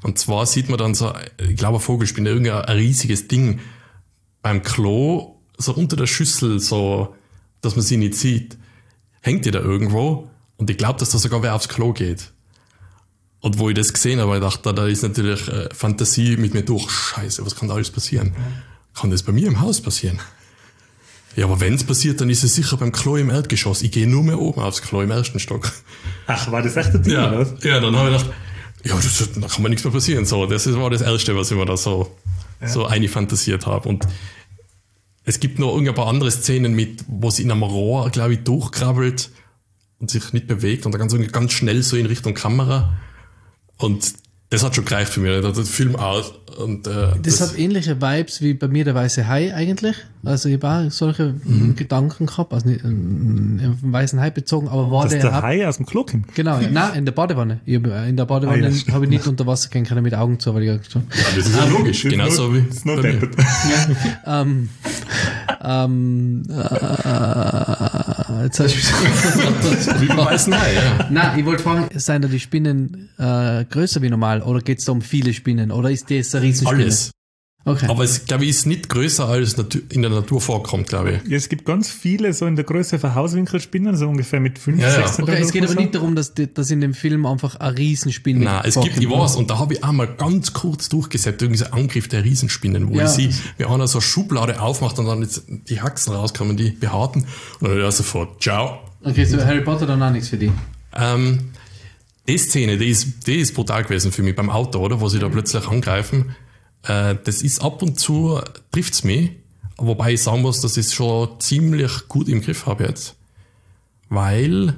Speaker 2: Und zwar sieht man dann so, ich glaube, eine Vogelspinne, irgendein ein riesiges Ding beim Klo, so unter der Schüssel, so, dass man sie nicht sieht, hängt die da irgendwo. Und ich glaube, dass da sogar wer aufs Klo geht. Und wo ich das gesehen habe, ich dachte, da ist natürlich äh, Fantasie mit mir durch. Scheiße, was kann da alles passieren? Kann das bei mir im Haus passieren? Ja, aber wenn es passiert, dann ist es sicher beim Klo im Erdgeschoss. Ich gehe nur mehr oben aufs Klo im ersten Stock.
Speaker 3: Ach, war das echt ein Ding,
Speaker 2: Ja,
Speaker 3: oder was?
Speaker 2: ja, dann habe ich gedacht, ja, das, da kann mir nichts mehr passieren. So, das war das Erste, was ich mir da so, ja. so einfantasiert habe. Und es gibt noch ein paar andere Szenen mit, wo sie in einem Rohr, glaube ich, durchkrabbelt und sich nicht bewegt und dann ganz, ganz schnell so in Richtung Kamera. Und das hat schon gereicht für mich. Da hat der Film aus. Und, äh,
Speaker 4: das, das hat ähnliche Vibes wie bei mir der Weiße Hai eigentlich. Also ich habe auch solche mhm. Gedanken gehabt, also nicht ähm, auf den Weißen Hai bezogen, aber war
Speaker 3: Dass
Speaker 4: der,
Speaker 3: der
Speaker 4: ab,
Speaker 3: Hai aus dem Klo kommt?
Speaker 4: Genau, ja, nein, in der Badewanne. Ich hab, in der Badewanne ah, ja, habe ich nicht unter Wasser gehen können mit Augen zu, weil ich gesagt habe.
Speaker 2: Ja, das ist ja logisch, genauso wie
Speaker 3: bei mir.
Speaker 4: Ja, ähm, ähm, äh, jetzt hast du
Speaker 2: wie beim Weißen Hai, ja.
Speaker 4: Nein, ich wollte fragen, seien da die Spinnen äh, größer wie normal oder geht es da um viele Spinnen oder ist das eine Riesenspinne?
Speaker 2: Alles.
Speaker 4: Okay.
Speaker 2: Aber es, glaube ich, ist nicht größer, als in der Natur vorkommt, glaube ich.
Speaker 3: Ja, es gibt ganz viele so in der Größe von Hauswinkelspinnen, so ungefähr mit fünf,
Speaker 2: ja,
Speaker 3: sechs
Speaker 2: ja.
Speaker 4: Okay, es geht aber
Speaker 3: so.
Speaker 4: nicht darum, dass, dass in dem Film einfach eine Riesenspinne
Speaker 2: Nein, es gibt, ich weiß, und da habe ich auch mal ganz kurz durchgesetzt, irgendwie so Angriff der Riesenspinnen, wo
Speaker 4: ja.
Speaker 2: ich sehe, wie einer so eine Schublade aufmacht und dann jetzt die Haxen rauskommen, die behaarten, und dann ja sofort, ciao.
Speaker 4: Okay, so Harry Potter dann auch nichts für die.
Speaker 2: Ähm, die Szene, die ist, die ist brutal gewesen für mich beim Auto, oder, wo sie da plötzlich angreifen. Äh, das ist ab und zu, trifft's mich, wobei ich sagen muss, dass ich es schon ziemlich gut im Griff habe jetzt. Weil,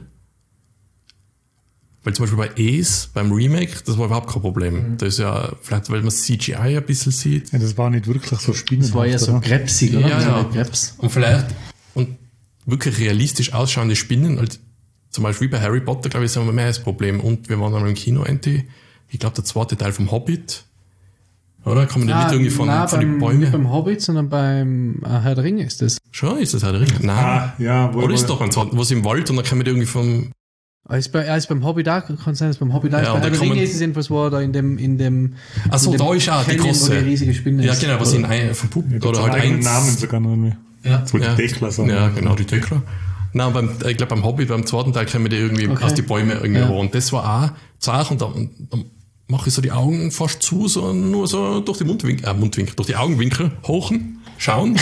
Speaker 2: weil zum Beispiel bei Ace, beim Remake, das war überhaupt kein Problem. Mhm. Das ist ja, vielleicht weil man C G I ein bisschen sieht.
Speaker 3: Ja, das war nicht wirklich so spinnenhaft.
Speaker 4: Das war ja so krebsig, oder?
Speaker 2: Ja, ja.
Speaker 4: Krebs.
Speaker 2: Und vielleicht, und wirklich realistisch ausschauende Spinnen, halt, zum Beispiel wie bei Harry Potter, glaube ich, ist immer mehr das Problem. Und wir waren dann im Kino, Enti, ich glaube, der zweite Teil vom Hobbit, oder? Kann man den
Speaker 4: Ah,
Speaker 2: nicht irgendwie von,
Speaker 4: nein,
Speaker 2: von
Speaker 4: beim,
Speaker 2: den Bäumen?
Speaker 4: Nicht beim Hobbit, sondern beim äh, Herr der Ringe ist das.
Speaker 2: Schon, ist das Herr der Ringe? Nein.
Speaker 3: Ah, ja, wohl,
Speaker 2: Oder ist
Speaker 3: wohl.
Speaker 2: doch ein zweiter, was im Wald und dann kann man die irgendwie vom,
Speaker 4: Er ist, bei, er ist beim Hobbit da, kann sein, dass beim Hobbit da ist.
Speaker 2: Ja,
Speaker 4: Bei
Speaker 2: und da
Speaker 4: Herr der
Speaker 2: kann man-
Speaker 4: Ringe ist es jedenfalls, wo er da in dem, in dem,
Speaker 2: ach so,
Speaker 4: in dem
Speaker 2: da ist auch die
Speaker 4: Canyon,
Speaker 2: große.
Speaker 4: wo die riesige Spinne
Speaker 2: Ja,
Speaker 4: ist.
Speaker 2: genau, was in ein, vom Pub,
Speaker 3: Mit
Speaker 2: oder
Speaker 3: seinem
Speaker 2: halt
Speaker 3: eigenen
Speaker 2: eins.
Speaker 3: Namen sogar noch irgendwie.
Speaker 4: Ja.
Speaker 3: Das wollte
Speaker 2: Ja,
Speaker 3: die Dekla sagen.
Speaker 2: ja, genau, die Dekla. Nein, beim, ich glaube, beim Hobbit, beim zweiten Teil können wir die irgendwie
Speaker 4: Okay.
Speaker 2: aus die Bäume irgendwie
Speaker 4: Ja.
Speaker 2: hoch. Und das war auch zart und dann, dann mache ich so die Augen fast zu, so nur so durch die Mundwinkel, äh, Mundwinkel, durch die Augenwinkel hochen, schauen.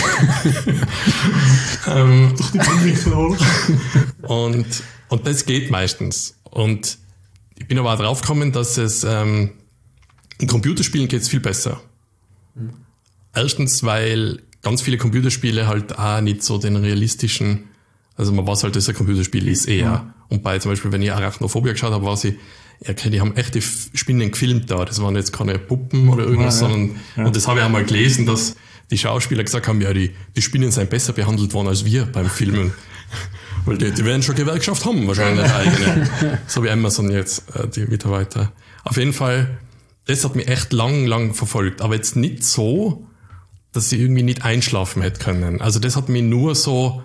Speaker 2: ähm,
Speaker 3: Durch die Mundwinkel hoch.
Speaker 2: und, und das geht meistens. Und ich bin aber auch drauf gekommen, dass es ähm, in Computerspielen geht es viel besser. Mhm. Erstens, weil ganz viele Computerspiele halt auch nicht so den realistischen, also man weiß halt, dass ein Computerspiel ist eher.
Speaker 3: Mhm.
Speaker 2: Und bei zum Beispiel, wenn ich Arachnophobia geschaut habe, war sie, okay, die haben echte Spinnen gefilmt da. Das waren jetzt keine Puppen oder irgendwas,
Speaker 3: ja, ja.
Speaker 2: sondern,
Speaker 3: Ja.
Speaker 2: und das habe ich auch mal gelesen, dass die Schauspieler gesagt haben, ja, die, die Spinnen seien besser behandelt worden als wir beim Filmen. Weil die, die werden schon Gewerkschaft haben, wahrscheinlich eine eigene. So wie Amazon jetzt, äh, die Mitarbeiter. Auf jeden Fall, das hat mich echt lang, lang verfolgt. Aber jetzt nicht so, dass ich irgendwie nicht einschlafen hätte können. Also das hat mich nur so,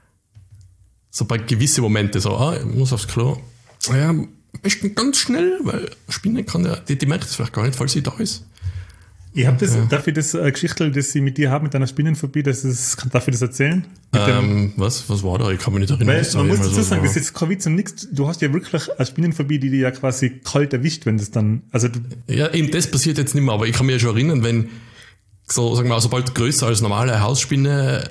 Speaker 2: so bei gewissen Momenten so, ah, ich muss aufs Klo. Ja, am besten ganz schnell, weil Spinne kann ja, die, die merkt es vielleicht gar nicht, falls sie da ist.
Speaker 3: Ich habe das,
Speaker 2: Ja.
Speaker 3: darf ich das äh, Geschichtel, das ich mit dir habe, mit deiner Spinnenphobie, das ist, darf ich das erzählen? Mit dem,
Speaker 2: Ähm, was, was war da? Ich kann mich nicht erinnern.
Speaker 3: weil,
Speaker 2: was da
Speaker 3: man muss
Speaker 2: immer
Speaker 3: dazu
Speaker 2: so
Speaker 3: sagen,
Speaker 2: war.
Speaker 3: das ist jetzt kein Witz und nichts. Du hast ja wirklich eine Spinnenphobie, die dir ja quasi kalt erwischt, wenn das dann, also du,
Speaker 2: Ja, eben das passiert jetzt nicht mehr, aber ich kann mich ja schon erinnern, wenn so, sagen wir mal, sobald größer als normale Hausspinne,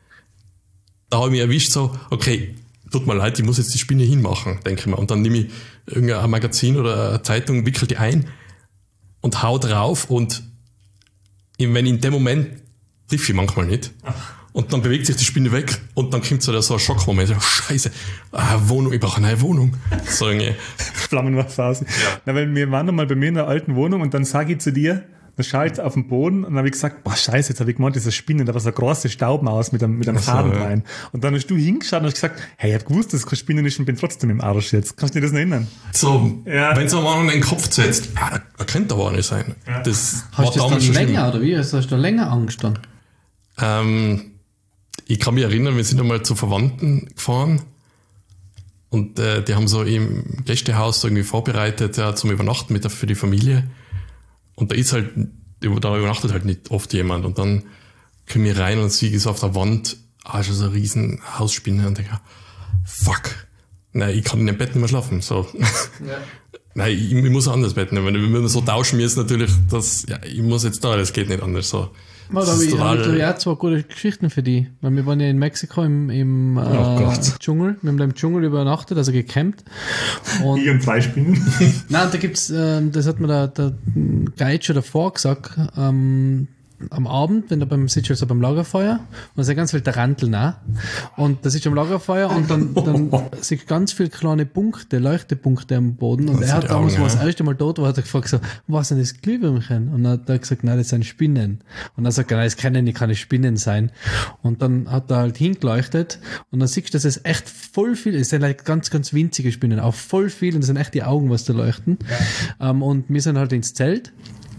Speaker 2: da habe ich mich erwischt, so, okay, tut mir leid, ich muss jetzt die Spinne hinmachen, denke ich mal. Und dann nehme ich irgendein Magazin oder eine Zeitung, wickel die ein und hau drauf und wenn in dem Moment triff ich manchmal nicht. Und dann bewegt sich die Spinne weg und dann kommt so der so ein Schockmoment. So, Scheiße, ah, Wohnung, ich brauche eine neue Wohnung. So irgendwie.
Speaker 3: Flammenwerferphase. Ja. Na, weil wir waren noch mal bei mir in der alten Wohnung und dann sage ich zu dir, dann schaue ich auf den Boden und dann habe ich gesagt, boah, scheiße, jetzt habe ich gemeint, das ist eine Spinne, da war so eine große Staubmaus mit einem, mit einem
Speaker 2: Ach so,
Speaker 3: Faden
Speaker 2: ja.
Speaker 3: rein. Und dann hast du hingeschaut und hast gesagt, hey, ich habe gewusst, dass es keine Spinne ist und bin trotzdem im Arsch jetzt. Kannst du dir das noch erinnern?
Speaker 2: So,
Speaker 3: Ja.
Speaker 2: wenn es am anderen in den Kopf setzt, ja, da, da könnte aber auch nicht sein.
Speaker 3: Ja.
Speaker 2: Das
Speaker 4: Hast du das dann
Speaker 2: damals schon
Speaker 4: länger, oder wie? Also hast du da länger Angst dann?
Speaker 2: Ähm, ich kann mich erinnern, wir sind einmal zu Verwandten gefahren und äh, die haben so im Gästehaus so irgendwie vorbereitet ja, zum Übernachten mit der, für die Familie. Und da ist halt, da übernachtet halt nicht oft jemand. Und dann komme ich rein und sehe so auf der Wand, ah, schon so eine riesen Hausspinne und denke, fuck, nein, ich kann in dem Bett nicht mehr schlafen. So. Ja. Nein, ich, ich muss ein anderes Bett nehmen. Wenn wir so tauschen müssen, natürlich, das, ja, ich muss jetzt da, das geht nicht anders. So.
Speaker 4: Ja, da habe ich, hab ich auch zwei gute Geschichten für die. Weil wir waren ja in Mexiko im, im äh, oh Dschungel. Wir haben da im Dschungel übernachtet, also gecampt.
Speaker 3: Und ich und zwei Spinnen.
Speaker 4: Nein, da gibt's, äh, das hat mir der, der Guide schon davor gesagt, ähm, am Abend, wenn du beim sitzt also beim Lagerfeuer und da sind ganz viele Taranteln auch. Und da sitzt du am Lagerfeuer und dann, dann sind ganz viele kleine Punkte, Leuchtepunkte am Boden. Und das er hat damals, wo er das erste Mal dort war, hat er gefragt, so, was sind das Glühwürmchen? Und dann hat er gesagt, nein, das sind Spinnen. Und dann sagt er, nein, das können nicht keine Spinnen sein. Und dann hat er halt hingeleuchtet und dann siehst du, dass es echt voll viel ist. Es sind halt ganz, ganz winzige Spinnen, auch voll viel und das sind echt die Augen, was da leuchten. Ja. Um, und wir sind halt ins Zelt.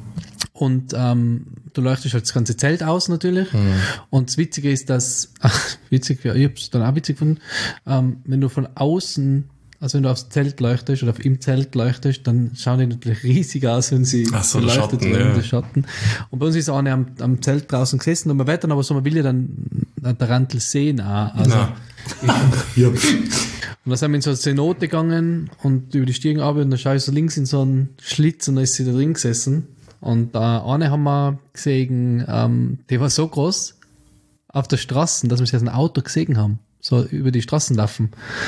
Speaker 4: Und ähm, du leuchtest halt das ganze Zelt aus natürlich. Mhm. Und das Witzige ist, dass, ach, witzig, ja, ich hab's dann auch witzig gefunden, ähm, wenn du von außen, also wenn du aufs Zelt leuchtest oder auf im Zelt leuchtest, dann schauen die natürlich riesig aus, wenn sie
Speaker 2: ach so,
Speaker 4: beleuchtet
Speaker 2: Schatten,
Speaker 4: werden,
Speaker 2: ja.
Speaker 4: der Schatten. Und bei uns ist einer am, am Zelt draußen gesessen und man wird dann aber so, man will ja dann einen Tarantel sehen auch. Also,
Speaker 3: ja.
Speaker 4: Und dann sind wir in so eine Zenote gegangen und über die Stiegen runter und dann schaue ich so links in so einen Schlitz und dann ist sie da drin gesessen. Und äh, eine haben wir gesehen, ähm, die war so groß auf der Straße, dass wir sie aus einem Auto gesehen haben. So über die Straßen laufen.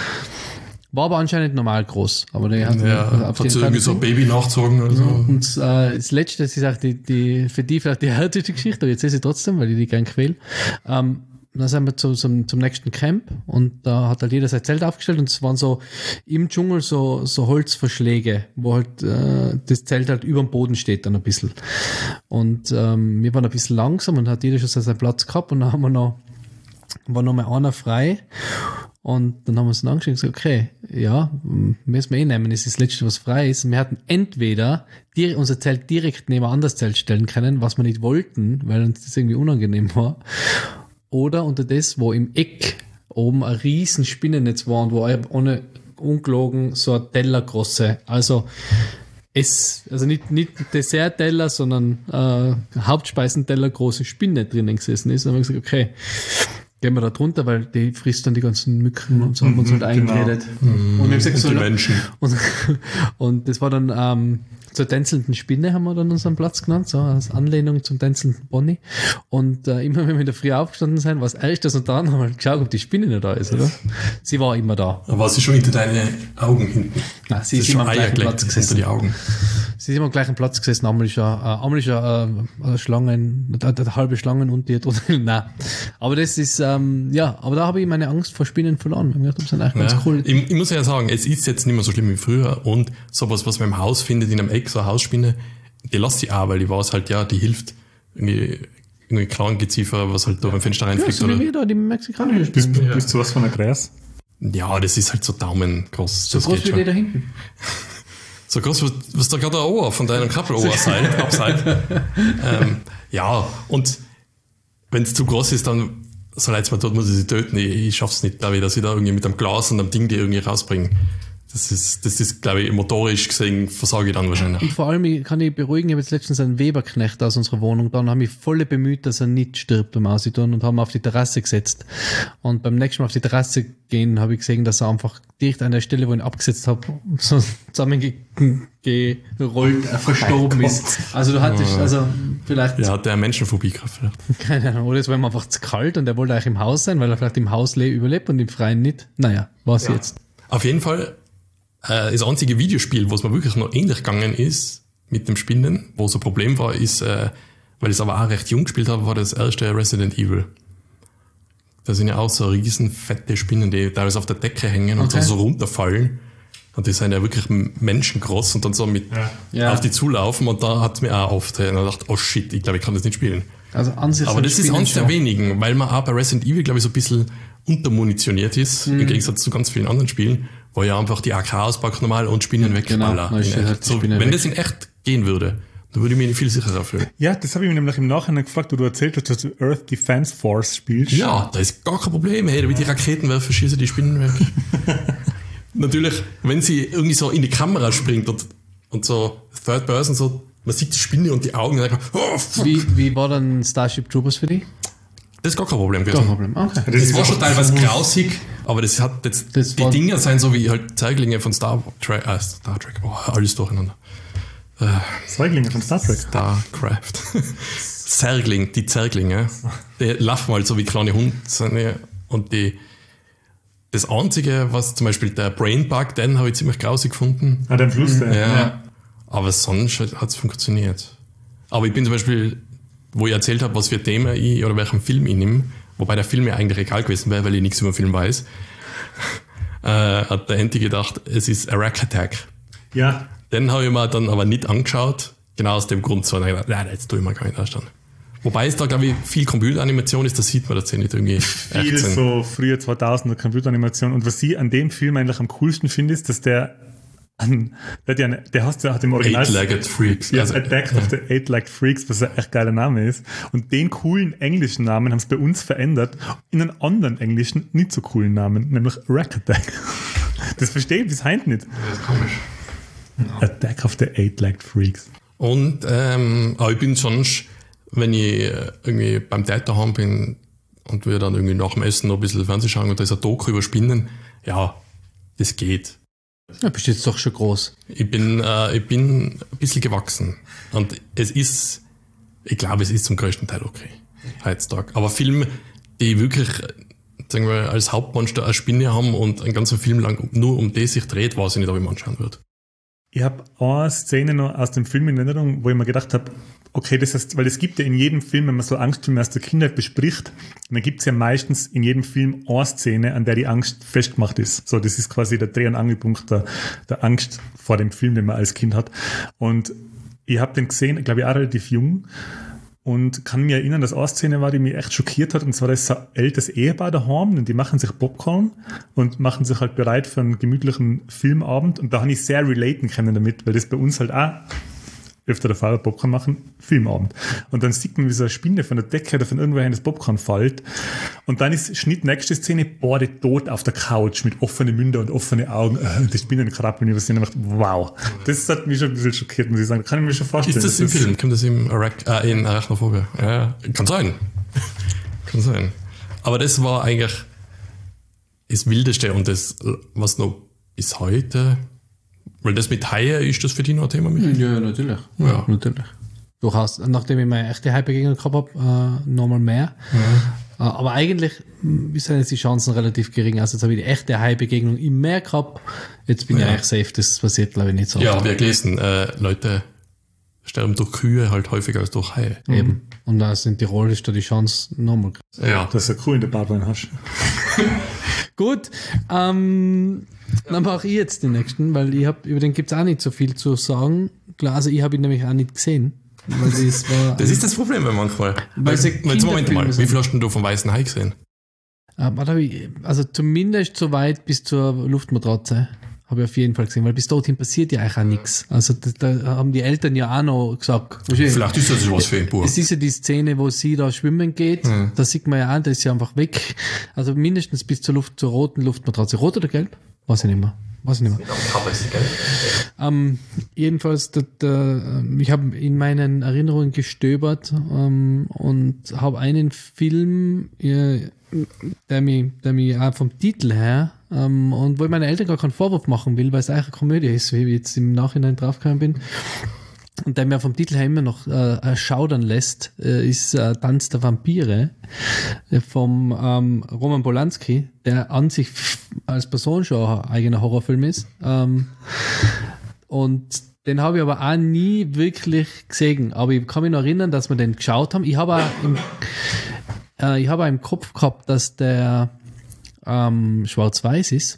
Speaker 4: War aber anscheinend normal groß. Aber die hat,
Speaker 2: ja,
Speaker 4: also auf
Speaker 2: hat sie irgendwie so ein Baby nachgezogen oder so.
Speaker 4: Und äh, das Letzte, das ist auch die, die, für die vielleicht die härteste Geschichte, aber jetzt ist sie trotzdem, weil ich die gern quäle. Ähm, dann sind wir zu, zum, zum nächsten Camp und da hat halt jeder sein Zelt aufgestellt und es waren so im Dschungel so, so Holzverschläge, wo halt äh, das Zelt halt über dem Boden steht dann ein bisschen. Und ähm, wir waren ein bisschen langsam und hat jeder schon seinen Platz gehabt und dann haben wir noch, war noch mal einer frei und dann haben wir uns dann angeschaut und gesagt, okay, ja, müssen wir eh nehmen, das ist das Letzte, was frei ist. Und wir hatten entweder die, unser Zelt direkt neben ein anderes Zelt stellen können, was wir nicht wollten, weil uns das irgendwie unangenehm war. Oder unter das, wo im Eck oben ein riesen Spinnennetz war und wo ohne ungelogen so ein Teller große, also es, also nicht, nicht Dessert-Teller, sondern äh, Hauptspeisenteller große Spinne drinnen gesessen ist. Und dann haben wir gesagt, okay, gehen wir da drunter, weil die frisst dann die ganzen Mücken und so haben wir uns halt eingeredet.
Speaker 2: Genau.
Speaker 4: Und, wir gesagt,
Speaker 2: und
Speaker 4: so,
Speaker 2: die Menschen.
Speaker 4: Und, und das war dann ähm, zur tänzelnden Spinne haben wir dann unseren Platz genannt, so als Anlehnung zum tänzelnden Bonnie. Und äh, immer wenn wir in der Früh aufgestanden sind, war es erstes und dann haben wir geschaut, ob die Spinne noch da ist, oder? Sie war immer da.
Speaker 2: Aber war sie schon hinter deine Augen hinten?
Speaker 4: Nein, sie ist, ist immer am gleichen Platz gesessen.
Speaker 2: Hinter die Augen.
Speaker 4: Sie ist immer am gleichen Platz gesessen. Einmal ist ja, äh, einmal ist ja äh, eine Schlangen, eine, eine halbe Schlangen und die drunter. Nein. Aber das ist, ähm, ja, aber da habe ich meine Angst vor Spinnen verloren. Ich dachte, das sind eigentlich
Speaker 2: ja.
Speaker 4: ganz cool.
Speaker 2: Ich, ich muss ja sagen, es ist jetzt nicht mehr so schlimm wie früher und sowas, was man im Haus findet, in einem Eck, so eine Hausspinne, die lässt sich auch, weil die weiß halt, ja, die hilft irgendwie, irgendwie Krankengeziefer, was halt da beim Fenster reinfliegt.
Speaker 4: Ja, so
Speaker 2: oder?
Speaker 4: wie wir da, die mexikanische
Speaker 3: Bist
Speaker 4: Spinne.
Speaker 3: du bist was von einer Kreis?
Speaker 2: Ja, das ist halt so Daumen groß.
Speaker 4: So
Speaker 2: das
Speaker 4: groß
Speaker 2: geht
Speaker 4: wie
Speaker 2: schon.
Speaker 4: die da hinten.
Speaker 2: So groß, was, was da gerade ein Ohr von deinem Kappelohr seid, abseid. ähm, ja, und wenn es zu groß ist, dann so leid es mir tut, muss ich sie töten. Ich, ich schaff's nicht, glaube ich, dass ich da irgendwie mit einem Glas und einem Ding die irgendwie rausbringe. Das ist, das ist, glaube ich, motorisch gesehen versage ich dann wahrscheinlich.
Speaker 4: Und vor allem ich kann ich beruhigen, ich habe jetzt letztens einen Weberknecht aus unserer Wohnung da und habe mich voll bemüht, dass er nicht stirbt beim Ausitun und haben ihn auf die Terrasse gesetzt. Und beim nächsten Mal auf die Terrasse gehen, habe ich gesehen, dass er einfach direkt an der Stelle, wo ich ihn abgesetzt habe, so zusammengerollt, äh, verstorben oh ist. Also du hattest, also vielleicht...
Speaker 2: Ja, hat der Menschenphobie gehabt vielleicht.
Speaker 4: Keine Ahnung, oder es war ihm einfach zu kalt und er wollte eigentlich im Haus sein, weil er vielleicht im Haus überlebt und im Freien nicht. Naja, was ja. jetzt?
Speaker 2: Auf jeden Fall äh, das einzige Videospiel, wo es mir wirklich noch ähnlich gegangen ist mit dem Spinnen, wo so ein Problem war, ist, äh, weil ich es aber auch recht jung gespielt habe, war das erste Resident Evil. Da sind ja auch so riesen fette Spinnen, die teilweise auf der Decke hängen und okay. so, so runterfallen. Und die sind ja wirklich menschengroß und dann so mit
Speaker 3: ja.
Speaker 2: Ja. auf die zulaufen und da hat es mir auch aufgetreten und ich dachte, oh shit, ich glaube, ich kann das nicht spielen.
Speaker 4: Also an sich
Speaker 2: aber das ist eines der wenigen, weil man auch bei Resident Evil, glaube ich, so ein bisschen untermunitioniert ist, mhm. im Gegensatz zu ganz vielen anderen Spielen, wo ja einfach die A K auspackt normal und Spinnen ja, wegballern. Genau, halt so, wenn weg. Das in echt gehen würde, dann würde ich mich viel sicherer fühlen.
Speaker 3: Ja, das habe ich mir nämlich im Nachhinein gefragt, wo du erzählt hast, dass du Earth Defense Force spielst.
Speaker 2: Ja, da ist gar kein Problem. Hey, da wird die Raketenwerfer schießen die Spinnen weg. Natürlich, wenn sie irgendwie so in die Kamera springt und, und so Third Person so man sieht die Spinne und die Augen und dann, oh, fuck.
Speaker 4: Wie, wie war dann Starship Troopers für dich?
Speaker 2: Das ist gar kein Problem gewesen.
Speaker 4: Kein Problem, okay.
Speaker 2: Das, das war schon teilweise grausig, aber das hat jetzt,
Speaker 4: Das
Speaker 2: die
Speaker 4: war-
Speaker 2: Dinger sind so wie halt Zeuglinge von Star Trek, äh, Star Trek, oh, alles durcheinander. Äh,
Speaker 3: Säuglinge von Star Trek.
Speaker 2: Starcraft. Zergling, die Zerglinge, die laufen halt so wie kleine Hunde sind die, und die, das Einzige, was zum Beispiel der Brainbug, den habe ich ziemlich grausig gefunden.
Speaker 3: Ah, der Fluss, der.
Speaker 2: Ja.
Speaker 4: Ja.
Speaker 2: Aber sonst hat es funktioniert. Aber ich bin zum Beispiel, wo ich erzählt habe, was für Thema ich oder welchen Film ich nehme, wobei der Film mir eigentlich egal gewesen wäre, weil ich nichts über den Film weiß, äh, hat der Enti gedacht, es ist a Rack Attack.
Speaker 3: Ja.
Speaker 2: Den habe ich mir dann aber nicht angeschaut, genau aus dem Grund. So, und ich gedacht, nein, jetzt tue ich mir gar nicht anschauen. Wobei es da, glaube ich, viel Computeranimation ist, da sieht man das ja nicht irgendwie
Speaker 3: Viel
Speaker 2: echt sind.
Speaker 3: so früher zweitausender Computeranimation. Und was ich an dem Film eigentlich am coolsten finde, ist, dass der an, der, hat ja eine- der hast, der hat im Original
Speaker 2: Eight-Legged Freaks.
Speaker 3: ja,
Speaker 2: Also,
Speaker 3: Attack of the Eight-Legged Freaks, was ein echt geiler Name ist. Und den coolen englischen Namen haben sie bei uns verändert in einen anderen englischen, nicht so coolen Namen, nämlich Rack Attack. Das verstehe ich bis heute nicht.
Speaker 2: das ist komisch.
Speaker 3: Attack of the Eight-Legged Freaks.
Speaker 2: Und ähm, aber ich bin sonst, wenn ich äh, irgendwie beim Dad daheim bin und wir dann irgendwie nach dem Essen noch ein bisschen Fernsehen schauen und da ist ein Doku über Spinnen, ja, das geht.
Speaker 4: Ja, bist jetzt doch schon groß.
Speaker 2: Ich bin, äh, ich bin ein bisschen gewachsen. Und es ist, ich glaube, es ist zum größten Teil okay. Heutzutage. Aber Filme, die wirklich, sagen wir, als Hauptmonster eine Spinne haben und einen ganzen Film lang nur um die sich dreht, weiß ich nicht, ob ich mir anschauen würde.
Speaker 3: Ich habe eine Szene noch aus dem Film in Erinnerung, wo ich mir gedacht habe, okay, das heißt, weil es gibt ja in jedem Film, wenn man so Angstfilme aus der Kindheit bespricht, dann gibt es ja meistens in jedem Film eine Szene, an der die Angst festgemacht ist. So, das ist quasi der Dreh- und Angelpunkt der, der Angst vor dem Film, den man als Kind hat. Und ich habe den gesehen, glaube ich, auch relativ jung und kann mir erinnern, dass eine Szene war, die mich echt schockiert hat. Und zwar, da ist so ein älteres Ehepaar daheim und die machen sich Popcorn und machen sich halt bereit für einen gemütlichen Filmabend. Und da habe ich sehr relaten können damit, weil das bei uns halt auch öfter der Fall Popcorn machen, Filmabend. Und dann sieht man, wie so eine Spinne von der Decke oder von irgendwoher in das Popcorn fällt. Und dann ist Schnitt, nächste Szene, Borde tot auf der Couch mit offenen Mündern und offenen Augen. Und die Spinnen krabbeln über sie und ich dachte, wow. Das hat mich schon ein bisschen schockiert, muss ich sagen. Kann ich mir schon vorstellen.
Speaker 2: Ist das im Film? Kommt das im Arach äh, in Arachnophobia? Ja, kann sein. Kann sein. Aber das war eigentlich das Wildeste und das, was noch bis heute, weil das mit Haie, ist das für dich noch ein Thema? Michael?
Speaker 4: Ja, natürlich.
Speaker 2: Ja.
Speaker 4: natürlich. Durchaus. Nachdem ich meine echte Hype-Begegnung gehabt habe, äh, nochmal mehr. Äh, aber eigentlich mh, sind jetzt die Chancen relativ gering. Also jetzt habe ich die echte Hype-Begegnung im Meer gehabt. Jetzt bin
Speaker 2: Ja.
Speaker 4: ich eigentlich safe. Das passiert, glaube ich, nicht so.
Speaker 2: Ja, habe ich gelesen. Äh, Leute sterben durch Kühe halt häufiger als durch Haie.
Speaker 4: Eben. Und da ist in Tirol ist da die Chance nochmal.
Speaker 2: Ja.
Speaker 3: Dass du eine Kuh in der Badwanne hast.
Speaker 4: Gut, ähm, dann mache ich jetzt den nächsten, weil ich habe über den gibt es auch nicht so viel zu sagen. Klar, also ich habe ihn nämlich auch nicht gesehen. Weil das war,
Speaker 2: Das ist das Problem manchmal.
Speaker 4: Weil sie
Speaker 2: Weil, jetzt Moment
Speaker 4: Kinderfilme
Speaker 2: mal, wie
Speaker 4: sind.
Speaker 2: viel hast denn du vom Weißen Hai gesehen?
Speaker 4: äh, was hab ich, also zumindest so weit bis zur Luftmatratze habe ich auf jeden Fall gesehen, weil bis dorthin passiert ja eigentlich auch nichts. Also da, da haben die Eltern ja auch noch gesagt.
Speaker 2: Vielleicht ist das was für ein Bub.
Speaker 4: Es ist ja die Szene, wo sie da schwimmen geht.
Speaker 2: Mhm.
Speaker 4: Da sieht man ja auch, da ist sie einfach weg. Also mindestens bis zur Luft, zur roten Luftmatratze. Rot oder gelb? Weiß ich nicht mehr. Weiß ich nicht mehr. Ähm, jedenfalls, der, der, ich habe in meinen Erinnerungen gestöbert ähm, und habe einen Film, äh, der mich, der mich auch vom Titel her ähm, und wo ich meine Eltern gar keinen Vorwurf machen will, weil es eigentlich eine Komödie ist, wie ich jetzt im Nachhinein draufgekommen bin. Und der mir vom Titel her immer noch äh, schaudern lässt, äh, ist äh, Tanz der Vampire äh, vom ähm, Roman Polanski, der an sich f- als Person schon ein eigener Horrorfilm ist. Ähm, und den habe ich aber auch nie wirklich gesehen. Aber ich kann mich noch erinnern, dass wir den geschaut haben. Ich habe auch im, äh, ich habe auch im Kopf gehabt, dass der ähm, schwarz-weiß ist.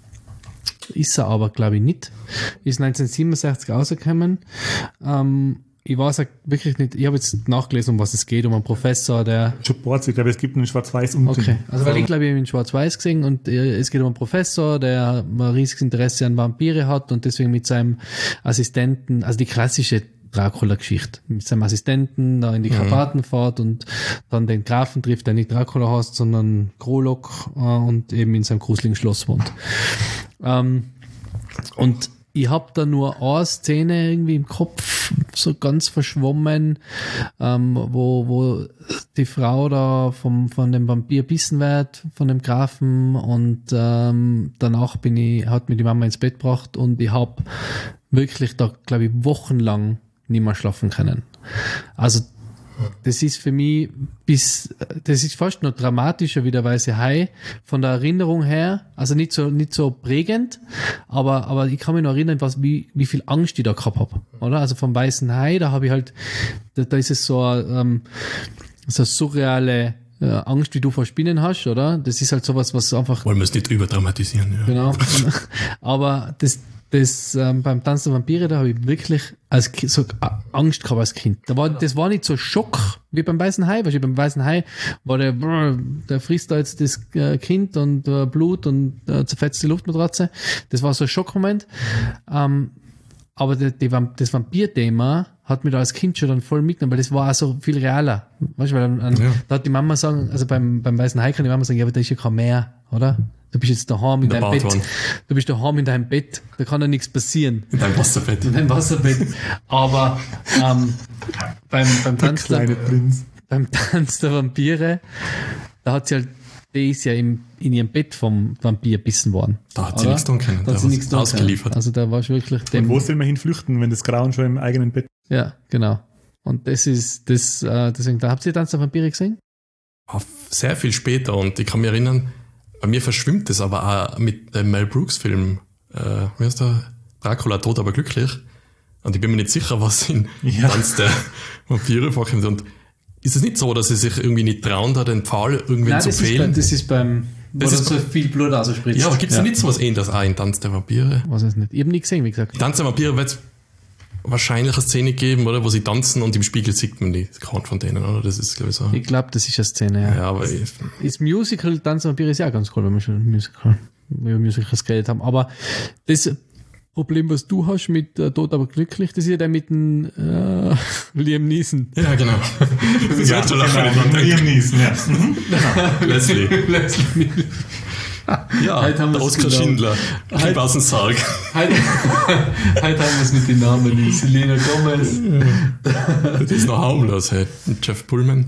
Speaker 4: Ist er aber, glaube ich, nicht. Ist neunzehnhundertsiebenundsechzig rausgekommen. Ähm, ich weiß auch wirklich nicht, ich habe jetzt nachgelesen, um was es geht, um einen Professor, der...
Speaker 3: Schon Ports, ich glaube, es gibt einen Schwarz-Weiß und
Speaker 4: Okay, also weil ich glaube, ich habe ihn in Schwarz-Weiß gesehen und äh, es geht um einen Professor, der ein riesiges Interesse an Vampire hat und deswegen mit seinem Assistenten, also die klassische Dracula-Geschichte, mit seinem Assistenten da in die Karpaten fährt und dann den Grafen trifft, der nicht Dracula heißt, sondern Krolok äh, und eben in seinem gruseligen Schloss wohnt. Ähm, und ich habe da nur eine Szene irgendwie im Kopf, so ganz verschwommen, ähm, wo, wo die Frau da vom, von dem Vampir bissen wird, von dem Grafen, und ähm, danach bin ich, hat mir die Mama ins Bett gebracht und ich habe wirklich da, glaube ich, wochenlang nicht mehr schlafen können. Also das ist für mich bis, das ist fast noch dramatischer wie der Weiße Hai von der Erinnerung her, also nicht so, nicht so prägend, aber, aber ich kann mich noch erinnern, was, wie, wie viel Angst ich da gehabt habe, oder? Also vom Weißen Hai, da habe ich halt, da, da ist es so, ähm, so eine surreale äh, Angst, wie du vor Spinnen hast, oder? Das ist halt sowas, was einfach...
Speaker 2: Wollen wir es nicht überdramatisieren, ja.
Speaker 4: Genau. Aber das, Das, ähm, beim Tanz der Vampire, da habe ich wirklich als Kind, so Angst gehabt als Kind. Da war, das war nicht so Schock wie beim Weißen Hai. Weißt du, beim Weißen Hai war der, brr, der frisst da jetzt das äh, Kind und äh, Blut und äh, zerfetzt die Luftmatratze. Das war so ein Schockmoment. Ähm, aber die, die, das Vampir-Thema hat mich da als Kind schon dann voll mitgenommen, weil das war auch so viel realer. Weißt du, weil an, an, ja. Da hat die Mama sagen, also beim, beim Weißen Hai kann die Mama sagen, ja, aber da ist ja kein Meer, oder? Du bist jetzt daheim in, in deinem Bett. One. Du bist daheim in deinem Bett. Da kann ja nichts passieren.
Speaker 2: In deinem Wasserbett.
Speaker 4: In deinem Wasserbett. Aber ähm, beim, beim, Tanz der, beim Tanz der Vampire, da hat sie halt, die ist ja im, in ihrem Bett vom Vampir bissen worden.
Speaker 2: Da hat sie nichts tun können.
Speaker 4: Da hat sie nichts tun
Speaker 2: ausgeliefert.
Speaker 4: Also da war wirklich dem.
Speaker 3: Und wo soll man hinflüchten, wenn das Grauen schon im eigenen Bett?
Speaker 4: Ja, genau. Und das ist, das, äh, deswegen, da habt ihr Tanz der Vampire gesehen?
Speaker 2: Sehr viel später, und ich kann mich erinnern, bei mir verschwimmt es aber auch mit dem Mel Brooks Film, äh, wie heißt der? Dracula, tot aber glücklich. Und ich bin mir nicht sicher, was in ja. Tanz der Vampire vorkommt. Und ist es nicht so, dass sie sich irgendwie nicht trauen, da den Pfahl irgendwie
Speaker 4: Nein,
Speaker 2: zu
Speaker 4: das
Speaker 2: fehlen?
Speaker 4: Ist bei, das ist beim,
Speaker 2: das
Speaker 4: wo
Speaker 2: ist
Speaker 4: so viel Blut ausspritzt.
Speaker 2: Ja, aber gibt es ja. nicht so was Ähnliches auch in Tanz der Vampire?
Speaker 4: Was ist nicht? Ich habe nie gesehen, wie gesagt.
Speaker 2: Tanz der Vampire wird es wahrscheinlich eine Szene geben, oder, wo sie tanzen und im Spiegel sieht man die Count von denen, oder? Das ist, glaube ich, so.
Speaker 4: Ich glaube, das ist eine Szene, ja.
Speaker 2: Ja, aber ich,
Speaker 4: das Musical Tanz der Vampire ist ja auch ganz cool, wenn wir schon Musical, über Musicals geredet haben. Aber das Problem, was du hast mit äh, Tot aber glücklich, das ist ja der mit dem äh, Liam Neeson.
Speaker 2: Ja, genau. Das
Speaker 3: ja, genau, genau. Liam Neeson, ja.
Speaker 2: Genau. Leslie. Leslie. Ja,
Speaker 4: heute haben
Speaker 2: der Oskar genau. Schindler. Heute aus dem Sarg.
Speaker 4: Heute, heute haben wir es mit den Namen. Die Selena Gomez.
Speaker 2: Das ist noch harmlos, hey. Jeff Pullman.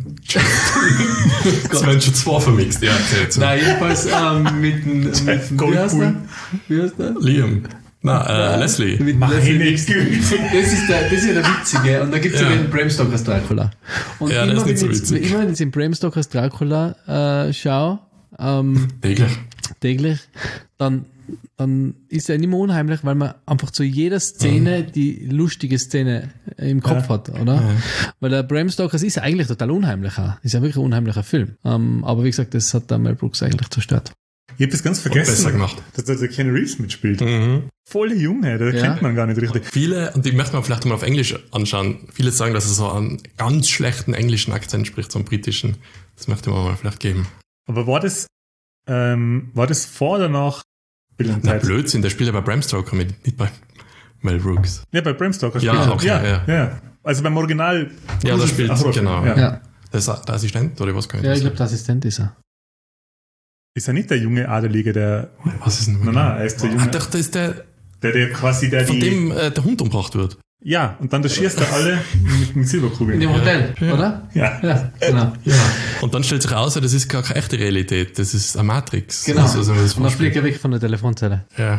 Speaker 2: Das werden schon zwei vermixt, ja.
Speaker 4: Nein, jedenfalls ähm, mit dem. Wie heißt der? Wie heißt der?
Speaker 2: Liam. Na, äh, ja, Leslie.
Speaker 4: Mit
Speaker 3: Meine
Speaker 4: Leslie. Das ist, der, das ist ja der Witzige. Und da gibt es ja, ja den Bram Stokers Dracula. Und
Speaker 2: ja,
Speaker 4: immer,
Speaker 2: das ist nicht so
Speaker 4: jetzt,
Speaker 2: witzig.
Speaker 4: Immer wenn ich den Bram Stokers Dracula äh, schaue, ähm,
Speaker 2: täglich,
Speaker 4: täglich dann, dann ist er nicht mehr unheimlich, weil man einfach zu jeder Szene mhm. die lustige Szene im Kopf ja. hat, oder? Ja. Weil der Bram Stokers ist eigentlich total unheimlich auch. Ist ja wirklich ein unheimlicher Film. Ähm, aber wie gesagt, das hat der Mel Brooks eigentlich zerstört.
Speaker 3: Ich habe das ganz vergessen,
Speaker 2: besser gemacht.
Speaker 3: dass da der Ken Reeves mitspielt.
Speaker 2: Mhm.
Speaker 3: Voll Junge, da ja. kennt man gar nicht richtig.
Speaker 2: Viele, und die möchte man vielleicht mal auf Englisch anschauen, viele sagen, dass er so einen ganz schlechten englischen Akzent spricht, so einen britischen. Das möchte man mal vielleicht geben.
Speaker 3: Aber war das, ähm, war das vor oder nach Bill and
Speaker 2: Ted? Na, Blödsinn, der spielt ja bei Bram Stoker mit, nicht bei Mel Brooks.
Speaker 3: Ja, bei Bram Stoker
Speaker 2: spielt
Speaker 3: ja,
Speaker 2: er. Okay,
Speaker 3: ja,
Speaker 2: ja,
Speaker 3: ja. Also beim Original.
Speaker 2: Ja, da spielt,
Speaker 3: Ach,
Speaker 2: genau.
Speaker 3: Ja.
Speaker 4: Ja.
Speaker 2: Der ist der Assistent, oder was kann ich
Speaker 4: Ja, ich glaube, der Assistent ist er.
Speaker 3: Ist er nicht der junge Adelige, der...
Speaker 2: Was ist denn?
Speaker 3: Nein, nein, er ist der junge...
Speaker 2: Ach, doch, das ist der...
Speaker 3: Der, der quasi der...
Speaker 2: Von
Speaker 3: die,
Speaker 2: dem äh, der Hund umgebracht wird.
Speaker 3: Ja, und dann der schießt er alle mit, mit Silberkugeln.
Speaker 4: In dem Hotel,
Speaker 2: ja.
Speaker 4: oder?
Speaker 3: Ja.
Speaker 4: Ja, genau.
Speaker 2: Ja. Und dann stellt sich raus, das ist gar keine echte Realität, das ist eine Matrix.
Speaker 4: Genau.
Speaker 2: Also, also,
Speaker 4: und dann fliegt er weg von der Telefonzelle.
Speaker 2: Ja.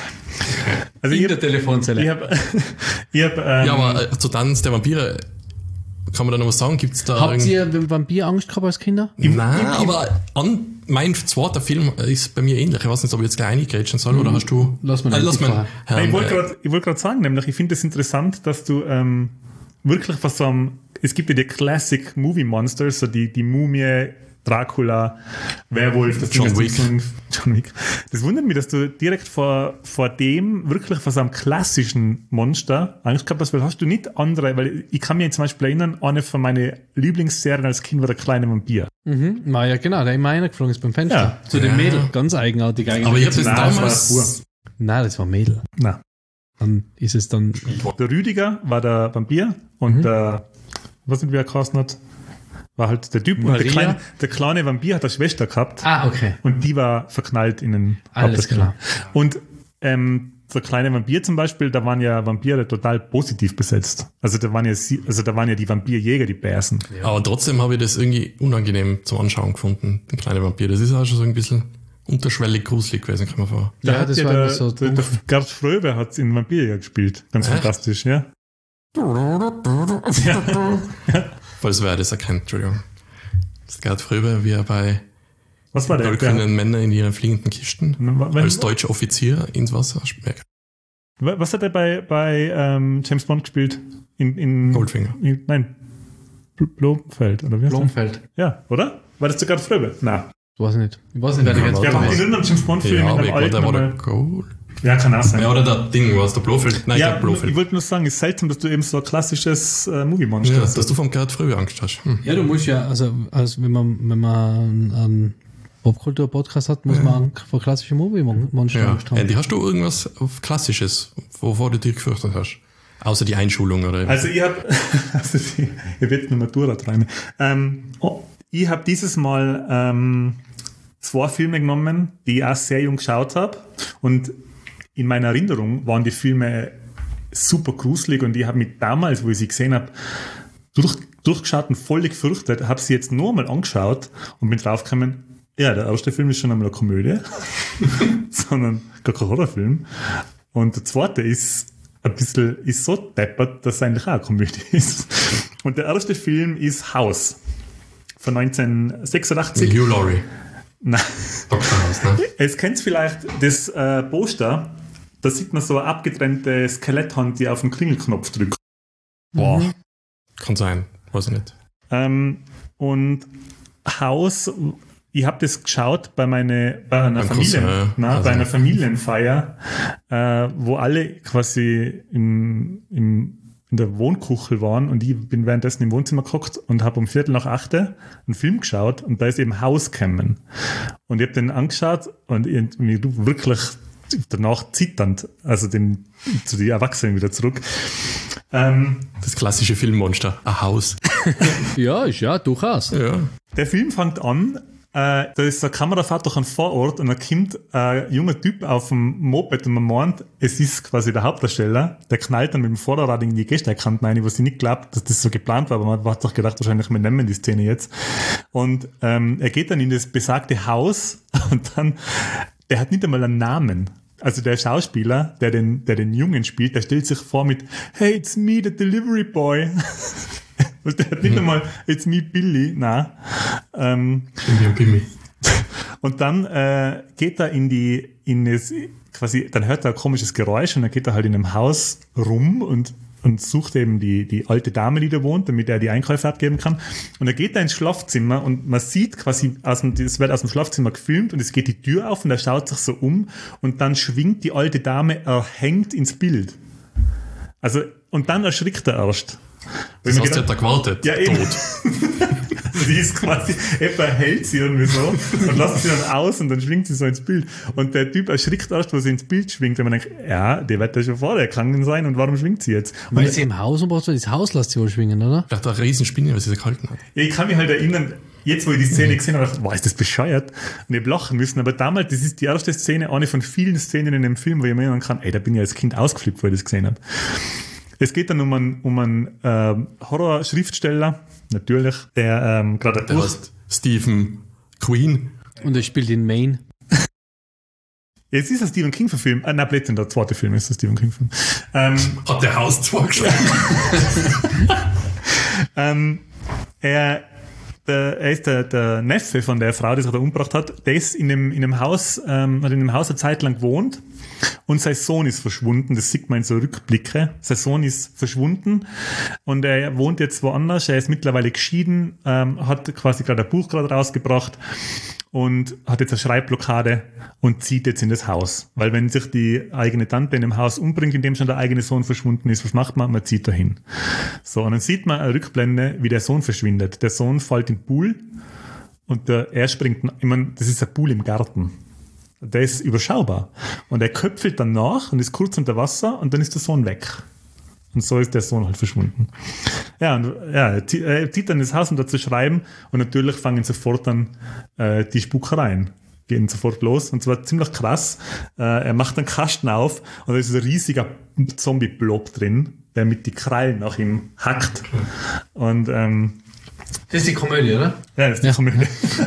Speaker 3: Also
Speaker 4: in
Speaker 3: ich
Speaker 4: der
Speaker 3: hab,
Speaker 4: Telefonzelle.
Speaker 3: Ich hab, ich hab, ähm,
Speaker 2: ja, aber äh, zu Tanz der Vampire, kann man da noch was sagen? Gibt's da
Speaker 4: Habt ihr Vampir Angst gehabt als Kinder?
Speaker 2: Nein, aber an, mein zweiter Film ist bei mir ähnlich. Ich weiß nicht, ob ich jetzt gleich eingrätschen soll, mhm. oder hast du...
Speaker 4: Lass mal
Speaker 2: äh, lass mal
Speaker 3: Herrn, Ich wollte gerade wollt gerade sagen, nämlich, ich finde es das interessant, dass du ähm, wirklich was so am... Es gibt ja die Classic Movie Monsters, so die, die Mumie, Dracula, Werwolf, das
Speaker 2: John Wick.
Speaker 3: John Wick. Das wundert mich, dass du direkt vor, vor dem wirklich vor so einem klassischen Monster Angst gehabt hast, weil hast du nicht andere, weil ich kann mir zum Beispiel erinnern, eine von meinen Lieblingsserien als Kind war der kleine Vampir.
Speaker 4: Mhm. Na ja, genau, der immer reingeflogen ist beim Fenster.
Speaker 3: Ja.
Speaker 4: Zu dem
Speaker 2: ja.
Speaker 4: Mädel, ganz eigenartig eigentlich.
Speaker 2: Aber ich habe das
Speaker 3: Nein,
Speaker 2: damals...
Speaker 3: das
Speaker 4: Nein, das war Mädel.
Speaker 3: Nein.
Speaker 4: Dann ist es dann...
Speaker 3: Der Rüdiger war der Vampir und
Speaker 4: Mhm.
Speaker 3: der, was nicht, wie er geheißen hat, war halt der Typ. Und der kleine, der kleine Vampir hat eine Schwester gehabt.
Speaker 4: Ah, okay.
Speaker 3: Und die war verknallt in den
Speaker 4: Alles klar.
Speaker 3: Und ähm, so kleine Vampir zum Beispiel, da waren ja Vampire total positiv besetzt. Also da waren ja, also da waren ja die Vampirjäger, die Bärsen.
Speaker 2: Ja. Aber trotzdem habe ich das irgendwie unangenehm zum Anschauen gefunden, den kleinen Vampir. Das ist auch schon so ein bisschen unterschwellig gruselig gewesen, kann man vor.
Speaker 3: Da
Speaker 4: Ja,
Speaker 3: hat
Speaker 4: das
Speaker 3: ja
Speaker 4: war
Speaker 3: der,
Speaker 4: immer so
Speaker 3: der, der Gerd Fröbe hat in Vampirjäger gespielt. Ganz
Speaker 2: Echt?
Speaker 3: fantastisch, ja.
Speaker 2: Falls wer das erkennt, Entschuldigung. Das Gerd Fröbe, wie er bei
Speaker 3: Was war der?
Speaker 2: tollkühnen Männern in ihren fliegenden Kisten
Speaker 3: der
Speaker 2: als deutscher Offizier ins Wasser schmeckt.
Speaker 3: was hat er bei, bei ähm, James Bond gespielt? In, in
Speaker 2: Goldfinger.
Speaker 3: In, nein. Blomfeld, oder wie heißt der?
Speaker 4: Blomfeld.
Speaker 3: Ja, oder? War das der Gerd Fröbe? Nein.
Speaker 4: Ich weiß nicht. Ich weiß nicht, wer der
Speaker 2: Ja,
Speaker 4: ganz
Speaker 3: Ja,
Speaker 2: warte
Speaker 3: aber
Speaker 2: mal.
Speaker 3: in irgendeinem James Bond-Film
Speaker 2: Ja,
Speaker 3: in
Speaker 2: aber
Speaker 3: einem
Speaker 2: ich glaube,
Speaker 3: alten.
Speaker 2: der war der
Speaker 3: aber-
Speaker 2: Gold.
Speaker 3: Ja, kann auch sein.
Speaker 2: Ja, oder der Ding, was der Blofeld. Nein, ich
Speaker 3: Ja,
Speaker 2: glaube Blofeld.
Speaker 3: ich wollte nur sagen, es ist seltsam, dass du eben so ein klassisches äh, Movie-Monster
Speaker 2: Ja,
Speaker 3: hast.
Speaker 2: dass du vom Gerd Fröbe Angst hast. Hm.
Speaker 4: Ja, du musst ja, also, also wenn man, wenn man einen Popkultur-Podcast hat, muss man vor klassischen Movie-Monster
Speaker 2: Ja.
Speaker 4: Angst haben.
Speaker 2: Andy, hast du irgendwas auf Klassisches, wovor du dich gefürchtet hast? Außer die Einschulung oder
Speaker 3: Also ich habe, also die, ihr werdet eine Matura träumen. Ähm, oh, ich habe dieses Mal ähm, zwei Filme genommen, die ich auch sehr jung geschaut habe. Und in meiner Erinnerung waren die Filme super gruselig und ich habe mich damals, wo ich sie gesehen habe, durch, durchgeschaut und voll gefürchtet, habe sie jetzt nur mal angeschaut und bin draufgekommen, ja, der erste Film ist schon einmal eine Komödie, sondern gar kein Horrorfilm. Und der zweite ist ein bisschen, ist so deppert, dass es eigentlich auch eine Komödie ist. Und der erste Film ist House von neunzehnhundertsechsundachtzig.
Speaker 2: Hugh Laurie.
Speaker 3: Nein.
Speaker 2: Doktor House, ne?
Speaker 3: Es kennt vielleicht das äh, Poster, da sieht man so eine abgetrennte Skeletthand, die auf den Klingelknopf drückt.
Speaker 2: Boah. Kann sein. Weiß ich nicht.
Speaker 3: Ähm, und Haus, ich habe das geschaut bei, meine, bei einer
Speaker 2: Beim
Speaker 3: Familien,
Speaker 2: Cousin, ja.
Speaker 3: na,
Speaker 2: Also.
Speaker 3: bei einer Familienfeier, äh, wo alle quasi im, im, in der Wohnkuchel waren und ich bin währenddessen im Wohnzimmer gehockt und habe um Viertel nach acht einen Film geschaut und da ist eben Haus gekommen. Und ich habe den angeschaut und irgendwie wirklich danach zitternd, also den, zu den Erwachsenen wieder zurück. Ähm,
Speaker 2: Das klassische Filmmonster. Ein Haus.
Speaker 4: Ja, ist ja, durchaus.
Speaker 2: Ja.
Speaker 3: Der Film fängt an, äh, da ist eine Kamerafahrt durch einen Vorort und da kommt ein junger Typ auf dem Moped und man meint, es ist quasi der Hauptdarsteller, der knallt dann mit dem Vorderrad in die Gehsteigkante rein, was ich nicht glaubt, dass das so geplant war, aber man hat doch gedacht, wahrscheinlich, wir nehmen die Szene jetzt. Und ähm, er geht dann in das besagte Haus und dann, der hat nicht einmal einen Namen. Also der Schauspieler, der den, der den Jungen spielt, der stellt sich vor mit Hey, it's me, the delivery boy. Und der hat nicht einmal It's me, Billy. Nein. Ähm,
Speaker 2: Bimmi und Bimmi.
Speaker 3: und dann äh, geht er in die, in das, quasi, dann hört er ein komisches Geräusch und dann geht er halt in einem Haus rum und, und sucht eben die, die alte Dame, die da wohnt, damit er die Einkäufe abgeben kann. Und dann geht er ins Schlafzimmer und man sieht quasi, aus dem, es wird aus dem Schlafzimmer gefilmt und es geht die Tür auf und er schaut sich so um und dann schwingt die alte Dame erhängt ins Bild. Also, und dann erschrickt er erst.
Speaker 2: Das
Speaker 3: Weil
Speaker 2: heißt,
Speaker 3: man
Speaker 2: der hat da gewartet.
Speaker 3: Ja, eben.
Speaker 2: Tot.
Speaker 3: Also die ist quasi, etwa hält sie irgendwie so und lässt sie dann aus und dann schwingt sie so ins Bild. Und der Typ erschrickt erst, wo sie ins Bild schwingt, wenn man denkt, ja, der wird ja schon vorher gegangen sein und warum schwingt sie jetzt? Und
Speaker 4: Weil sie im Haus umbraucht, das Haus lässt sie wohl schwingen, oder?
Speaker 2: Der hat eine riesen Spinne, was sie sich gehalten hat.
Speaker 3: ja, ich kann mich halt erinnern, jetzt wo ich die Szene gesehen habe, dachte, wow, ist das bescheuert? Und ich hab lachen müssen, aber damals, das ist die erste Szene, eine von vielen Szenen in dem Film, wo ich mir erinnern kann, ey, da bin ich als Kind ausgeflippt, wo ich das gesehen habe. Es geht dann um einen, um einen ähm, Horror-Schriftsteller, natürlich, der ähm, gerade ein
Speaker 2: Der
Speaker 3: Buch...
Speaker 2: heißt Stephen Queen.
Speaker 4: Und er spielt in Maine.
Speaker 3: Jetzt ist ein Stephen King-Verfilm. Ah, nein, Blödsinn, der zweite Film ist ein Stephen King-Film. Ähm,
Speaker 2: Hat der Haus zwar geschrieben.
Speaker 3: ähm, er, der, er ist der, der Neffe von der Frau, die sich da umgebracht hat. Der ist in einem, in einem Haus, ähm, hat in einem Haus eine Zeit lang gewohnt und sein Sohn ist verschwunden. Das sieht man in so Rückblicke. Sein Sohn ist verschwunden und er wohnt jetzt woanders. Er ist mittlerweile geschieden, ähm, hat quasi gerade ein Buch gerade rausgebracht und hat jetzt eine Schreibblockade und zieht jetzt in das Haus. Weil wenn sich die eigene Tante in dem Haus umbringt, in dem schon der eigene Sohn verschwunden ist, was macht man? Man zieht dahin. So, und dann sieht man eine Rückblende, wie der Sohn verschwindet. Der Sohn fällt in den Pool und der, er springt, ich meine, das ist ein Pool im Garten. Der ist überschaubar. Und er köpfelt dann nach und ist kurz unter Wasser und dann ist der Sohn weg. Und so ist der Sohn halt verschwunden. Ja, und ja, er zieht dann ins Haus, um da zu schreiben und natürlich fangen sofort dann äh, die Spukereien. gehen sofort los. Und zwar ziemlich krass. Äh, er macht einen Kasten auf und da ist ein riesiger Zombie-Blob drin, der mit die Krallen nach ihm hackt. Und ähm,
Speaker 4: das ist die Komödie, oder?
Speaker 3: ja, das ist die
Speaker 4: Ja.
Speaker 3: Komödie.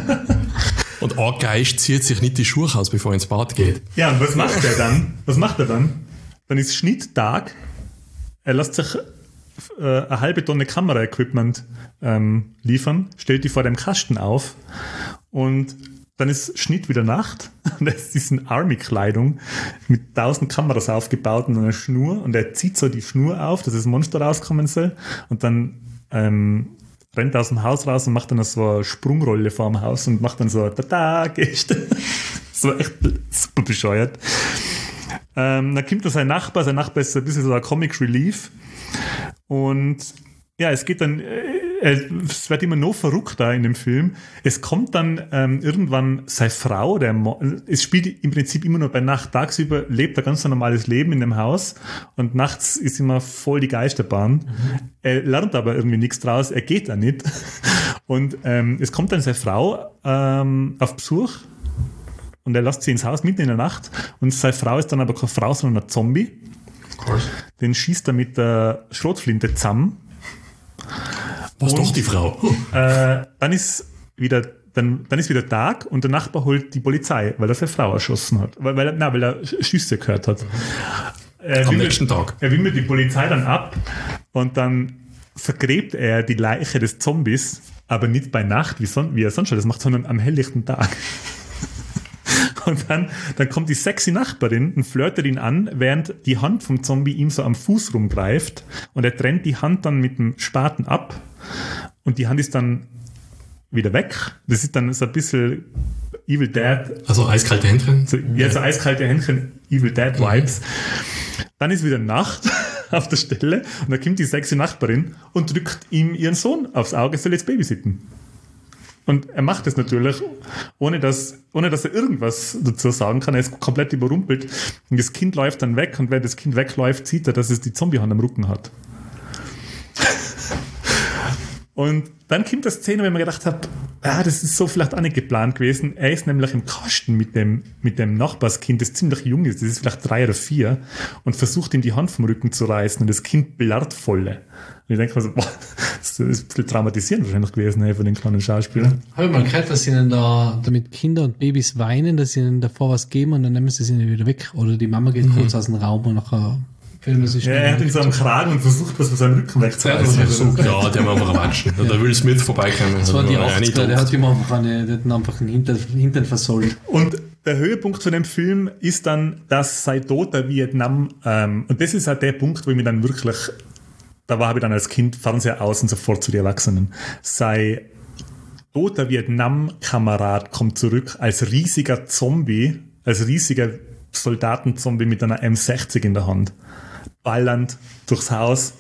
Speaker 2: Und ein Geist zieht sich nicht die Schuhe aus, bevor er ins Bad geht.
Speaker 3: Ja, und was macht er dann? Was macht er dann? Dann ist Schnitttag. Er lässt sich äh, eine halbe Tonne Kamera-Equipment ähm, liefern, stellt die vor dem Kasten auf und dann ist Schnitt wieder Nacht und er ist in Army-Kleidung mit tausend Kameras aufgebaut und einer Schnur und er zieht so die Schnur auf, dass das Monster rauskommen soll und dann ähm, rennt aus dem Haus raus und macht dann so eine Sprungrolle vor dem Haus und macht dann so Tata-Geste. So echt super bescheuert. Ähm, dann kommt da sein Nachbar, sein Nachbar ist ein bisschen so ein Comic Relief und ja, es geht dann, äh, es wird immer noch verrückter in dem Film. Es kommt dann ähm, irgendwann seine Frau, der Mo- es spielt im Prinzip immer nur bei Nacht. Tagsüber lebt er ganz ein normales Leben in dem Haus und nachts ist immer voll die Geisterbahn. Mhm. Er lernt aber irgendwie nichts draus, er geht da nicht. Und ähm, es kommt dann seine Frau ähm, auf Besuch und er lässt sie ins Haus mitten in der Nacht und seine Frau ist dann aber keine Frau, sondern ein Zombie.
Speaker 2: Of course.
Speaker 3: Den schießt er mit der Schrotflinte zusammen.
Speaker 2: Was
Speaker 3: Und,
Speaker 2: doch die Frau?
Speaker 3: Äh, dann ist wieder dann, dann ist wieder Tag und der Nachbar holt die Polizei, weil er seine Frau erschossen hat. Weil, weil, er, nein, weil er Schüsse gehört hat. Er
Speaker 2: Am
Speaker 3: wimmelt-
Speaker 2: nächsten Tag.
Speaker 3: Er wimmelt die Polizei dann ab und dann vergräbt er die Leiche des Zombies, aber nicht bei Nacht, wie, son- wie er sonst schon das macht, sondern am helllichten Tag. Und dann, dann kommt die sexy Nachbarin und flirtet ihn an, während die Hand vom Zombie ihm so am Fuß rumgreift. Und er trennt die Hand dann mit dem Spaten ab. Und die Hand ist dann wieder weg. Das ist dann so ein bisschen Evil Dead.
Speaker 2: Also eiskalte Händchen.
Speaker 3: So, ja, so eiskalte Händchen, Evil Dead Vibes. Dann ist wieder Nacht auf der Stelle. Und dann kommt die sexy Nachbarin und drückt ihm ihren Sohn aufs Auge, soll jetzt babysitten. Und er macht es natürlich, ohne dass, ohne dass er irgendwas dazu sagen kann. Er ist komplett überrumpelt. Und das Kind läuft dann weg. Und wenn das Kind wegläuft, sieht er, dass es die Zombiehand am Rücken hat. Und dann kommt eine Szene, wo ich mir gedacht habe, ah, das ist so vielleicht auch nicht geplant gewesen. Er ist nämlich im Kasten mit dem, mit dem Nachbarskind, das ziemlich jung ist, das ist vielleicht drei oder vier, und versucht ihm die Hand vom Rücken zu reißen und das Kind bellert volle. Und ich denke mir so, boah, das ist ein bisschen traumatisierend wahrscheinlich gewesen, hey, von den kleinen Schauspielern.
Speaker 4: Habe ich mal gehört, dass ihnen da, damit Kinder und Babys weinen, dass sie ihnen davor was geben und dann nehmen sie es ihnen wieder weg. Oder die Mama geht kurz aus dem Raum und nachher filmen sie
Speaker 3: Ja,
Speaker 4: schnell.
Speaker 3: er hat ihn so am Kragen und versucht, was von seinem Rücken wegzureißen.
Speaker 2: Ja, die haben einfach erwatschen. Da will Smith vorbeikommen.
Speaker 4: Das war die
Speaker 2: Ja, nicht
Speaker 4: achtziger, der
Speaker 2: tot.
Speaker 4: hat ihm einfach, eine, der hat ihn einfach den Hintern, Hintern versollt.
Speaker 3: Und der Höhepunkt von dem Film ist dann, dass sein toter Vietnam, ähm, und das ist halt der Punkt, wo ich mir dann wirklich, da war ich dann als Kind Fernseher aus und sofort zu den Erwachsenen. Sein toter Vietnam-Kamerad kommt zurück als riesiger Zombie, als riesiger Soldatenzombie mit einer M sechzig in der Hand, ballernd durchs Haus.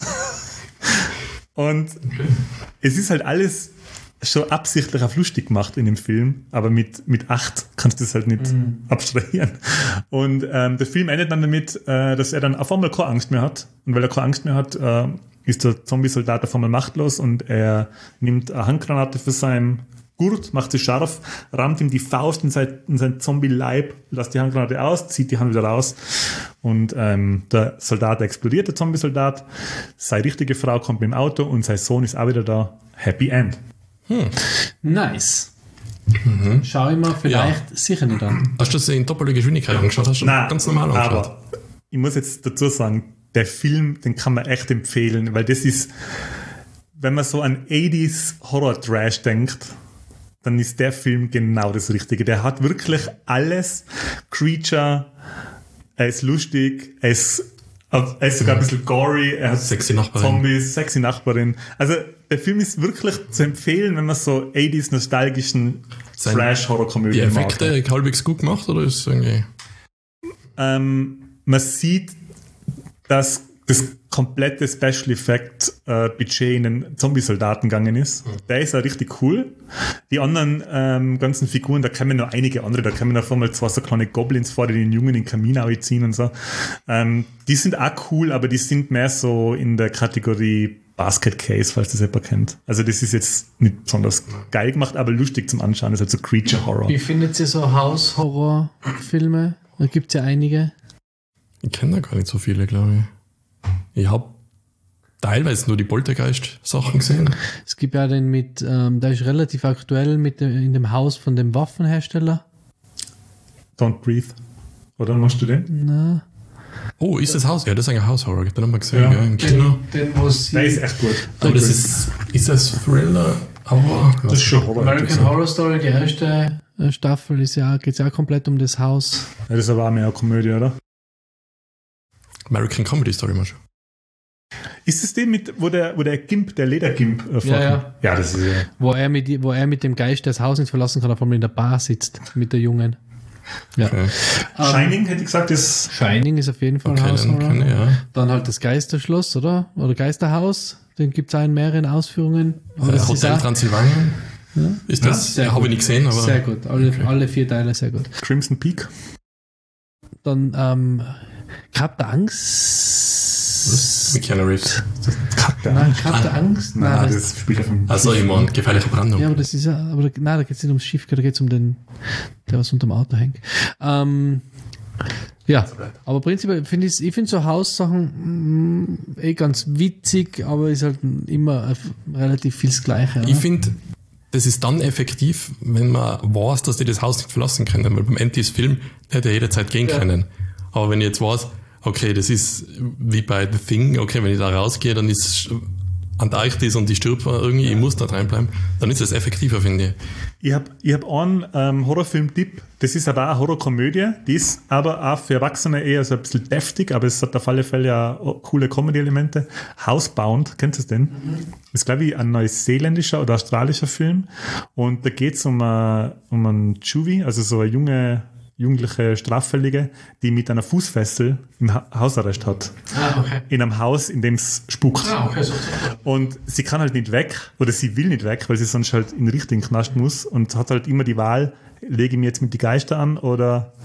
Speaker 3: Und es ist halt alles schon absichtlich auf lustig gemacht in dem Film, aber mit, mit acht kannst du das halt nicht mm. abstrahieren. Und ähm, der Film endet dann damit, äh, dass er dann auf einmal keine Angst mehr hat. Und weil er keine Angst mehr hat, äh, ist der Zombie-Soldat auf einmal machtlos und er nimmt eine Handgranate für seinen Gurt, macht sie scharf, rammt ihm die Faust in sein, in sein Zombie-Leib, lässt die Handgranate aus, zieht die Hand wieder raus und ähm, der Soldat explodiert, der Zombie-Soldat. Seine richtige Frau kommt mit dem Auto und sein Sohn ist auch wieder da. Happy End.
Speaker 4: Hm. Nice. Mhm. Schau ich mal vielleicht ja. sicher nicht an.
Speaker 2: Hast du das in doppelter Geschwindigkeit angeschaut? Hast du
Speaker 3: Nein,
Speaker 2: ganz normal angeschaut?
Speaker 3: Aber ich muss jetzt dazu sagen, der Film, den kann man echt empfehlen, weil das ist, wenn man so an achtziger Horror-Trash denkt, dann ist der Film genau das Richtige. Der hat wirklich alles. Creature, er ist lustig, er ist, er ist sogar ein bisschen gory, er hat
Speaker 2: sexy Nachbarin.
Speaker 3: Zombies, sexy Nachbarin. Also der Film ist wirklich zu empfehlen, wenn man so achtziger nostalgischen Trash-Horror-Komödie
Speaker 2: Die
Speaker 3: mag.
Speaker 2: Effekte halbwegs gut gemacht oder ist es irgendwie...
Speaker 3: Ähm, man sieht, dass das komplette Special Effect äh, Budget in den Zombie-Soldaten gegangen ist. Der ist auch richtig cool. Die anderen ähm, ganzen Figuren, da kommen noch einige andere, da kommen auf einmal zwei so kleine Goblins vor, die den Jungen in den Kamin ziehen und so. Ähm, die sind auch cool, aber die sind mehr so in der Kategorie Basket Case, falls das jemand kennt. Also das ist jetzt nicht besonders geil gemacht, aber lustig zum Anschauen. Das ist halt so Creature Horror.
Speaker 4: Wie findet ihr so House-Horror-Filme? Da gibt es ja einige.
Speaker 2: Ich kenne da gar nicht so viele, glaube ich. Ich habe teilweise nur die Poltergeist-Sachen gesehen.
Speaker 4: Es gibt ja den mit, ähm, der ist relativ aktuell mit dem, in dem Haus von dem Waffenhersteller.
Speaker 3: Don't Breathe. Oder machst du den?
Speaker 4: Na.
Speaker 2: Oh, ist das Haus? Ja, das ist ein House-Horror. Ich habe den nochmal gesehen,
Speaker 3: Ja.
Speaker 2: ja, im Kino.
Speaker 4: Den, den, wo sie
Speaker 3: Der ist echt gut.
Speaker 2: Aber das ist, ist das Thriller? Aber
Speaker 3: Das ist schon Horror.
Speaker 4: American Horror Story, die erste äh, Staffel, ist ja, geht ja auch komplett um das Haus.
Speaker 3: Ja, das ist aber auch mehr eine Komödie, oder?
Speaker 2: American Comedy Story, mal schon.
Speaker 3: Ist es den mit, wo der, wo der Gimp, der Ledergimp äh, vorkommt?
Speaker 4: ja.
Speaker 3: Ja, das ist ja.
Speaker 4: Wo er, mit, wo er mit dem Geist das Haus nicht verlassen kann, auf einmal in der Bar sitzt mit der Jungen. Ja.
Speaker 2: Okay.
Speaker 3: Shining, hätte ich gesagt, ist.
Speaker 4: Shining ist auf jeden Fall
Speaker 2: Okay,
Speaker 4: ein House
Speaker 2: dann
Speaker 4: Horror.
Speaker 2: kann ich, ja.
Speaker 4: Dann halt das Geisterschloss, oder? Oder Geisterhaus. Den gibt es auch in mehreren Ausführungen. Aber
Speaker 2: Äh,
Speaker 4: das ist
Speaker 2: Hotel
Speaker 4: auch
Speaker 2: Transylvanien.
Speaker 4: Ja.
Speaker 2: Ist das?
Speaker 4: Sehr
Speaker 2: Habe
Speaker 4: gut.
Speaker 2: ich nicht gesehen, aber.
Speaker 4: sehr gut. Alle,
Speaker 2: Okay.
Speaker 4: alle vier Teile sehr gut.
Speaker 3: Crimson Peak.
Speaker 4: Dann ähm, Kap der Angst.
Speaker 2: Mit Keanu Reeves.
Speaker 4: Nein, Kap der Angst. Nein,
Speaker 3: Nein,
Speaker 4: das,
Speaker 3: das spielt auf dem.
Speaker 2: Also, ich meine, gefährliche Brandung.
Speaker 4: ja, aber das ist ja, aber da, nein, da geht es nicht ums Schiff, da geht es um den, der was unter dem Auto hängt. Ähm, ja, aber prinzipiell finde ich, ich finde so Haussachen mh, eh ganz witzig, aber ist halt immer äh, relativ viel das Gleiche.
Speaker 2: Ich
Speaker 4: oder?
Speaker 2: finde, das ist dann effektiv, wenn man weiß, dass die das Haus nicht verlassen können, weil beim Entis-Film hätte er jederzeit gehen
Speaker 4: Ja.
Speaker 2: können. Aber wenn ich jetzt weiß, okay, das ist wie bei The Thing, okay, wenn ich da rausgehe, dann ist Antarktis und ich stirb irgendwie, ich muss da reinbleiben, dann ist das effektiver, finde ich.
Speaker 3: Ich habe ich hab einen ähm, Horrorfilm-Tipp, das ist aber auch eine Horrorkomödie, die ist aber auch für Erwachsene eher so ein bisschen deftig, aber es hat auf alle Fälle ja coole Comedy-Elemente. Housebound, kennst du das denn? Mhm. Das ist, glaube ich, ein neuseeländischer oder australischer Film und da geht es um, äh, um einen Juvie, also so eine junge jugendliche Straffällige, die mit einer Fußfessel im ha- Hausarrest hat.
Speaker 4: Ah, okay.
Speaker 3: In einem Haus, in dem es spukt.
Speaker 4: Ah, okay, so, so.
Speaker 3: Und sie kann halt nicht weg, oder sie will nicht weg, weil sie sonst halt in den richtigen Knast muss und hat halt immer die Wahl, lege ich mir jetzt mit die Geister an oder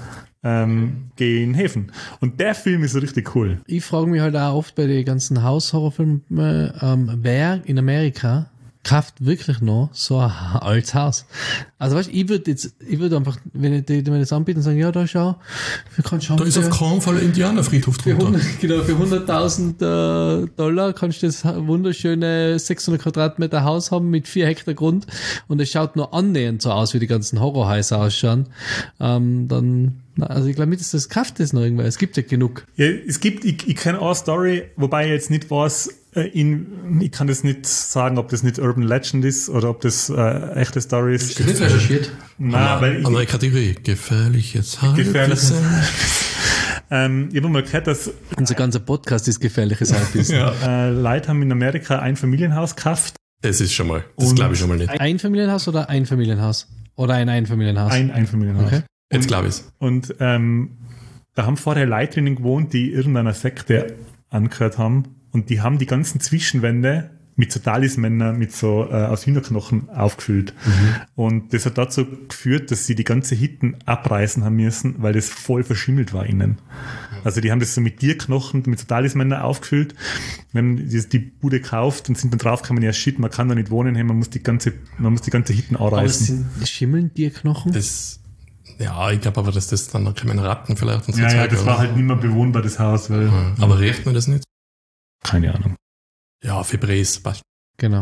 Speaker 3: ähm, gehe in Häfen. Und der Film ist so richtig cool.
Speaker 4: Ich frage mich halt auch oft bei den ganzen Haushorrorfilmen, ähm, wer in Amerika kauft wirklich noch so ein altes Haus. Also weißt du, ich würde jetzt, ich würde einfach, wenn ich dir das anbieten, sagen, ja, da schau, wir können schauen.
Speaker 2: Da ist auf keinen Fall Indianerfriedhof
Speaker 4: Für
Speaker 2: drunter.
Speaker 4: hundert, genau, für hunderttausend äh, Dollar kannst du das wunderschöne sechshundert Quadratmeter Haus haben mit vier Hektar Grund und es schaut nur annähernd so aus, wie die ganzen Horrorhäuser ausschauen. Ähm, dann, na, also ich glaube nicht, dass das kauft das noch irgendwann. Es gibt ja genug.
Speaker 3: Ja, es gibt, ich, ich kenne eine Story, wobei ich jetzt nicht weiß, äh, in, ich kann das nicht sagen, ob das nicht Urban Legend ist oder ob das äh, echte Story ist.
Speaker 4: Nicht recherchiert.
Speaker 3: Nein, weil ich,
Speaker 2: Andere Kategorie. Gefährliches
Speaker 3: Gefährliches
Speaker 2: Halbwissen.
Speaker 3: ähm, ich habe mal gehört, dass
Speaker 4: Unser ganzer Podcast ist gefährliches Halbwissen.
Speaker 3: äh, Leute haben in Amerika ein Familienhaus gekauft.
Speaker 2: Das ist schon mal. Das
Speaker 3: Und-
Speaker 2: glaube ich schon mal nicht.
Speaker 4: Ein Familienhaus oder ein Familienhaus? Oder ein Einfamilienhaus?
Speaker 3: Ein Einfamilienhaus.
Speaker 4: Okay.
Speaker 2: Jetzt glaube ich es.
Speaker 3: Und ähm, da haben vorher Leute drinnen gewohnt, die irgendeiner Sekte angehört haben. Und die haben die ganzen Zwischenwände mit so Talismännern, mit so äh, aus Hühnerknochen aufgefüllt. Und das hat dazu geführt, dass sie die ganze Hitten abreißen haben müssen, weil das voll verschimmelt war innen. Also die haben das so mit Tierknochen, mit so Talismännern aufgefüllt. Wir haben die, die Bude gekauft und sind dann draufgekommen, ja shit, man kann da nicht wohnen, hey, man muss die ganze, man muss die ganze Hitten
Speaker 4: Aber es
Speaker 3: anreißen.
Speaker 4: sind schimmeln Tierknochen?
Speaker 2: Das, ja, ich glaube aber, dass das dann noch kommen Ratten vielleicht und so
Speaker 3: Ja, ja,
Speaker 2: Zeug,
Speaker 3: das war
Speaker 2: oder?
Speaker 3: halt nicht mehr bewohnbar, das Haus, weil,
Speaker 2: Ja. Aber riecht man das nicht?
Speaker 3: keine Ahnung.
Speaker 2: Ja, Fibres, passt.
Speaker 4: Genau.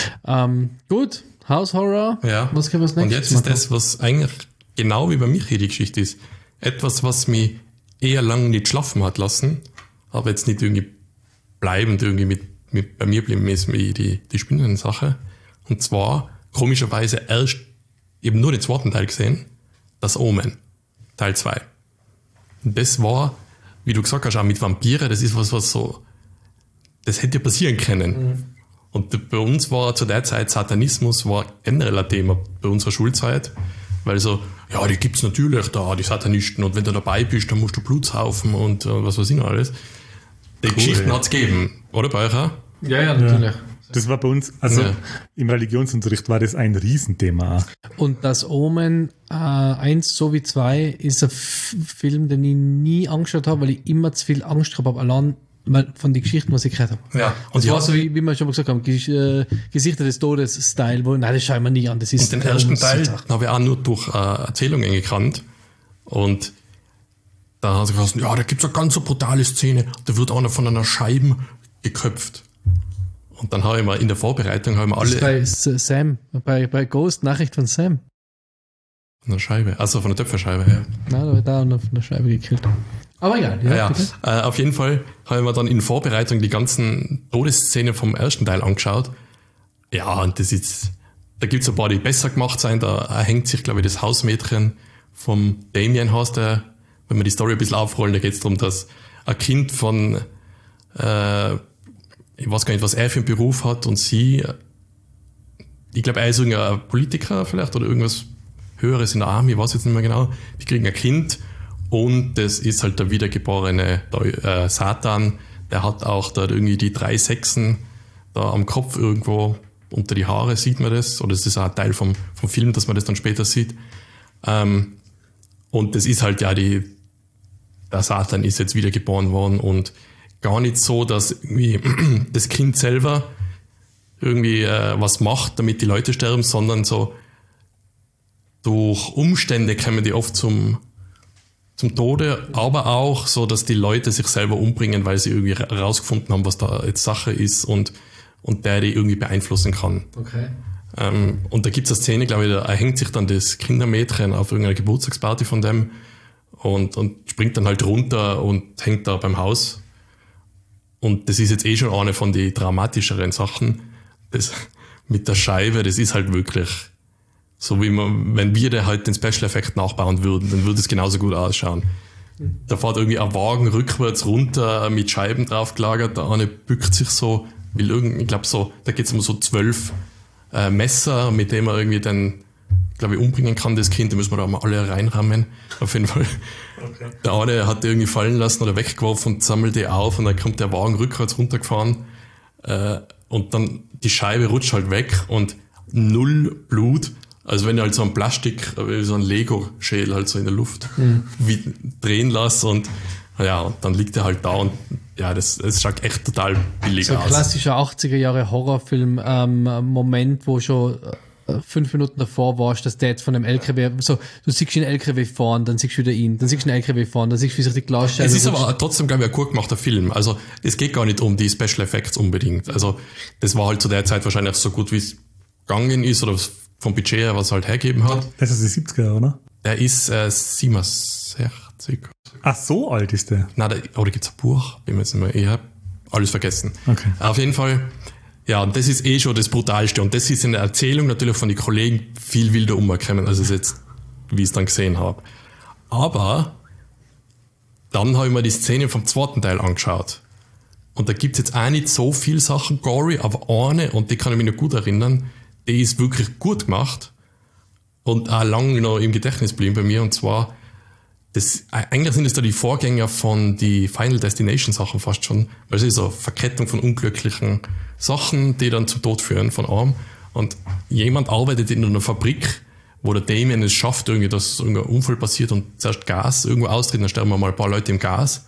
Speaker 4: Ähm, gut, House Horror.
Speaker 2: Ja.
Speaker 4: Was können wir als
Speaker 2: Und
Speaker 4: nächstes
Speaker 2: jetzt ist
Speaker 4: machen?
Speaker 2: das, was eigentlich genau wie bei mir hier die Geschichte ist. Etwas, was mich eher lang nicht schlafen hat lassen, aber jetzt nicht irgendwie bleibend irgendwie mit, mit bei mir geblieben ist, wie die, die Spinnensache. Und zwar, komischerweise, erst eben nur den zweiten Teil gesehen, das Omen, Teil zwei. Und das war, wie du gesagt hast, auch mit Vampire, das ist was, was so, das hätte ja passieren können.
Speaker 4: Mhm.
Speaker 2: Und bei uns war zu der Zeit Satanismus war generell ein Thema bei unserer Schulzeit, weil so, ja, die gibt's natürlich da, die Satanisten, und wenn du dabei bist, dann musst du Blut saufen und äh, was weiß ich noch alles. Die Geschichten
Speaker 3: ja.
Speaker 2: hat's gegeben, oder bei euch auch?
Speaker 4: Ja, ja, natürlich.
Speaker 3: Das war bei uns, also
Speaker 2: Ja.
Speaker 3: im Religionsunterricht war das ein Riesenthema.
Speaker 4: Und das Omen äh, eins sowie zwei ist ein F- Film, den ich nie angeschaut habe, weil ich immer zu viel Angst gehabt habe, allein von den Geschichten, was ich gehört habe.
Speaker 2: Ja.
Speaker 4: Und das
Speaker 2: ja,
Speaker 4: war so, wie, wie wir schon mal gesagt haben, Ges äh, Gesichter des Todes-Style, wo, nein, das schauen wir nie an. Das ist
Speaker 2: und den ersten Teil habe ich auch nur durch äh, Erzählungen gekannt. Und da haben sie gesagt, ja, da gibt's eine ganz so brutale Szene, da wird einer von einer Scheibe geköpft. Und dann habe ich mal in der Vorbereitung haben wir alle...
Speaker 4: Das ist bei Sam, bei, bei Ghost, Nachricht von Sam.
Speaker 2: Von der Scheibe, also von der Töpferscheibe, ja.
Speaker 4: Nein, da wird da von der Scheibe gekillt. Aber egal, ja.
Speaker 2: Ja, ja. Äh, auf jeden Fall haben wir dann in Vorbereitung die ganzen Todesszenen vom ersten Teil angeschaut. Ja, und das ist, da gibt's ein paar, die besser gemacht sein. Da hängt sich, glaube ich, das Hausmädchen vom Damien heißt der, wenn wir die Story ein bisschen aufrollen, da geht's darum, dass ein Kind von, äh, ich weiß gar nicht, was er für einen Beruf hat und sie, ich glaube, er ist irgendein Politiker vielleicht oder irgendwas Höheres in der Army, ich weiß jetzt nicht mehr genau. Die kriegen ein Kind und das ist halt der wiedergeborene äh, Satan. Der hat auch da irgendwie die drei Sechsen da am Kopf irgendwo unter die Haare, sieht man das. Oder das ist auch ein Teil vom, vom Film, dass man das dann später sieht. Ähm, und das ist halt ja die, der Satan ist jetzt wiedergeboren worden und gar nicht so, dass irgendwie das Kind selber irgendwie äh, was macht, damit die Leute sterben, sondern so durch Umstände kommen die oft zum, zum Tode, aber auch so, dass die Leute sich selber umbringen, weil sie irgendwie herausgefunden haben, was da jetzt Sache ist und, und der die irgendwie beeinflussen kann.
Speaker 4: Okay.
Speaker 2: Ähm, und da gibt es eine Szene, glaube ich, da hängt sich dann das Kindermädchen auf irgendeiner Geburtstagsparty von dem und, und springt dann halt runter und hängt da beim Haus. Und das ist jetzt eh schon eine von den dramatischeren Sachen. Das mit der Scheibe, das ist halt wirklich so, wie man, wenn wir da halt den Special Effekt nachbauen würden, dann würde es genauso gut ausschauen. Da fährt irgendwie ein Wagen rückwärts runter mit Scheiben draufgelagert, der eine bückt sich so, will irgend, ich glaube so, da geht es um so zwölf äh, Messer, mit dem er irgendwie dann, glaube ich, umbringen kann, das Kind, da müssen wir da mal alle reinrammen. Auf jeden Fall. Okay. Der eine hat die irgendwie fallen lassen oder weggeworfen und sammelt die auf und dann kommt der Wagen rückwärts runtergefahren äh, und dann die Scheibe rutscht halt weg und null Blut. Also wenn ich halt so ein Plastik, so ein Lego-Schädel halt so in der Luft mhm. wie, drehen lasse und ja, und dann liegt er halt da und ja, das, das schaut echt total billig
Speaker 4: so
Speaker 2: aus.
Speaker 4: So ein klassischer achtziger Jahre Horrorfilm, ähm, Moment, wo schon äh, fünf Minuten davor warst, dass der jetzt von einem L K W, so, du siehst einen L K W fahren, dann siehst du wieder ihn, dann siehst du einen L K W fahren, dann siehst du, wie sich die Glasscheibe...
Speaker 2: Es ist aber trotzdem, glaube ich, ein gut gemachter Film. Also es geht gar nicht um die Special Effects unbedingt. Also das war halt zu der Zeit wahrscheinlich so gut, wie es gegangen ist oder vom Budget her, was er halt hergeben hat.
Speaker 3: Das ist die siebziger, oder?
Speaker 2: Der ist äh, siebenundsechzig.
Speaker 3: Ach, so alt ist der?
Speaker 2: Nein, der, oder gibt's ein Buch? Bin mir jetzt nicht mehr, ich hab alles vergessen.
Speaker 3: Okay.
Speaker 2: Auf jeden Fall, ja, und das ist eh schon das Brutalste. Und das ist in der Erzählung natürlich von den Kollegen viel wilder umgekommen, als es jetzt, wie ich es dann gesehen habe. Aber dann habe ich mir die Szene vom zweiten Teil angeschaut. Und da gibt's jetzt auch nicht so viel Sachen gory, aber eine, und die kann ich mich noch gut erinnern, die ist wirklich gut gemacht und auch lange noch im Gedächtnis blieben bei mir. Und zwar, das, eigentlich sind es da die Vorgänger von die Final Destination Sachen fast schon, weil es ist so eine Verkettung von unglücklichen Sachen, die dann zum Tod führen von einem. Und jemand arbeitet in einer Fabrik, wo der Damien es schafft, irgendwie, dass irgendein Unfall passiert und zuerst Gas irgendwo austritt, dann sterben wir mal ein paar Leute im Gas.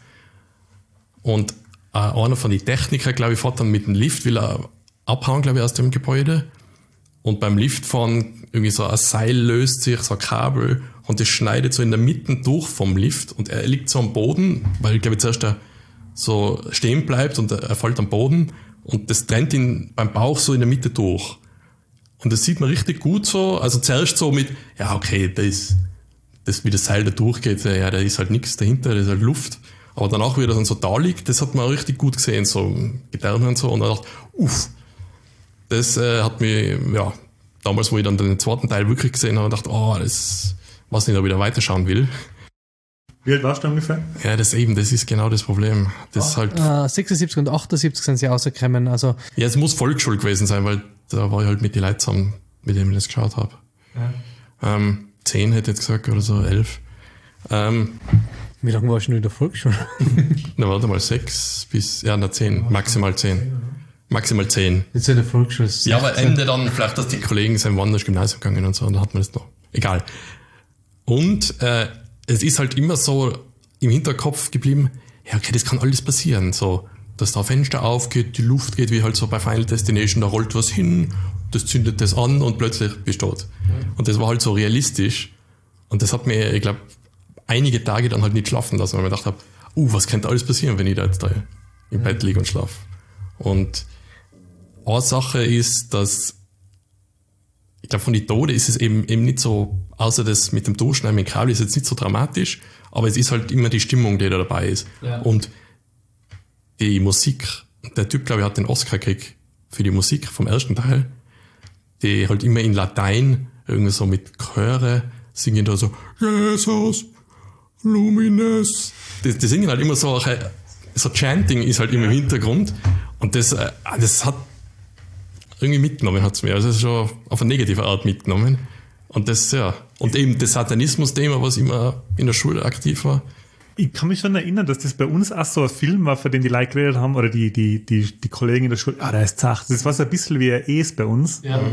Speaker 2: Und äh, einer von den Technikern, glaube ich, fährt dann mit dem Lift, will er abhauen, glaube ich, aus dem Gebäude. Und beim Liftfahren irgendwie so ein Seil löst sich, so ein Kabel, und das schneidet so in der Mitte durch vom Lift und er liegt so am Boden, weil ich glaube zuerst er so stehen bleibt und er fällt am Boden und das trennt ihn beim Bauch so in der Mitte durch. Und das sieht man richtig gut so, also zuerst so mit, ja okay, da ist, das, wie das Seil da durchgeht, ja, da ist halt nichts dahinter, das ist halt Luft. Aber danach, wie er dann so da liegt, das hat man richtig gut gesehen, so Gedärme und so, und er dachte, uff, das äh, hat mich, ja, damals, wo ich dann den zweiten Teil wirklich gesehen habe, dachte, oh, das, weiß nicht, ob ich da weiterschauen will.
Speaker 3: Wie alt warst du ungefähr?
Speaker 2: Ja, das eben, das ist genau das Problem. Das ist halt,
Speaker 4: äh, sechsundsiebzig und achtundsiebzig sind sie rausgekommen, also.
Speaker 2: Ja, es muss Volksschule gewesen sein, weil da war ich halt mit den Leuten zusammen, mit denen ich das geschaut habe. Ja. Ähm, zehn hätte ich jetzt gesagt, oder so, elf. Ähm,
Speaker 4: Wie lange warst du noch in der Volksschule?
Speaker 2: Na, warte mal, sechs bis, ja, na, zehn, maximal zehn. Maximal zehn.
Speaker 4: Jetzt in der Volksschule.
Speaker 2: Ja, aber Ende dann, vielleicht, dass die Kollegen sind woanders Gymnasium gegangen und so, und dann hat man das noch. Egal. Und äh, es ist halt immer so im Hinterkopf geblieben, ja, okay, das kann alles passieren. So, dass da Fenster aufgeht, die Luft geht, wie halt so bei Final Destination, da rollt was hin, das zündet das an und plötzlich bist du tot. Mhm. Und das war halt so realistisch. Und das hat mir, ich glaube, einige Tage dann halt nicht schlafen lassen, weil ich mir gedacht habe, uh, was könnte alles passieren, wenn ich da jetzt da im mhm. Bett liege und schlafe. Und eine Sache ist, dass ich glaube, von den Toten ist es eben, eben nicht so, außer das mit dem Durchschneiden mit dem Kabel ist jetzt nicht so dramatisch, aber es ist halt immer die Stimmung, die da dabei ist. Ja. Und die Musik, der Typ, glaube ich, hat den Oscar gekriegt für die Musik vom ersten Teil, die halt immer in Latein, irgendwie so mit Chöre, singen da so, Jesus, Lumines. Die, die singen halt immer so, so Chanting ist halt immer im Hintergrund. Und das, das hat irgendwie mitgenommen, hat es mir. Also es ist schon auf eine negative Art mitgenommen. Und das, ja. Und eben das Satanismus-Thema, was immer in der Schule aktiv war.
Speaker 3: Ich kann mich schon erinnern, dass das bei uns auch so ein Film war, für den die Leute geredet haben, oder die, die, die, die Kollegen in der Schule. Ah, der ist zart. Das war so ein bisschen wie ein Es bei uns. Ja.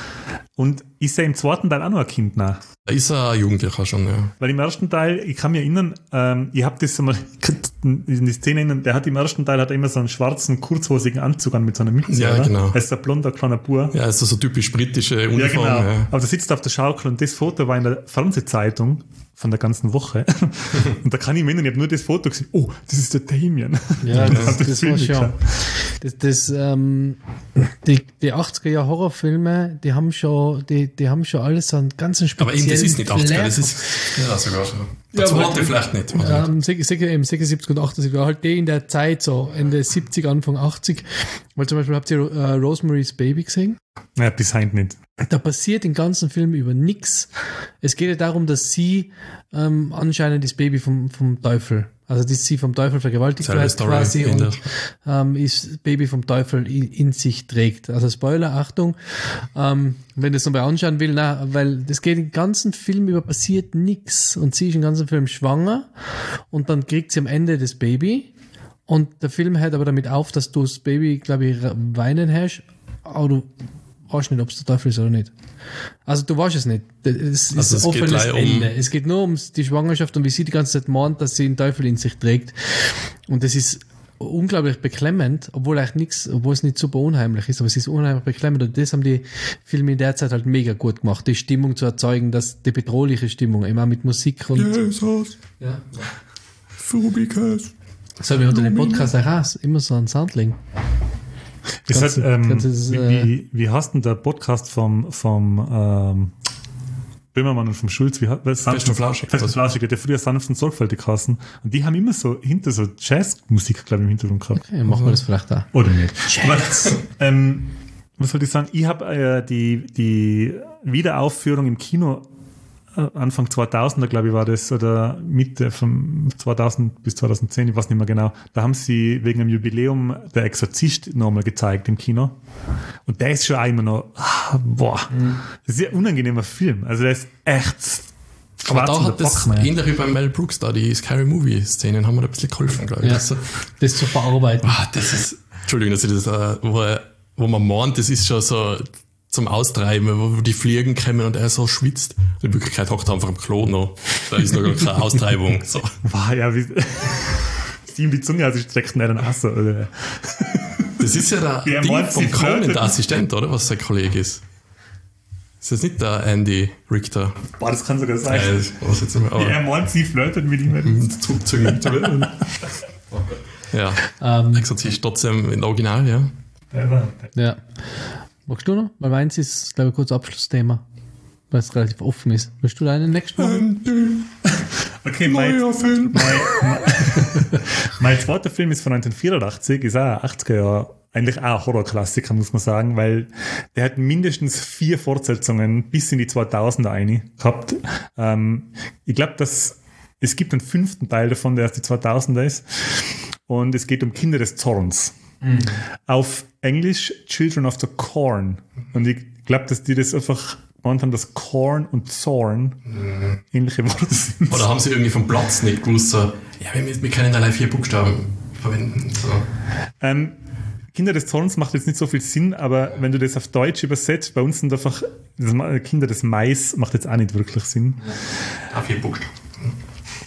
Speaker 3: Und ist ja im zweiten Teil auch noch ein Kind nach.
Speaker 2: Da ist er ein Jugendlicher schon, ja.
Speaker 3: Weil im ersten Teil, ich kann mich erinnern, ähm, ich habe das einmal in die Szene erinnern, der hat im ersten Teil hat er immer so einen schwarzen, kurzhosigen Anzug an mit so einer Mütze.
Speaker 2: Ja, oder? Genau.
Speaker 3: Er ist ein blonder, kleiner Bub.
Speaker 2: Ja, ist so typisch britische Uniform.
Speaker 3: Ja, genau.
Speaker 2: Ja.
Speaker 3: Aber der sitzt auf der Schaukel und das Foto war in der Fernsehzeitung von der ganzen Woche. Und da kann ich mir erinnern, ich habe nur das Foto gesehen, oh, das ist der Damien.
Speaker 4: Ja, das, das, das war schon. Das, das, ähm, die, die achtziger-Jahr Horrorfilme, die haben schon, die, die haben schon alles so einen ganzen speziellen
Speaker 2: Aber eben, das ist nicht achtziger, das ist ja sogar so. Das ja, war vielleicht nicht.
Speaker 4: Ähm, siebenundsiebzig und achtundsiebzig, halt die in der Zeit so, Ende siebzig, Anfang achtzig. Weil zum Beispiel habt ihr äh, Rosemary's Baby gesehen?
Speaker 3: Ja, bis heute nicht.
Speaker 4: Da passiert im ganzen Film über nichts. Es geht ja darum, dass sie ähm, anscheinend das Baby vom, vom Teufel, also dass sie vom Teufel vergewaltigt wird quasi und ähm, ist das Baby vom Teufel in, in sich trägt. Also Spoiler, Achtung, ähm, wenn das nochmal anschauen will, na, weil das geht im ganzen Film über passiert nichts und sie ist im ganzen Film schwanger und dann kriegt sie am Ende das Baby und der Film hört aber damit auf, dass du das Baby, glaube ich, weinen hast, aber du weißt nicht, ob es der Teufel ist oder nicht. Also du weißt es nicht. Es ist
Speaker 2: also
Speaker 4: ein offenes Ende. Um es geht nur um die Schwangerschaft und wie sie die ganze Zeit mahnt, dass sie den Teufel in sich trägt. Und das ist unglaublich beklemmend, obwohl eigentlich nichts, obwohl es nicht super unheimlich ist, aber es ist unheimlich beklemmend und das haben die Filme in der Zeit halt mega gut gemacht, die Stimmung zu erzeugen, dass die bedrohliche Stimmung, immer mit Musik und
Speaker 2: Jesus. Ja. Fubikas.
Speaker 4: So, wir unter dem Podcast auch immer so ein Soundling.
Speaker 3: Das ganze, hat, ähm, ganzes, wie, wie, wie heißt denn der Podcast vom, vom ähm, Böhmermann und vom Schulz? Wie,
Speaker 2: Fest und Flauschig.
Speaker 3: Fest und Flauschig, der früher sanft und sorgfältig heißen. Und die haben immer so hinter so Jazzmusik, glaube ich, im Hintergrund gehabt.
Speaker 4: Okay, machen wir das vielleicht auch.
Speaker 3: Oder nicht. Jazz. Aber, ähm, was soll ich sagen? Ich habe äh, die, die Wiederaufführung im Kino Anfang zweitausender, glaube ich, war das, oder Mitte von zweitausend bis zweitausendzehn, ich weiß nicht mehr genau. Da haben sie wegen einem Jubiläum Der Exorzist nochmal gezeigt im Kino. Und der ist schon auch immer noch, ah, boah, mhm. das ist ein unangenehmer Film. Also der ist echt
Speaker 2: aber da hat das, Bock, ähnlich wie bei Mel Brooks, da die Scary Movie-Szenen haben mir da ein bisschen geholfen, glaube ich.
Speaker 4: Ja, das, das zu verarbeiten.
Speaker 2: Ah, das ist, Entschuldigung, dass ich das, äh, wo, wo man meint, das ist schon so zum Austreiben, wo die Fliegen kommen und er so schwitzt. In Wirklichkeit hockt er einfach am Klo noch. Da ist noch gar keine Austreibung. So.
Speaker 3: Wow, ja, wie sie ihm die Zunge ausstreckt, nicht dann auch so, oder?
Speaker 2: Das ist ja der Ding vom Conan, der Assistent, oder? Was sein Kollege ist. Ist das nicht der Andy Richter?
Speaker 3: Boah, das kann sogar sein.
Speaker 2: Äh, was jetzt immer,
Speaker 3: ja, er meint, sie flirtet mit ihm.
Speaker 2: Zurückzügeln. Ja, ähm, Exorzist trotzdem in Original, ja.
Speaker 4: Ja. Magst du noch? Weil meins ist, glaube ich, kurz Abschlussthema, weil es relativ offen ist. Willst du deinen nächsten machen?
Speaker 3: Okay, mein, Film. Mein, mein, mein zweiter Film ist von neunzehnhundertvierundachtzig, ist auch ein achtziger Jahre, eigentlich auch ein Horrorklassiker, muss man sagen, weil der hat mindestens vier Fortsetzungen bis in die zweitausender eine gehabt. Ähm, ich glaube, dass es gibt einen fünften Teil davon, der erst die zweitausender ist. Und es geht um Kinder des Zorns. Mhm. Auf Englisch Children of the Corn. Und ich glaube, dass die das einfach gemeint haben, dass Corn und Zorn mhm. ähnliche Worte sind.
Speaker 2: Oder haben sie irgendwie vom Platz nicht gewusst, so, ja, wir, wir können allein vier Buchstaben verwenden. So.
Speaker 3: Ähm, Kinder des Zorns macht jetzt nicht so viel Sinn, aber wenn du das auf Deutsch übersetzt, bei uns sind einfach das Kinder des Mais macht jetzt auch nicht wirklich Sinn.
Speaker 2: Ja, vier Buchstaben.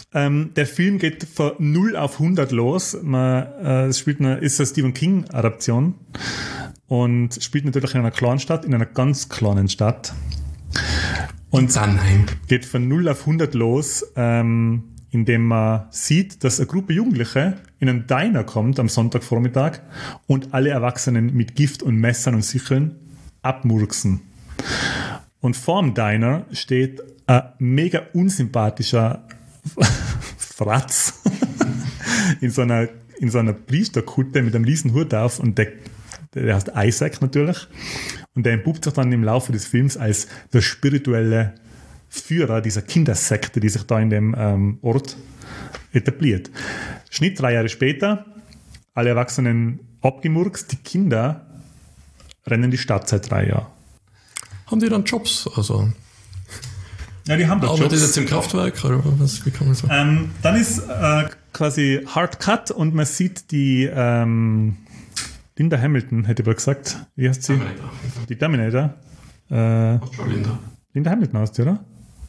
Speaker 3: Ähm, der Film geht von null auf hundert los. Man, äh, es spielt eine, ist eine Stephen King-Adaption und spielt natürlich in einer kleinen Stadt, in einer ganz kleinen Stadt. Und
Speaker 2: Sannheim.
Speaker 3: geht von null auf hundert los, ähm, indem man sieht, dass eine Gruppe Jugendliche in einen Diner kommt am Sonntagvormittag und alle Erwachsenen mit Gift und Messern und Sicheln abmurksen. Und vorm Diner steht ein mega unsympathischer Fratz in so einer, in so einer Priesterkutte mit einem riesen Hut auf und der, der heißt Isaac natürlich und der entpuppt sich dann im Laufe des Films als der spirituelle Führer dieser Kindersekte, die sich da in dem ähm, Ort etabliert. Schnitt drei Jahre später, alle Erwachsenen abgemurkst, die Kinder rennen die Stadt seit drei Jahren.
Speaker 2: Haben die dann Jobs? Also,
Speaker 3: ja, die haben doch
Speaker 2: arbeitet
Speaker 3: Jobs.
Speaker 2: jetzt im Kraftwerk oder was? Wie kann man sagen?
Speaker 3: Ähm, dann ist äh, quasi Hard Cut und man sieht die ähm, Linda Hamilton, hätte ich mal gesagt. Wie heißt sie?
Speaker 2: Terminator.
Speaker 3: Die Terminator. Äh,
Speaker 2: Schon Linda.
Speaker 3: Linda Hamilton heißt sie, oder?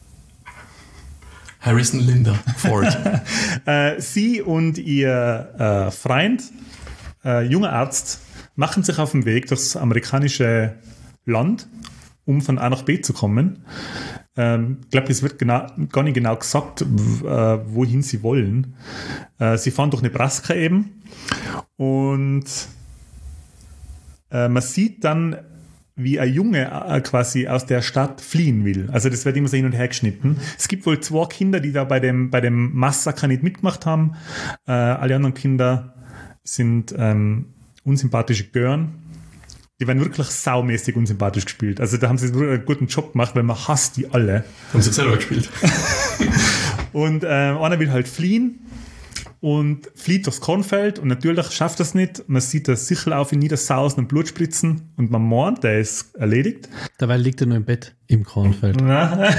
Speaker 2: Harrison Linda Ford.
Speaker 3: äh, sie und ihr äh, Freund, äh, junger Arzt, machen sich auf den Weg durchs amerikanische Land, um von A nach B zu kommen. Ähm, ich glaube, es wird genau, gar nicht genau gesagt, w- äh, wohin sie wollen. Äh, sie fahren durch Nebraska eben und äh, man sieht dann, wie ein Junge äh, quasi aus der Stadt fliehen will. Also das wird immer so hin und her geschnitten. Es gibt wohl zwei Kinder, die da bei dem, bei dem Massaker nicht mitgemacht haben. Äh, alle anderen Kinder sind ähm, unsympathische Gören. Die werden wirklich saumäßig unsympathisch gespielt. Also da haben sie wirklich einen guten Job gemacht, weil man hasst die alle.
Speaker 2: Haben sie selber gespielt.
Speaker 3: Und äh, einer will halt fliehen und flieht durchs Kornfeld und natürlich schafft er es nicht. Man sieht das Sichel auf ihn niedersausen und Blut spritzen und man meint, der ist erledigt.
Speaker 4: Dabei liegt er nur im Bett im Kornfeld.
Speaker 3: äh,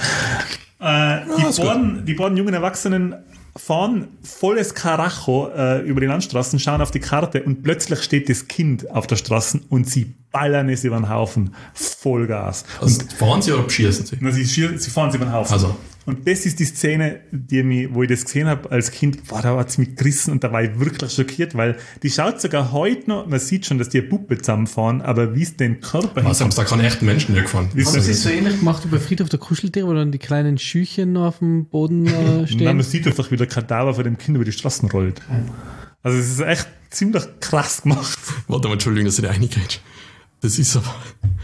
Speaker 3: die,
Speaker 2: ist gut.
Speaker 3: beiden, die beiden jungen Erwachsenen fahren volles Karacho äh, über die Landstraßen, schauen auf die Karte und plötzlich steht das Kind auf der Straße und sie ballern es über den Haufen. Vollgas.
Speaker 2: Also, fahren sie oder schießen sie?
Speaker 3: Na, sie, schier- sie fahren sie über den Haufen.
Speaker 2: Also.
Speaker 3: Und das ist die Szene, die mich, wo ich das gesehen habe als Kind, boah, da hat es mich gerissen und da war ich wirklich schockiert, weil die schaut sogar heute noch, man sieht schon, dass die eine Puppe zusammenfahren, aber wie es den Körper
Speaker 2: Was haben sie da keine echten Menschen mehr gefahren?
Speaker 3: Wie
Speaker 4: Haben
Speaker 3: ist
Speaker 4: sie
Speaker 3: das?
Speaker 4: so ähnlich gemacht wie bei Friedhof der Kuscheltiere, wo dann die kleinen Schüchen noch auf dem Boden äh,
Speaker 3: Nein,
Speaker 4: stehen?
Speaker 3: man sieht einfach, wie der Kadaver von dem Kind über die Straßen rollt. Also es ist echt ziemlich krass gemacht.
Speaker 2: Warte mal, Entschuldigung, dass ich da reingehe. Das ist aber...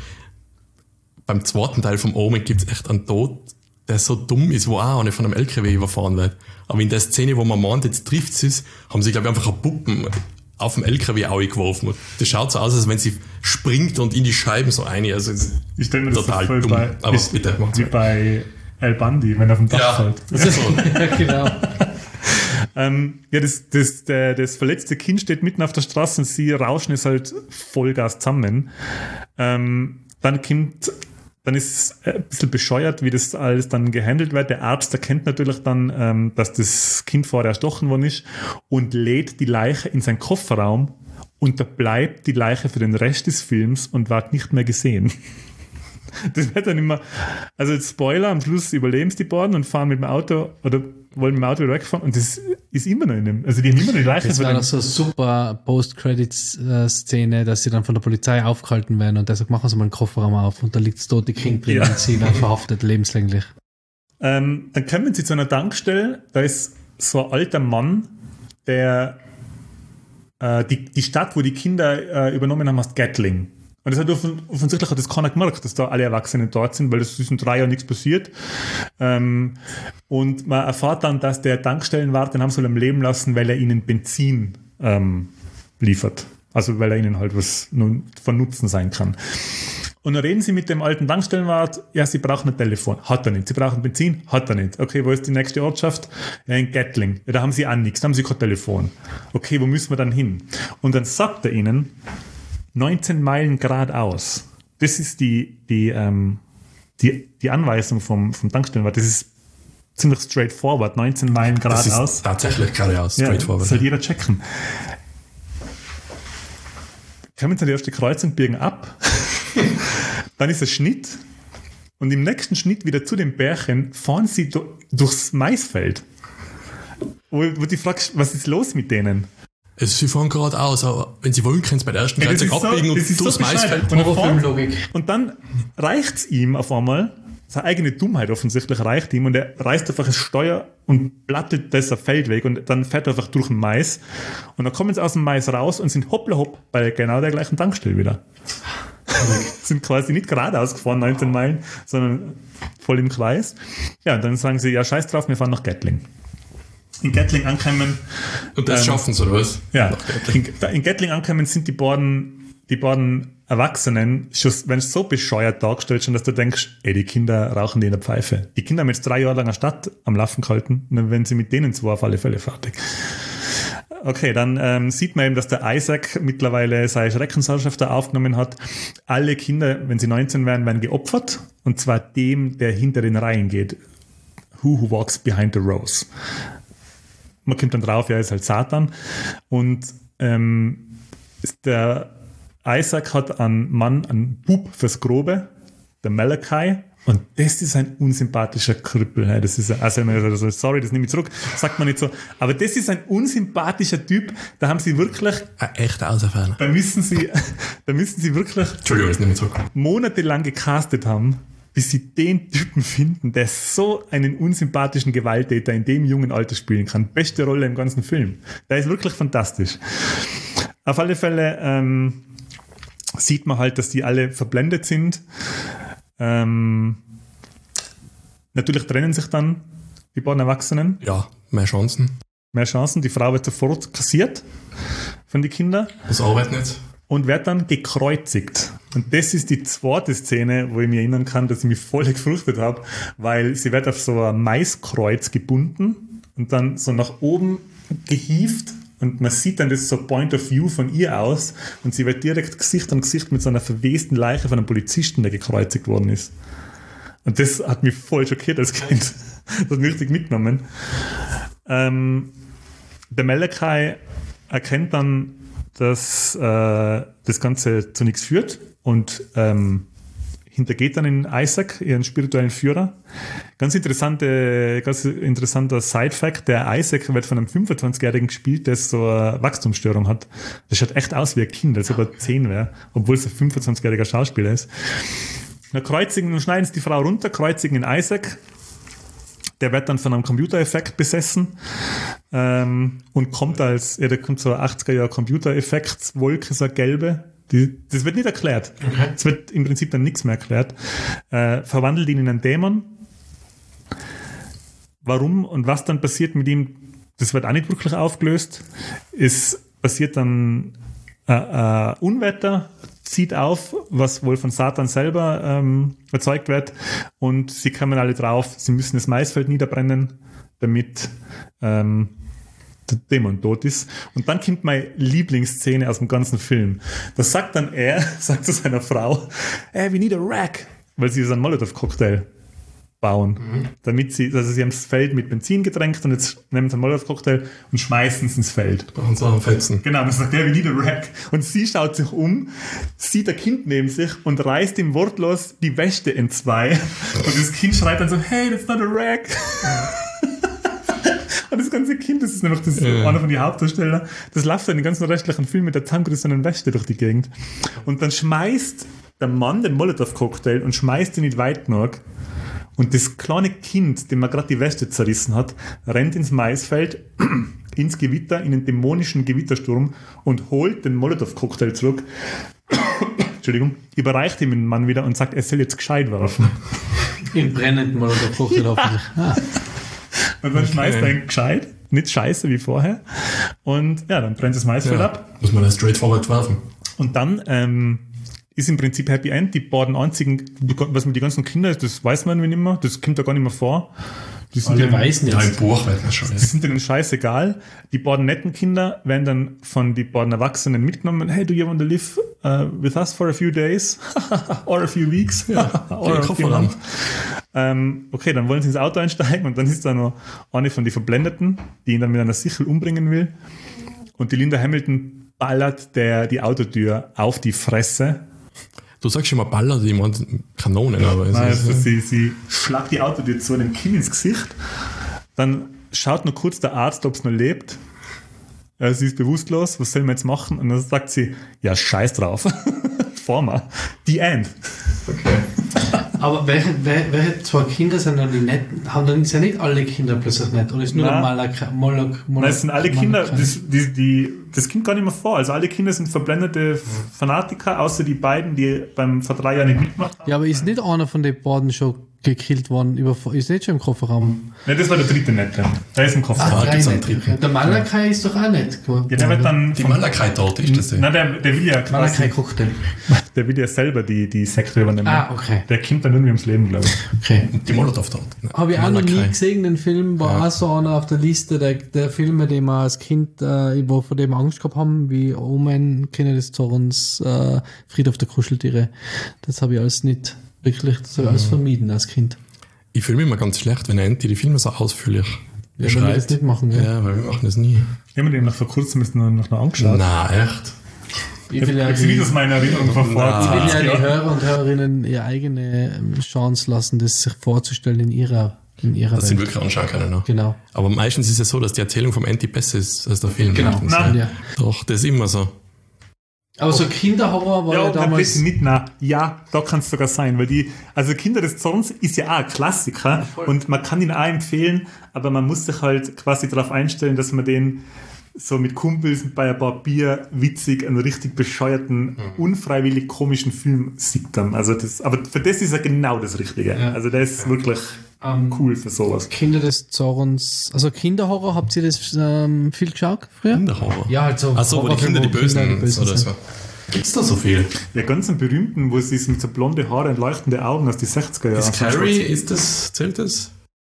Speaker 2: Beim zweiten Teil vom Omen gibt es echt einen Tod, der so dumm ist, wo auch einer von einem L K W überfahren wird. Aber in der Szene, wo man meint, jetzt trifft sie es, haben sie, glaube ich, einfach eine Puppen auf dem L K W auch geworfen. Das schaut so aus, als wenn sie springt und in die Scheiben so rein. Also, es ist
Speaker 3: Ich stelle mir das
Speaker 2: total
Speaker 3: so voll
Speaker 2: dumm.
Speaker 3: bei,
Speaker 2: Aber
Speaker 3: ist,
Speaker 2: bitte, macht's
Speaker 3: wie
Speaker 2: weiter.
Speaker 3: bei El Bandi, wenn er auf dem Dach
Speaker 2: Ja,
Speaker 3: fällt.
Speaker 2: das ist so.
Speaker 4: Ja, genau.
Speaker 3: Ähm, ja, das, das, der, das verletzte Kind steht mitten auf der Straße und sie rauschen es halt Vollgas zusammen. Ähm, dann kommt, dann ist es ein bisschen bescheuert, wie das alles dann gehandelt wird. Der Arzt erkennt natürlich dann, ähm, dass das Kind vorher erstochen worden ist und lädt die Leiche in seinen Kofferraum und da bleibt die Leiche für den Rest des Films und wird nicht mehr gesehen. Das wird dann immer, also jetzt Spoiler, am Schluss überleben es die beiden und fahren mit dem Auto oder wollen mit dem Auto wieder wegfahren und das ist immer noch in dem, also die haben immer noch die Leiche.
Speaker 4: Das
Speaker 3: für
Speaker 4: war
Speaker 3: den-
Speaker 4: noch so eine super Post-Credits-Szene, dass sie dann von der Polizei aufgehalten werden und der sagt, machen Sie mal einen Kofferraum auf und da liegt das tote Kind drin
Speaker 3: Ja.
Speaker 4: und sie dann verhaftet lebenslänglich.
Speaker 3: Ähm, dann kommen sie zu einer Tankstelle, da ist so ein alter Mann, der äh, die, die Stadt, wo die Kinder äh, übernommen haben, heißt Gatling. Und das hat offen, offensichtlich hat das keiner gemerkt, dass da alle Erwachsenen dort sind, weil das ist in drei Jahren nichts passiert. Ähm, und man erfährt dann, dass der Tankstellenwart den haben soll am Leben lassen, weil er ihnen Benzin ähm, liefert. Also weil er ihnen halt was nun von Nutzen sein kann. Und dann reden sie mit dem alten Tankstellenwart, ja, sie brauchen ein Telefon. Hat er nicht. Sie brauchen Benzin? Hat er nicht. Okay, wo ist die nächste Ortschaft? Ja, in Gatling. Ja, da haben sie auch nichts, da haben sie kein Telefon. Okay, wo müssen wir dann hin? Und dann sagt er ihnen, neunzehn Meilen geradeaus. Das ist die, die, ähm, die, die Anweisung vom, vom Tankstellenwart. Das ist ziemlich straightforward. neunzehn Meilen
Speaker 2: Das
Speaker 3: geradeaus.
Speaker 2: ist tatsächlich geradeaus,
Speaker 3: Ja,
Speaker 2: straightforward.
Speaker 3: das soll jeder checken. Kommen Sie an die erste Kreuzung, biegen ab. Dann ist ein Schnitt. Und im nächsten Schnitt wieder zu den Bärchen fahren sie du- durchs Maisfeld. wo, wo du fragst, was ist los mit denen?
Speaker 2: Also sie fahren geradeaus, aber wenn sie wollen, können sie bei der ersten
Speaker 3: Ja, das
Speaker 2: Kreuzung
Speaker 3: ist so-
Speaker 2: abbiegen
Speaker 3: das ist
Speaker 2: und durchs
Speaker 3: so bescheuert.
Speaker 2: Maisfeld.
Speaker 3: Und dann
Speaker 1: Horrorfilmlogik.
Speaker 3: Und dann reicht's ihm auf einmal, seine eigene Dummheit offensichtlich reicht ihm und er reißt einfach das Steuer und plattelt das Feld weg und dann fährt er einfach durch den Mais und dann kommen sie aus dem Mais raus und sind hoppla hopp bei genau der gleichen Tankstelle wieder. Sind quasi nicht geradeaus gefahren, neunzehn Meilen, sondern voll im Kreis. Ja, und dann sagen sie, ja scheiß drauf, wir fahren nach Gatling. In Gatling ankommen.
Speaker 2: Und das
Speaker 3: ähm,
Speaker 2: schaffen sie, oder was?
Speaker 3: Ja, in, in Gatling ankommen sind die beiden, die beiden Erwachsenen, schon, wenn es so bescheuert dargestellt schon, dass du denkst, ey, die Kinder rauchen die in der Pfeife. Die Kinder haben jetzt drei Jahre lang eine Stadt am Laufen gehalten, und dann werden sie mit denen zwei auf alle Fälle fertig. Okay, dann ähm, sieht man eben, dass der Isaac mittlerweile seine Schreckensherrschaft da aufgenommen hat. Alle Kinder, wenn sie neunzehn werden, werden geopfert, und zwar dem, der hinter den Reihen geht. Who who walks behind the rows? Man kommt dann drauf, ja, er ist halt Satan. Und ähm, der Isaac hat einen Mann, einen Bub fürs Grobe, der Malachi. Und das ist ein unsympathischer Krüppel. Das ist, also, also sorry, das nehme ich zurück, sagt man nicht so. Aber das ist ein unsympathischer Typ. Da haben sie wirklich,
Speaker 2: Ein echter Auserfahrener.
Speaker 3: da müssen sie, da müssen sie wirklich
Speaker 2: Entschuldigung, das nehme ich zurück.
Speaker 3: monatelang gecastet haben, bis sie den Typen finden, der so einen unsympathischen Gewalttäter in dem jungen Alter spielen kann. Beste Rolle im ganzen Film. Der ist wirklich fantastisch. Auf alle Fälle ähm, sieht man halt, dass die alle verblendet sind. Ähm, natürlich trennen sich dann die beiden Erwachsenen.
Speaker 2: Ja, mehr Chancen.
Speaker 3: Mehr Chancen. Die Frau wird sofort kassiert von den Kindern
Speaker 2: Das arbeitet nicht.
Speaker 3: und wird dann gekreuzigt. Und das ist die zweite Szene, wo ich mich erinnern kann, dass ich mich voll gefürchtet habe, weil sie wird auf so ein Maiskreuz gebunden und dann so nach oben gehievt und man sieht dann das so Point of View von ihr aus und sie wird direkt Gesicht an Gesicht mit so einer verwesten Leiche von einem Polizisten, der gekreuzigt worden ist. Und das hat mich voll schockiert als Kind. Das hat mich richtig mitgenommen. Ähm, der Malachi erkennt dann, dass äh, das Ganze zu nichts führt und ähm, hintergeht dann in Isaac, ihren spirituellen Führer. Ganz interessante, ganz interessanter Side-Fact, der Isaac wird von einem fünfundzwanzigjährigen gespielt, der so eine Wachstumsstörung hat. Das schaut echt aus wie ein Kind, als ob er zehn wäre, obwohl es ein fünfundzwanzigjähriger Schauspieler ist. Na, kreuzigen und schneiden sie die Frau runter, kreuzigen in Isaac. Der wird dann von einem Computereffekt besessen ähm, und kommt als, ja, da kommt so eine achtziger-Jahre Computereffektswolke, so eine gelbe. Die, das wird nicht erklärt.
Speaker 2: Okay.
Speaker 3: Es wird im Prinzip dann nichts mehr erklärt. Äh, verwandelt ihn in einen Dämon. Warum und was dann passiert mit ihm, das wird auch nicht wirklich aufgelöst. Es passiert dann äh, äh, Unwetter, zieht auf, was wohl von Satan selber ähm, erzeugt wird, und sie kommen alle drauf, sie müssen das Maisfeld niederbrennen, damit ähm, der Dämon tot ist. Und dann kommt meine Lieblingsszene aus dem ganzen Film. Da sagt dann er, sagt zu seiner Frau, hey, we need a rack, weil sie so einen Molotow-Cocktail bauen. Mhm. Damit sie, also sie haben das Feld mit Benzin getränkt und jetzt nehmen sie einen Molotow-Cocktail und schmeißen es ins Feld.
Speaker 2: Brauchen sie einen Fetzen.
Speaker 3: Genau, dann sagt er, we need a rack. Und sie schaut sich um, sieht ein Kind neben sich und reißt ihm wortlos die Wäsche in zwei. Und das Kind schreit dann so, hey, that's not a rack. Und das ganze Kind, das ist nämlich das,
Speaker 2: ja.
Speaker 3: einer von den Hauptdarsteller, das läuft dann den ganzen restlichen Film mit der zusammengerissenen Wäsche durch die Gegend. Und dann schmeißt der Mann den Molotow-Cocktail und schmeißt ihn nicht weit genug. Und das kleine Kind, dem man gerade die Weste zerrissen hat, rennt ins Maisfeld, ins Gewitter, in den dämonischen Gewittersturm und holt den Molotow-Cocktail zurück. Entschuldigung, überreicht ihm den Mann wieder und sagt, er soll jetzt gescheit werfen.
Speaker 1: In brennenden Molotow-Cocktail hoffentlich. Ah.
Speaker 3: Und dann
Speaker 2: Okay.
Speaker 3: schmeißt er ihn gescheit, nicht scheiße wie vorher. Und ja, dann brennt das Maisfeld
Speaker 2: Ja,
Speaker 3: ab.
Speaker 2: muss man das straightforward werfen.
Speaker 3: Und dann ähm, ist im Prinzip Happy End. Die beiden einzigen, die, was mit den ganzen Kindern ist, das weiß man nicht mehr. Das kommt da gar nicht mehr vor. Die sind
Speaker 1: Alle
Speaker 3: denen,
Speaker 1: weißen
Speaker 2: Ja, im
Speaker 1: jetzt.
Speaker 2: Buch weiß man schon.
Speaker 3: die sind denen scheißegal. Die beiden netten Kinder werden dann von den beiden Erwachsenen mitgenommen. Hey, do you want to live uh, with us for a few days? Or a few weeks?
Speaker 2: Ja,
Speaker 3: Or
Speaker 2: den
Speaker 3: a
Speaker 2: Koffer
Speaker 3: few
Speaker 2: lang.
Speaker 3: months? Ähm, okay, dann wollen sie ins Auto einsteigen und dann ist da noch eine von den Verblendeten, die ihn dann mit einer Sichel umbringen will. Und die Linda Hamilton ballert der die Autotür auf die Fresse.
Speaker 2: Du sagst schon mal Baller, die meint Kanonen, aber es
Speaker 3: Nein,
Speaker 2: ist,
Speaker 3: also sie, sie schlagt die Autotür zu dem Kind ins Gesicht. Dann schaut nur kurz der Arzt, ob es noch lebt. Äh, sie ist bewusstlos, was soll man jetzt machen? Und dann sagt sie, ja, scheiß drauf. Former. The End.
Speaker 2: Okay.
Speaker 4: Aber welche, welche, welche zwei Kinder sind dann die nicht, haben dann ja nicht alle Kinder plötzlich nicht? Oder ist nur der Malak, Moloch, Moloch,
Speaker 3: Nein, es sind alle Kinder,
Speaker 4: Malachi?
Speaker 3: das, die, die, das kommt gar nicht mehr vor. Also alle Kinder sind verblendete Fanatiker, außer die beiden, die beim vor drei Jahren nicht mitgemacht haben.
Speaker 4: Ja, aber ist nicht einer von den beiden schon gekillt worden? Über, ist nicht schon im Kofferraum?
Speaker 3: Nein, das war der dritte nicht. Der ist im Kopf.
Speaker 2: Ah,
Speaker 4: drei
Speaker 2: gibt's einen
Speaker 4: nicht.
Speaker 2: dritten.
Speaker 4: Okay. Der Malachi ist doch auch nicht.
Speaker 3: Ja, der wird dann
Speaker 2: Die
Speaker 3: vom-
Speaker 2: Malakai dort, ist das der?
Speaker 3: Nein, der, der will ja
Speaker 4: Malachi
Speaker 3: quasi,
Speaker 4: kocht den.
Speaker 3: der will ja selber die, die Sekte übernehmen.
Speaker 4: Ah, okay.
Speaker 3: Der kommt dann irgendwie ums Leben, glaube ich.
Speaker 4: Okay.
Speaker 2: Die Molotow dort.
Speaker 4: Habe ich auch noch nie
Speaker 2: Malakai.
Speaker 4: gesehen, den Film, war
Speaker 2: Ja.
Speaker 4: auch so einer auf der Liste der, der Filme, die wir als Kind, äh, wo, vor dem wir Angst gehabt haben, wie Omen, Kinder des Zorns, äh, Friedhof der Kuscheltiere. Das habe ich alles nicht wirklich, das habe ich alles vermieden als Kind.
Speaker 2: Ich fühle mich immer ganz schlecht, wenn Enti die Filme so ausführlich
Speaker 4: Ja, wenn wir das nicht machen, ja.
Speaker 2: Ja, weil wir machen das nie.
Speaker 3: Ich habe mir den noch vor kurzem jetzt noch, noch angeschaut.
Speaker 2: Na, echt?
Speaker 4: Ich will ja
Speaker 3: Ich sehe
Speaker 4: die,
Speaker 3: das meine Erinnerung von vor
Speaker 2: Na.
Speaker 4: ich will ja
Speaker 3: zwanzig
Speaker 4: die
Speaker 3: Jahren.
Speaker 4: Hörer und Hörerinnen ihre eigene ähm, Chance lassen, das sich vorzustellen in ihrer, in ihrer
Speaker 2: Das sind
Speaker 4: Welt.
Speaker 2: wirklich anschauen können. Ne?
Speaker 4: Genau.
Speaker 2: Aber meistens ist es so, dass die Erzählung vom Enti besser ist als der Film.
Speaker 4: Genau.
Speaker 2: Meistens,
Speaker 3: Nein.
Speaker 2: ja.
Speaker 4: Ja.
Speaker 2: Doch, das ist immer so.
Speaker 4: Aber so Kinderhorror war ja,
Speaker 3: Ja, na,
Speaker 4: damals.
Speaker 3: bitte nicht, na, ja, da kann es sogar sein, weil die, also Kinder des Zorns ist ja auch ein Klassiker und man kann ihn auch empfehlen, aber man muss sich halt quasi darauf einstellen, dass man den so mit Kumpels bei ein paar Bier witzig, einen richtig bescheuerten, unfreiwillig komischen Film sieht dann. Also das, aber für das ist er genau das Richtige.
Speaker 4: Ja.
Speaker 3: Also der ist wirklich
Speaker 4: Ähm,
Speaker 3: cool für sowas.
Speaker 4: Kinder des Zorns, also Kinderhorror, habt ihr das ähm, viel geschaut früher?
Speaker 2: Kinderhorror.
Speaker 4: Ja, halt so.
Speaker 2: Ach so, wo die
Speaker 4: Horrorfilme,
Speaker 2: Kinder die
Speaker 4: wo
Speaker 2: Bösen,
Speaker 4: Kinder die Bösen
Speaker 2: oder
Speaker 4: sind.
Speaker 2: so. Gibt's da so viel?
Speaker 3: Ja, ganz einen berühmten, wo sie ist mit so blonde Haare und leuchtende Augen aus die sechziger Jahren.
Speaker 2: Ist Carrie, ist das, zählt das?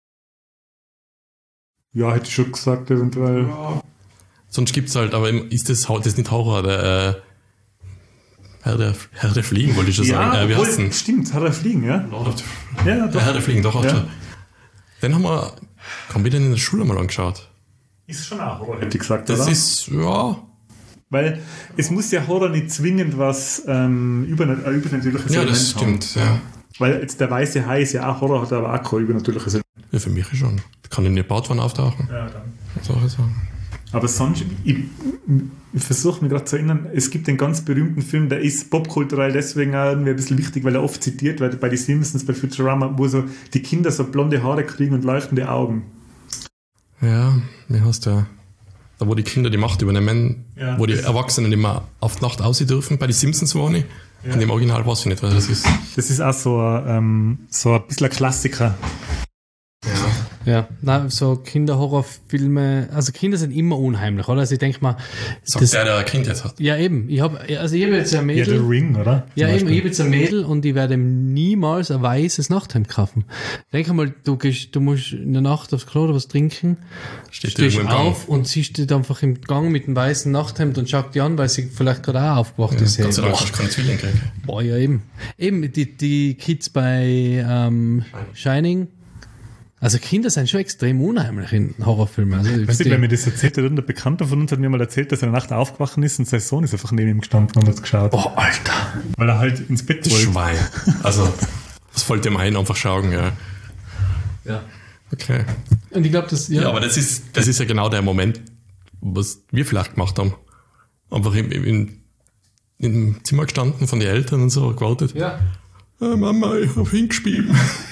Speaker 3: Ja, hätte ich schon gesagt, eventuell.
Speaker 2: Sonst gibt's halt, aber im- ist das, das ist nicht Horror, der, äh, Herr der, Herr der Fliegen, wollte ich schon sagen. Äh, wie
Speaker 3: obwohl,
Speaker 2: heißt denn?
Speaker 3: stimmt, hat er fliegen, ja? Ja,
Speaker 2: Der
Speaker 3: doch.
Speaker 2: Herr der Fliegen, doch,
Speaker 3: Ja.
Speaker 2: ja. Den haben wir, haben wir den in der Schule mal angeschaut.
Speaker 3: Ist schon auch Horror, hätte ich gesagt,
Speaker 2: Das
Speaker 3: oder?
Speaker 2: ist, ja,
Speaker 3: Weil es muss ja Horror nicht zwingend was ähm, überna- äh, übernatürliches
Speaker 2: ja,
Speaker 3: Element
Speaker 2: das stimmt, ja.
Speaker 3: Weil jetzt der weiße Hai ist ja auch Horror, hat aber auch kein übernatürliches Element.
Speaker 2: Ja, für mich schon. Kann in der Badwanne auftauchen.
Speaker 3: Ja, dann.
Speaker 2: Solche Sachen.
Speaker 3: Aber sonst, ich, ich versuche mich gerade zu erinnern, es gibt den ganz berühmten Film, der ist popkulturell deswegen auch irgendwie ein bisschen wichtig, weil er oft zitiert wird bei den Simpsons, bei Futurama, wo so die Kinder so blonde Haare kriegen und leuchtende Augen.
Speaker 2: Ja, wie heißt der? Da, wo die Kinder die Macht übernehmen,
Speaker 3: Ja,
Speaker 2: wo die
Speaker 3: das-
Speaker 2: Erwachsenen immer auf die Nacht aussehen dürfen. Bei den Simpsons wohne ich.
Speaker 3: Ja.
Speaker 2: Und im Original weiß ich nicht, was das ist.
Speaker 3: Das ist auch so, ein, ähm, so ein bisschen ein Klassiker.
Speaker 4: Ja, na, so Kinderhorrorfilme, also Kinder sind immer unheimlich, oder? Also ich denke mal,
Speaker 2: Sagt
Speaker 4: das,
Speaker 2: der, der ein Kind jetzt hat.
Speaker 4: ja eben, ich habe, also ich habe jetzt ein
Speaker 3: Ja, The
Speaker 4: Mädel,
Speaker 3: Ring, oder?
Speaker 4: ja
Speaker 3: Zum
Speaker 4: eben, ich
Speaker 3: Beispiel.
Speaker 4: habe jetzt ein Mädel und ich werde ihm niemals ein weißes Nachthemd kaufen. Denk mal, du gehst, du musst in der Nacht aufs Klo oder was trinken,
Speaker 2: Steht
Speaker 4: stehst
Speaker 2: irgendwo im Gang.
Speaker 4: auf und sie steht einfach im Gang mit dem weißen Nachthemd und schaut dich an, weil sie vielleicht gerade auch aufgewacht ist.
Speaker 2: Gott sei Dank
Speaker 4: Boah.
Speaker 2: hast du keine Zwillinge kriegen.
Speaker 4: Boah, ja eben. Eben, die, die Kids bei ähm, Shining. Also Kinder sind schon extrem unheimlich in Horrorfilmen. Also,
Speaker 3: Weißt du,
Speaker 4: die-
Speaker 3: wenn mir das erzählt hat, irgendein Bekannter von uns hat mir mal erzählt, dass er in der Nacht aufgewacht ist und sein Sohn ist einfach neben ihm gestanden und hat geschaut.
Speaker 2: Oh, Alter.
Speaker 3: Weil er halt ins Bett
Speaker 2: Das
Speaker 3: wollte.
Speaker 2: Schwein. Also, das fällt dem ein, einfach schauen, ja.
Speaker 4: ja.
Speaker 2: Okay.
Speaker 4: Und ich glaube, das, ja,
Speaker 2: Ja, aber das ist, das ist ja genau der Moment, was wir vielleicht gemacht haben. Einfach im, im, im Zimmer gestanden von den Eltern und so, gewartet.
Speaker 4: ja.
Speaker 2: Ah, Mama, ich hab hingespielt.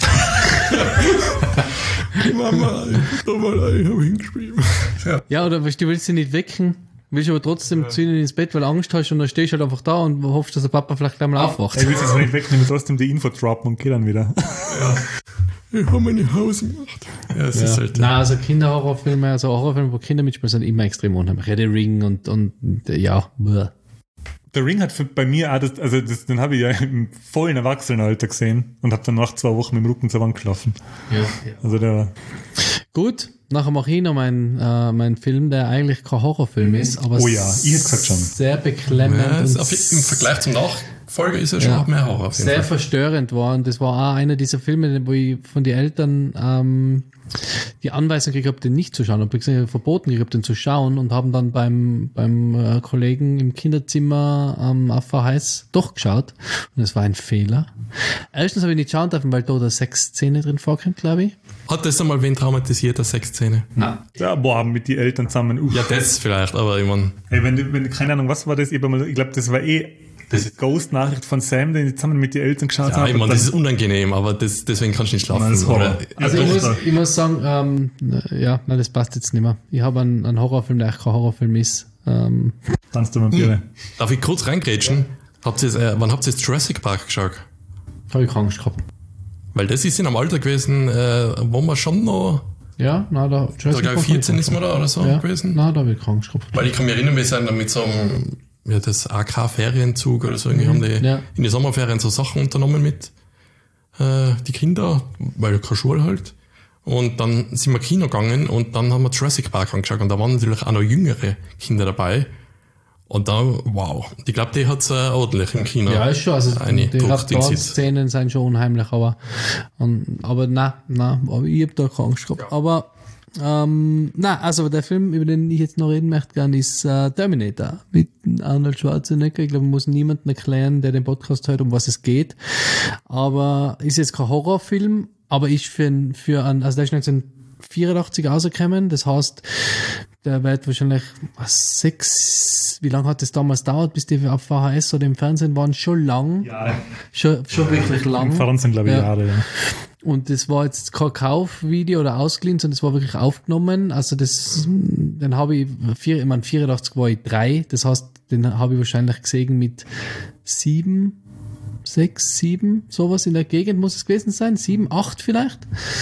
Speaker 2: Mama, ich hab mal, ich hab hingespielt. Ja.
Speaker 4: Ja, oder weißt du, du willst sie nicht wecken, willst aber trotzdem zu ihnen ins Bett, weil du Angst hast und dann stehst du halt einfach da und hoffst, dass der Papa vielleicht gleich mal aufwacht.
Speaker 3: Er will es nicht wegnehmen, trotzdem die Info droppen und geht dann wieder.
Speaker 2: Ich hab meine Hause gemacht. Ja, es ist
Speaker 4: Ja.
Speaker 2: halt.
Speaker 4: Nein, also Kinderhorrorfilme, also Horrorfilme, wo Kinder mitspielen, sind immer extrem unheimlich. Ja, The Ring und, und ja, bäh.
Speaker 3: Der Ring hat für, bei mir auch das, also das, den habe ich ja im vollen Erwachsenenalter gesehen und habe dann nach zwei Wochen mit dem Rücken zur Wand geschlafen.
Speaker 4: Ja.
Speaker 3: Also der war,
Speaker 4: Gut, nachher mache ich noch meinen äh, mein Film, der eigentlich kein Horrorfilm ist, aber
Speaker 3: Oh ja, ich hätte gesagt schon.
Speaker 4: sehr beklemmend
Speaker 2: Ja, es-
Speaker 4: und
Speaker 2: auf, im Vergleich zum Nachfolger ist er schon
Speaker 4: Ja.
Speaker 2: mehr Horror. Auf jeden
Speaker 4: sehr
Speaker 2: Fall.
Speaker 4: verstörend war. Und das war auch einer dieser Filme, wo ich von den Eltern ähm, die Anweisung gekriegt habe, den nicht zu schauen. Ich habe gesagt, verboten gekriegt habe, den zu schauen und haben dann beim, beim äh, Kollegen im Kinderzimmer am ähm, auf V H S doch geschaut. Und es war ein Fehler. Erstens habe ich nicht schauen dürfen, weil da der Sexszene drin vorkommt, glaube ich.
Speaker 2: Hat das einmal wen traumatisiert, der Sexszene?
Speaker 4: Nein.
Speaker 3: Ja, boah, mit den Eltern zusammen. Uff.
Speaker 2: Ja, das vielleicht, aber ich meine...
Speaker 3: Hey, wenn, du- wenn, keine Ahnung, was war das? Ich, hab mal- ich glaube, das war eh das Ghost-Nachricht von Sam, den ich zusammen mit den Eltern geschaut
Speaker 2: Ja,
Speaker 3: habe.
Speaker 2: ich meine,
Speaker 3: Und
Speaker 2: das ist
Speaker 3: dann-
Speaker 2: unangenehm, aber das, deswegen kannst du nicht schlafen.
Speaker 3: Nein, das ist Horror.
Speaker 2: Oder-
Speaker 4: Also
Speaker 3: Ja,
Speaker 4: ich,
Speaker 3: doch,
Speaker 4: muss,
Speaker 3: doch.
Speaker 4: ich muss sagen, ähm, ja, nein, das passt jetzt nicht mehr. Ich habe einen, einen Horrorfilm, der eigentlich kein Horrorfilm ist. Ähm,
Speaker 3: Tanzt du Vampire.
Speaker 2: Darf ich kurz reingrätschen? Habt ihr, äh, wann habt ihr jetzt Jurassic Park geschaut?
Speaker 4: habe ich Angst gehabt.
Speaker 2: Weil das ist in einem Alter gewesen, äh, wo man schon noch,
Speaker 4: Ja, na da,
Speaker 2: da glaube ich vierzehn ist man da oder so
Speaker 4: ja,
Speaker 2: gewesen.
Speaker 4: na, da habe ich Angst gehabt.
Speaker 2: Weil ich kann mich erinnern, wir sind da mit so einem, ja, das A K-Ferienzug oder so, irgendwie haben die
Speaker 4: Ja.
Speaker 2: in den Sommerferien so Sachen unternommen mit äh, die Kinder, weil keine Schule halt. Und dann sind wir Kino gegangen und dann haben wir Jurassic Park angeschaut und da waren natürlich auch noch jüngere Kinder dabei. Und da, wow, ich glaube, die hat's äh, ordentlich im Kino.
Speaker 4: Ja, ist schon, also
Speaker 2: Eine
Speaker 4: die
Speaker 2: Druckding
Speaker 4: Raptoren-Szenen sind schon unheimlich, aber, und, aber nein, nein, aber ich hab da keine Angst gehabt. Aber, ähm, nein, also der Film, über den ich jetzt noch reden möchte, gern, ist äh, Terminator mit Arnold Schwarzenegger. Ich glaube, man muss niemandem erklären, der den Podcast hört, um was es geht. Aber ist jetzt kein Horrorfilm, aber ist für, ein- für ein, also der ist neunzehnhundertvierundachtzig rausgekommen, das heißt, der wird wahrscheinlich was, sechs, wie lange hat es damals gedauert, bis die auf V H S oder im Fernsehen waren? Schon lang.
Speaker 3: Ja,
Speaker 4: Schon, schon wirklich lang.
Speaker 3: im Fernsehen, glaube ich,
Speaker 4: Ja.
Speaker 3: Jahre. Ja.
Speaker 4: Und das war jetzt kein Kaufvideo oder ausgeliehen, sondern das war wirklich aufgenommen. Also das, dann habe ich, vier, ich meine, vierundachtzig war ich drei, das heißt, den habe ich wahrscheinlich gesehen mit sieben, sechs, sieben, sowas in der Gegend muss es gewesen sein, sieben, acht vielleicht.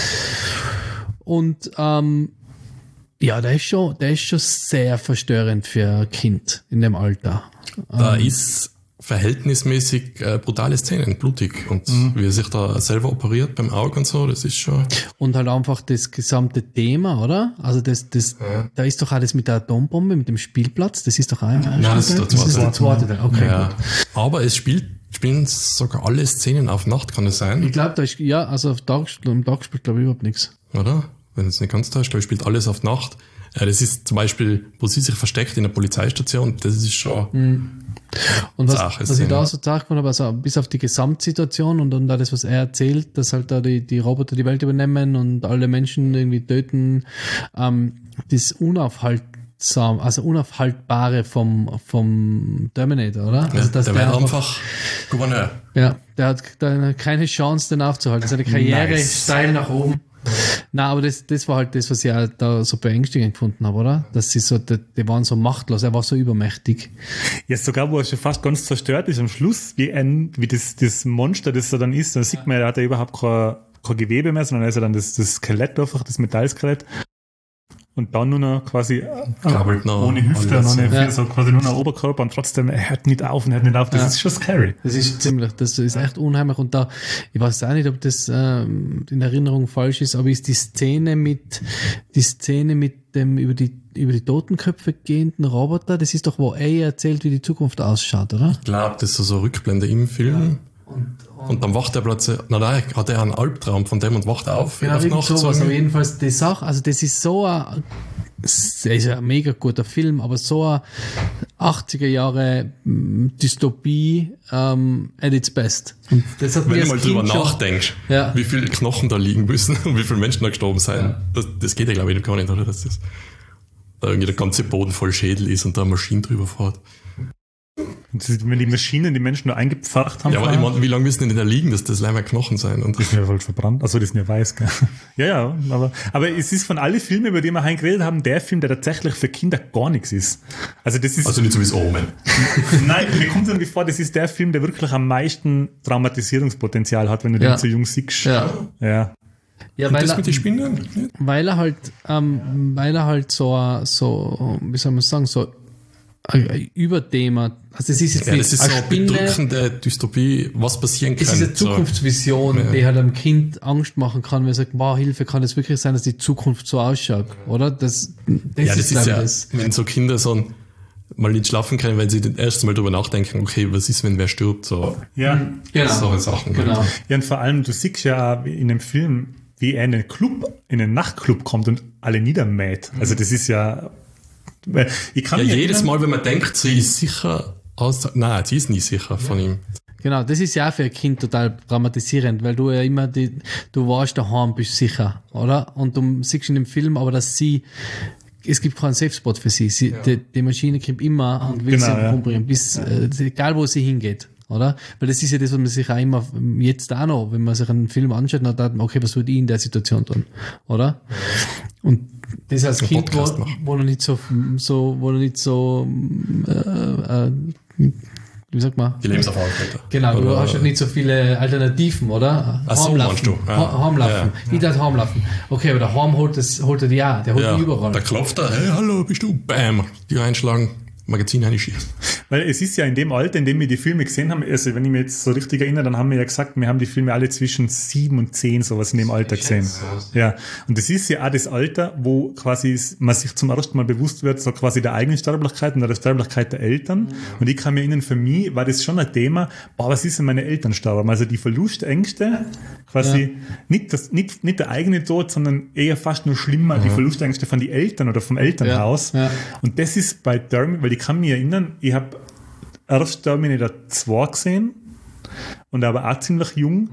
Speaker 4: Und ähm, ja, der ist schon, der ist schon sehr verstörend für ein Kind in dem Alter.
Speaker 2: Da ist verhältnismäßig äh, brutale Szenen, blutig. Und wie er sich da selber operiert beim Auge und so, das ist schon...
Speaker 4: Und halt einfach das gesamte Thema, oder? Also das, das, da ist doch alles mit der Atombombe, mit dem Spielplatz, das ist doch auch ein
Speaker 2: Nein, das ist der
Speaker 4: das ist der
Speaker 2: zweite.
Speaker 4: zweite Teil. Okay,
Speaker 2: Ja.
Speaker 4: gut.
Speaker 2: Aber es spielt, spielen sogar alle Szenen auf Nacht, kann es
Speaker 4: Ich
Speaker 2: sein,
Speaker 4: glaube, da ist, ja, also auf Tag, am Tag spielt, glaube ich, überhaupt nichts.
Speaker 2: oder? Wenn es nicht ganz täuscht, glaube ich, spielt alles auf Nacht. Ja, das ist zum Beispiel, wo sie sich versteckt in der Polizeistation, das ist schon...
Speaker 4: Und was,
Speaker 2: Sache,
Speaker 4: was ich
Speaker 2: Szene.
Speaker 4: da so gesagt habe, also bis auf die Gesamtsituation und dann da das, was er erzählt, dass halt da die, die Roboter die Welt übernehmen und alle Menschen irgendwie töten, ähm, das unaufhaltsam, also unaufhaltbare vom, vom Terminator, oder?
Speaker 2: Ja,
Speaker 4: Also, dass
Speaker 2: der wäre einfach Gouverneur.
Speaker 4: Ja, der hat da keine Chance, den aufzuhalten. Seine Karriere
Speaker 3: Nice.
Speaker 4: steil nach oben. Na, aber das, das war halt das, was ich auch da so beängstigend gefunden habe, oder? Dass sie so, die, die waren so machtlos, er war so übermächtig.
Speaker 3: Ja, sogar wo er schon fast ganz zerstört ist am Schluss, wie ein, wie das, das Monster, das er dann ist, dann sieht man, er hat ja überhaupt kein, kein Gewebe mehr, sondern er ist ja dann das, das Skelett einfach, das Metallskelett. Und dann nur noch quasi
Speaker 2: Krabbelt noch
Speaker 3: ohne Hüfte,
Speaker 2: alles,
Speaker 3: ohne,
Speaker 4: ja.
Speaker 3: so quasi nur noch Oberkörper und trotzdem, er hört nicht auf und hört nicht auf. Das
Speaker 4: Ja.
Speaker 3: ist schon scary.
Speaker 4: Das ist ziemlich, das ist echt unheimlich. Und da, ich weiß auch nicht, ob das ähm, in Erinnerung falsch ist, aber ist die Szene mit, die Szene mit dem über die über die Totenköpfe gehenden Roboter, das ist doch, wo er erzählt, wie die Zukunft ausschaut, oder?
Speaker 2: Ich glaube, das ist so, so Rückblende im Film.
Speaker 4: Und,
Speaker 2: Und dann wacht er plötzlich, na nein, hat er einen Albtraum von dem und wacht auf.
Speaker 4: Ja,
Speaker 2: auf
Speaker 4: irgend
Speaker 2: Nacht,
Speaker 4: sowas,
Speaker 2: so
Speaker 4: aber
Speaker 2: irgendwie.
Speaker 4: jedenfalls die Sache, also das ist so ein, es ist ein mega guter Film, aber so ein achtziger Jahre mm, Dystopie ähm, at its best. Und das hat
Speaker 2: Wenn
Speaker 4: mir
Speaker 2: du mal
Speaker 4: als
Speaker 2: drüber
Speaker 4: Kind schon,
Speaker 2: nachdenkst,
Speaker 4: Ja.
Speaker 2: wie viele Knochen da liegen müssen und wie viele Menschen da gestorben sind, das, das geht ja, glaube ich, gar nicht, oder? Dass das da irgendwie der ganze Boden voll Schädel ist und da eine Maschine drüber fährt.
Speaker 3: Und das ist, wenn die Maschinen die Menschen nur eingepfarrt haben,
Speaker 2: Ja, aber ich mein, wie lange müssen denn da liegen, dass das leider Knochen sein? Und
Speaker 3: die sind ja voll verbrannt. Achso, die sind ja weiß, gell? Ja, ja, aber, aber es ist von allen Filmen, über die wir heute geredet haben, der Film, der tatsächlich für Kinder gar nichts ist. Also das ist,
Speaker 2: also nicht so wie das Omen.
Speaker 3: nein, mir kommt irgendwie vor, das ist der Film, der wirklich am meisten Traumatisierungspotenzial hat, wenn du
Speaker 4: Ja.
Speaker 3: den zu jung siehst.
Speaker 4: Ja.
Speaker 3: Ja.
Speaker 4: Ja,
Speaker 2: Und
Speaker 4: weil
Speaker 2: das
Speaker 4: er,
Speaker 2: mit den Spinnen?
Speaker 4: weil er halt, ähm, weil er halt so, ein- so, wie soll man sagen, so ein Überthema, also es ist jetzt
Speaker 2: Ja,
Speaker 4: nicht
Speaker 2: das ist
Speaker 4: eine
Speaker 2: so eine
Speaker 4: Spinne,
Speaker 2: bedrückende Dystopie, was passieren kann.
Speaker 4: es ist eine
Speaker 2: So.
Speaker 4: Zukunftsvision,
Speaker 2: Ja.
Speaker 4: die halt einem Kind Angst machen kann, wenn er sagt, wow, Hilfe, kann es wirklich sein, dass die Zukunft so ausschaut, oder? Das, das
Speaker 2: Ja, das ist
Speaker 4: glaub ich,
Speaker 2: ja,
Speaker 4: das.
Speaker 2: wenn so Kinder so mal nicht schlafen können, weil sie das erste Mal drüber nachdenken, okay, was ist, wenn wer stirbt, so
Speaker 3: Ja.
Speaker 4: Genau.
Speaker 2: solche Sachen.
Speaker 4: Genau.
Speaker 3: Ja, und vor allem, du siehst ja auch in dem Film, wie er in einen Club, in einen Nachtclub kommt und alle niedermäht. Also das ist ja, ich kann
Speaker 2: Ja,
Speaker 3: mich
Speaker 2: jedes
Speaker 3: erinnern-
Speaker 2: Mal, wenn man denkt, sie ist sicher aus, nein, sie ist nie sicher von ihm.
Speaker 4: Genau, das ist ja auch für ein Kind total dramatisierend, weil du ja immer die, du warst daheim, bist sicher, oder? Und du siehst in dem Film aber, dass sie, es gibt keinen Safe Spot für sie. sie
Speaker 2: Ja.
Speaker 4: die, die Maschine kommt immer und will
Speaker 3: Genau,
Speaker 4: sie
Speaker 3: ja.
Speaker 4: umbringen, bis, äh, egal wo sie hingeht. Oder? Weil das ist ja das, was man sich auch immer, jetzt auch noch, wenn man sich einen Film anschaut, dann denkt man, okay, was würde ich in der Situation tun? Oder? Und das als
Speaker 2: Einen
Speaker 4: Kind, wo,
Speaker 2: Podcast machen.
Speaker 4: wo noch nicht so, so, wo noch nicht so, äh, äh, wie sagt man?
Speaker 2: Die Lebenserfahrung. Alter.
Speaker 4: Genau, du
Speaker 2: Oder-
Speaker 4: hast ja nicht so viele Alternativen, oder?
Speaker 2: Ach so,
Speaker 4: Heimlaufen.
Speaker 2: meinst du? Ja.
Speaker 4: Ha- Heimlaufen.
Speaker 2: Ja.
Speaker 4: Ich darf heimlaufen. Okay, aber der Heim holt das, holt er die auch. Der holt
Speaker 2: Ja,
Speaker 4: die überall.
Speaker 2: da klopft er, hey, hallo, bist du? Bam, die reinschlagen, Magazin reinschießen.
Speaker 3: Weil es ist ja in dem Alter, in dem wir die Filme gesehen haben, also wenn ich mich jetzt so richtig erinnere, dann haben wir ja gesagt, wir haben die Filme alle zwischen sieben und zehn sowas in dem Alter gesehen. Ja, und das ist ja auch das Alter, wo quasi man sich zum ersten Mal bewusst wird, so quasi der eigenen Sterblichkeit und der Sterblichkeit der Eltern. Und ich kann mir erinnern, für mich war das schon ein Thema, boah, was ist, wenn meine Eltern sterben? Also die Verlustängste, quasi
Speaker 4: Ja.
Speaker 3: nicht, das, nicht, nicht der eigene Tod, sondern eher fast nur schlimmer, die Verlustängste von den Eltern oder vom Elternhaus.
Speaker 4: Ja, ja.
Speaker 3: Und das ist bei Terminator, weil ich kann mich erinnern, ich habe erst Terminator zwei gesehen und aber auch ziemlich jung.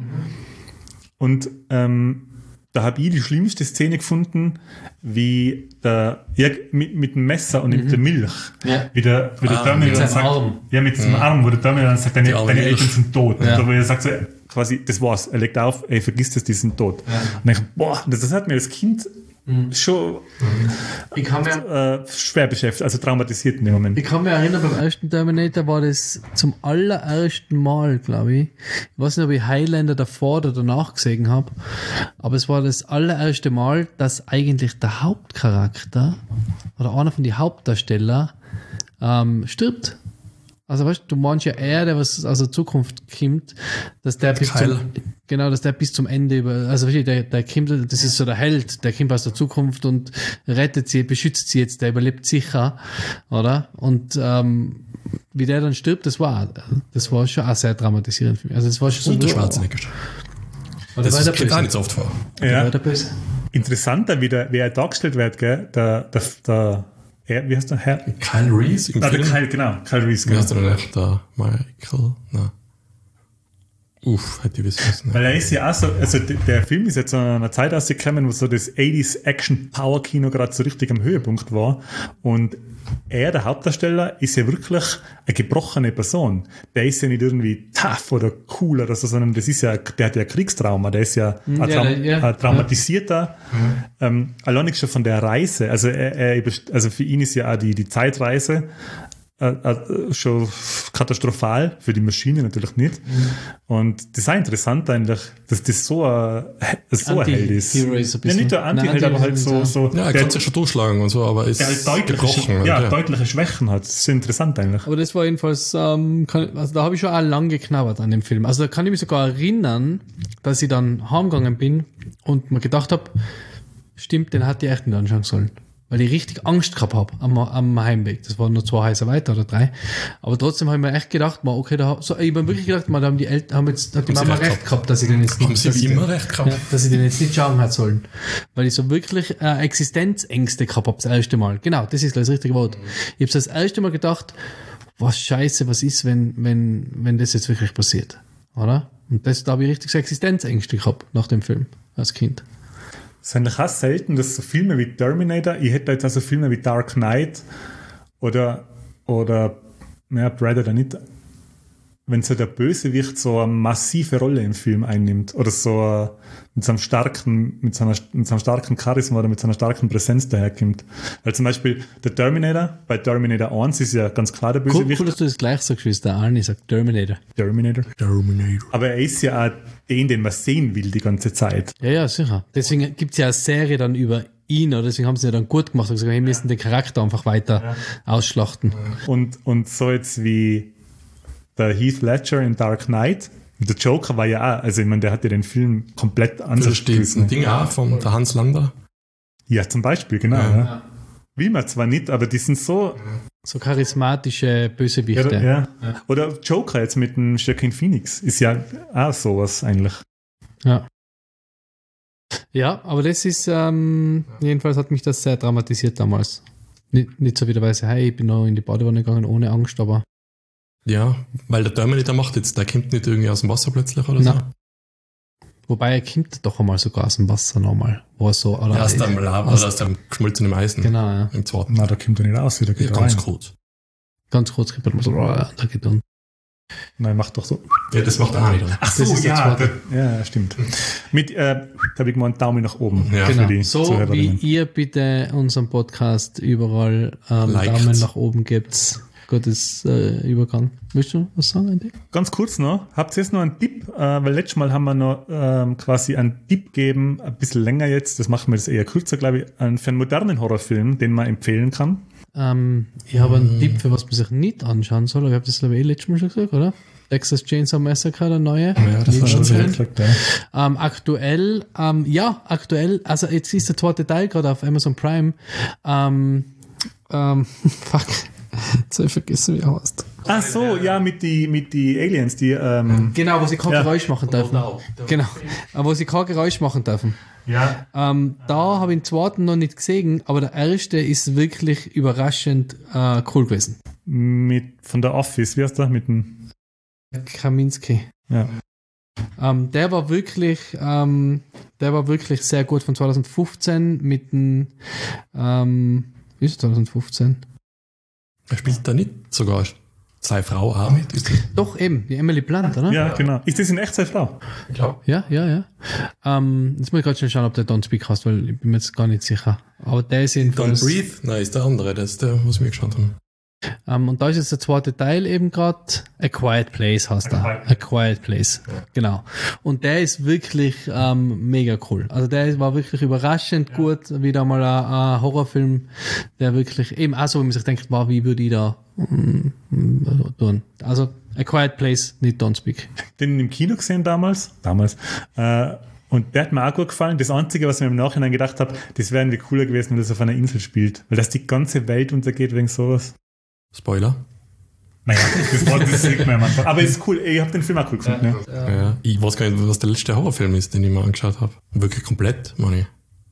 Speaker 3: Und ähm, da habe ich die schlimmste Szene gefunden, wie der, ja, mit, mit dem Messer und mit der Milch,
Speaker 4: Ja.
Speaker 3: wie der, wie der
Speaker 2: Ah,
Speaker 3: Terminator
Speaker 4: mit seinem
Speaker 3: sagt,
Speaker 4: Arm.
Speaker 3: ja, mit seinem Arm, wo der Terminator dann sagt, deine,
Speaker 2: Die arme
Speaker 3: deine
Speaker 2: Milch.
Speaker 3: Eltern sind tot.
Speaker 4: Ja.
Speaker 3: Und da, wo er sagt so, quasi, das war's, er legt auf, ey, vergiss das, die sind tot. Und ich, boah, das, das hat mir als Kind schon
Speaker 4: Ich kann mir,
Speaker 3: äh, schwer beschäftigt, also traumatisiert in dem Moment.
Speaker 4: ich kann mich erinnern, beim ersten Terminator war das zum allerersten Mal, glaube ich. Ich weiß nicht, ob ich Highlander davor oder danach gesehen habe, aber es war das allererste Mal, dass eigentlich der Hauptcharakter oder einer von den Hauptdarsteller ähm, stirbt. Also weißt du, du meinst ja eher, der was aus der Zukunft kommt, dass der bis
Speaker 2: Kyle.
Speaker 4: zum, genau, dass der bis zum Ende über, also weißt du, der, der kommt, das ist so der Held, der kommt aus der Zukunft und rettet sie, beschützt sie jetzt, der überlebt sicher, oder? Und ähm, wie der dann stirbt, das war, das war schon auch sehr dramatisierend für mich. Also das war schon so.
Speaker 2: Und der Schwarzenegger.
Speaker 4: Oder
Speaker 2: Das
Speaker 4: war der
Speaker 2: kommt auch
Speaker 4: Böse?
Speaker 2: nicht so oft vor.
Speaker 3: Ja.
Speaker 4: War der Böse?
Speaker 3: Interessanter, wie, der, wie er dargestellt wird, gell? Der, der, der, er, wie heißt der Herr?
Speaker 2: Kyle Reese im
Speaker 3: Ah, der
Speaker 2: Film.
Speaker 3: Kyle, genau, Kyle Reese,
Speaker 2: Wie
Speaker 3: genau.
Speaker 2: heißt der denn echt? Der Michael? Nein. Uff, hätte ich wissen müssen.
Speaker 3: Weil er ist ja auch so, also d- der Film ist jetzt zu einer Zeit rausgekommen, wo so das achtziger Action-Power-Kino gerade so richtig am Höhepunkt war. Und er, der Hauptdarsteller, ist ja wirklich eine gebrochene Person. Der ist ja nicht irgendwie tough oder cool oder so, sondern das ist ja, der hat ja Kriegstrauma, der ist ja ein,
Speaker 4: ja,
Speaker 3: Traum,
Speaker 4: ja.
Speaker 3: ein traumatisierter, ähm, allein schon von der Reise. Also er, er, überst- also für ihn ist ja auch die, die Zeitreise äh, äh, schon katastrophal, für die Maschine natürlich nicht. Und das ist auch interessant eigentlich, dass das so ein, so ein Held ist.
Speaker 4: Anti-Hero ist ein
Speaker 3: Ja,
Speaker 4: bisschen.
Speaker 3: nicht der Anti-Held,
Speaker 4: Nein,
Speaker 3: aber halt so, so
Speaker 2: Ja, er
Speaker 3: der,
Speaker 2: kann sich schon durchschlagen und so, aber ist
Speaker 3: der halt deutliche,
Speaker 2: gebrochen.
Speaker 3: ja,
Speaker 2: ja.
Speaker 3: deutliche Schwächen hat. Das ist interessant eigentlich.
Speaker 4: Aber das war jedenfalls, ähm, kann, also da habe ich schon auch lang geknabbert an dem Film. Also da kann ich mich sogar erinnern, dass ich dann heimgegangen bin und mir gedacht habe, stimmt, den hätte ich echt nicht anschauen sollen. Weil ich richtig Angst gehabt habe am, am Heimweg. Das waren nur zwei Häuser weiter oder drei. Aber trotzdem habe ich mir echt gedacht, mal, okay, da, so, ich habe wirklich gedacht, mal, da haben die Eltern, haben jetzt, hat die
Speaker 2: Haben sie
Speaker 4: Mama
Speaker 2: recht
Speaker 4: recht gehabt, dass ich den jetzt
Speaker 2: Haben
Speaker 4: nicht,
Speaker 2: sie
Speaker 4: dass
Speaker 2: wie
Speaker 4: ich
Speaker 2: immer
Speaker 4: den,
Speaker 2: recht gehabt.
Speaker 4: ja, dass ich den jetzt nicht schauen hat sollen. Weil ich so wirklich äh, Existenzängste gehabt habe, das erste Mal. Genau, das ist das richtige Wort. Ich habe das erste Mal gedacht, was scheiße, was ist, wenn, wenn, wenn das jetzt wirklich passiert. Oder? Und das, da habe ich richtig so Existenzängste gehabt nach dem Film, als Kind.
Speaker 3: Es ist eigentlich auch selten, dass so Filme wie Terminator, ich hätte jetzt also Filme wie Dark Knight oder, oder ja, Predator nicht, wenn so der Bösewicht so eine massive Rolle im Film einnimmt oder so äh, mit so einem starken, mit so einer, mit so einem starken Charisma oder mit so einer starken Präsenz daherkommt. Weil zum Beispiel der Terminator, bei Terminator eins ist ja ganz klar der
Speaker 4: Cool,
Speaker 3: Bösewicht.
Speaker 4: cool, dass du das gleich sagst, wie es der Arnie sagt, Terminator.
Speaker 3: Terminator.
Speaker 2: Terminator.
Speaker 3: Aber er ist ja auch den, den man sehen will die ganze Zeit.
Speaker 4: Ja, ja, sicher. Deswegen gibt's ja eine Serie dann über ihn, oder deswegen haben sie ja dann gut gemacht und gesagt, wir müssen den Charakter einfach weiter ausschlachten.
Speaker 3: Und, und so jetzt wie der Heath Ledger in Dark Knight. Der Joker war ja auch, also ich meine, der hat ja den Film komplett
Speaker 2: Das
Speaker 3: anders
Speaker 2: steht ein
Speaker 3: gerissen.
Speaker 2: Ding auch von der Hans Lander.
Speaker 3: Ja, zum Beispiel, genau.
Speaker 2: Ja.
Speaker 3: Ja. Will man zwar nicht, aber die sind so.
Speaker 4: So charismatische Bösewichte.
Speaker 3: Ja, ja. Oder Joker jetzt mit dem Joaquin Phoenix ist ja auch sowas eigentlich.
Speaker 4: Ja. Ja, aber das ist, ähm, jedenfalls hat mich das sehr dramatisiert damals. Nicht, nicht so wie der weiße Hai, ich bin noch in die Badewanne gegangen ohne Angst, aber
Speaker 2: Ja, weil der Terminator macht jetzt, der kommt nicht irgendwie aus dem Wasser plötzlich oder so.
Speaker 4: Nein. Wobei er kommt doch einmal sogar aus dem Wasser nochmal. Wo er so, oder
Speaker 2: Ja, aus dem Lava
Speaker 4: aus-
Speaker 2: oder aus dem geschmolzenen Eisen.
Speaker 4: Genau, ja.
Speaker 2: Im zweiten.
Speaker 3: Na, da kommt er nicht raus, wieder geht
Speaker 2: Ja,
Speaker 3: er
Speaker 2: ganz
Speaker 3: rein.
Speaker 2: kurz.
Speaker 4: Ganz kurz gibt er mal so, oh, da geht er.
Speaker 3: Nein, macht doch so.
Speaker 2: Ja, das macht er auch nicht.
Speaker 3: Ach
Speaker 4: so,
Speaker 3: so,
Speaker 4: der
Speaker 3: ja,
Speaker 4: zweite.
Speaker 3: der, ja, stimmt. Mit, äh, da habe ich mal einen Daumen nach oben.
Speaker 2: Ja,
Speaker 3: für
Speaker 4: Genau.
Speaker 3: die
Speaker 4: So wie
Speaker 3: Zuhörerinnen.
Speaker 4: ihr bitte unseren Podcast überall ähm,
Speaker 2: Liked.
Speaker 4: Daumen nach oben gebt. Gottes äh, Übergang. Willst du was sagen, Andy?
Speaker 3: Ganz kurz noch, habt ihr jetzt noch einen Tipp? Äh, weil letztes Mal haben wir noch ähm, quasi einen Tipp gegeben, ein bisschen länger jetzt, das machen wir jetzt eher kürzer, glaube ich, einen, für einen modernen Horrorfilm, den man empfehlen kann.
Speaker 4: Ähm, ich habe einen Tipp, für was man sich nicht anschauen soll. Ich habe das glaube ich eh letztes Mal schon gesagt, oder? Texas Chainsaw Massacre, der neue.
Speaker 2: Ja, das
Speaker 4: Nicht
Speaker 2: war schon
Speaker 4: anschauen.
Speaker 2: sehr
Speaker 3: gesagt, ja.
Speaker 4: Ähm, aktuell, ähm, ja, aktuell, also jetzt ist der zweite Teil gerade auf Amazon Prime. Ähm, ähm, fuck, jetzt habe ich vergessen, wie er heißt.
Speaker 3: Ach so, ja, mit die, mit die Aliens, die, ähm,
Speaker 4: Genau, wo sie kein
Speaker 3: Ja.
Speaker 4: Geräusch machen dürfen. Genau, äh, wo sie kein Geräusch machen dürfen.
Speaker 3: ja,
Speaker 4: Ähm, da habe ich den zweiten noch nicht gesehen, aber der erste ist wirklich überraschend äh, cool gewesen.
Speaker 3: mit, von der Office, wie heißt der, mit dem,
Speaker 4: Kaminski.
Speaker 3: ja.
Speaker 4: Ähm, der war wirklich, ähm, der war wirklich sehr gut von zwanzig fünfzehn mit dem, ähm, wie ist es zwanzig fünfzehn?
Speaker 2: Er spielt da nicht sogar seine Frau auch mit? Ist das?
Speaker 4: Doch eben, die Emily Blunt, oder?
Speaker 3: Ja, genau. Ist das in echt seine Frau?
Speaker 4: Ja, ja, ja. Ähm, jetzt muss ich gerade schnell schauen, ob der Don't Speak heißt, weil ich bin mir jetzt gar nicht sicher. Aber der ist
Speaker 2: Don't
Speaker 4: jedenfalls.
Speaker 2: Breathe? Nein, ist der andere, das ist der, was wir geschaut haben.
Speaker 4: Ähm, und da ist jetzt der zweite Teil eben gerade. A Quiet Place heißt
Speaker 3: A
Speaker 4: er.
Speaker 3: Quiet
Speaker 4: A Quiet Place. Genau. Und der ist wirklich ähm, mega cool. Also der war wirklich überraschend gut. Wieder mal ein, ein Horrorfilm, der wirklich eben auch so, wie man sich denkt, wow, wie würde ich da mm, mm, tun. Also A Quiet Place, nicht Don't Speak.
Speaker 3: Den im Kino gesehen damals. Damals. Äh, und der hat mir auch gut gefallen. Das Einzige, was ich mir im Nachhinein gedacht habe, das wäre irgendwie cooler gewesen, wenn das auf einer Insel spielt. Weil das die ganze Welt untergeht wegen sowas.
Speaker 2: Spoiler.
Speaker 3: Naja, das war das sieht man am Anfang. Aber ist cool. Ich habe den Film auch cool gefunden. Ja.
Speaker 2: Ja. Ich weiß gar nicht, was der letzte Horrorfilm ist, den ich mir angeschaut habe. Wirklich komplett, meine ich.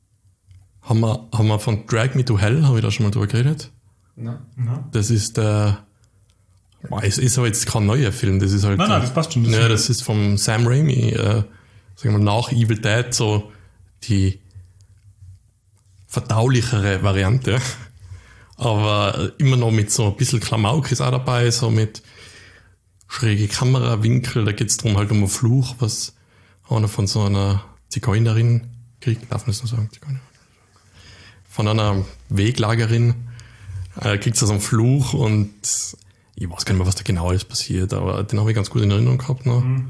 Speaker 2: Haben wir, haben wir von Drag Me to Hell, habe ich da schon mal drüber geredet?
Speaker 3: Ja.
Speaker 2: Das ist der. Boah, es ist aber jetzt kein neuer Film, das ist halt.
Speaker 3: Nein, nein, das passt schon. Das
Speaker 2: Ja, das ist vom Sam Raimi, äh, sagen wir nach Evil Dead, so die verdaulichere Variante. Aber immer noch mit so ein bisschen Klamauk ist auch dabei, so mit schräge Kamerawinkel. Da geht es darum halt um einen Fluch, was einer von so einer Zigeunerin kriegt. Darf man das nur sagen? Zigeunerin? Von einer Weglagerin äh, kriegt so einen Fluch und ich weiß gar nicht mehr, was da genau alles passiert, aber den habe ich ganz gut in Erinnerung gehabt noch.
Speaker 3: Mhm.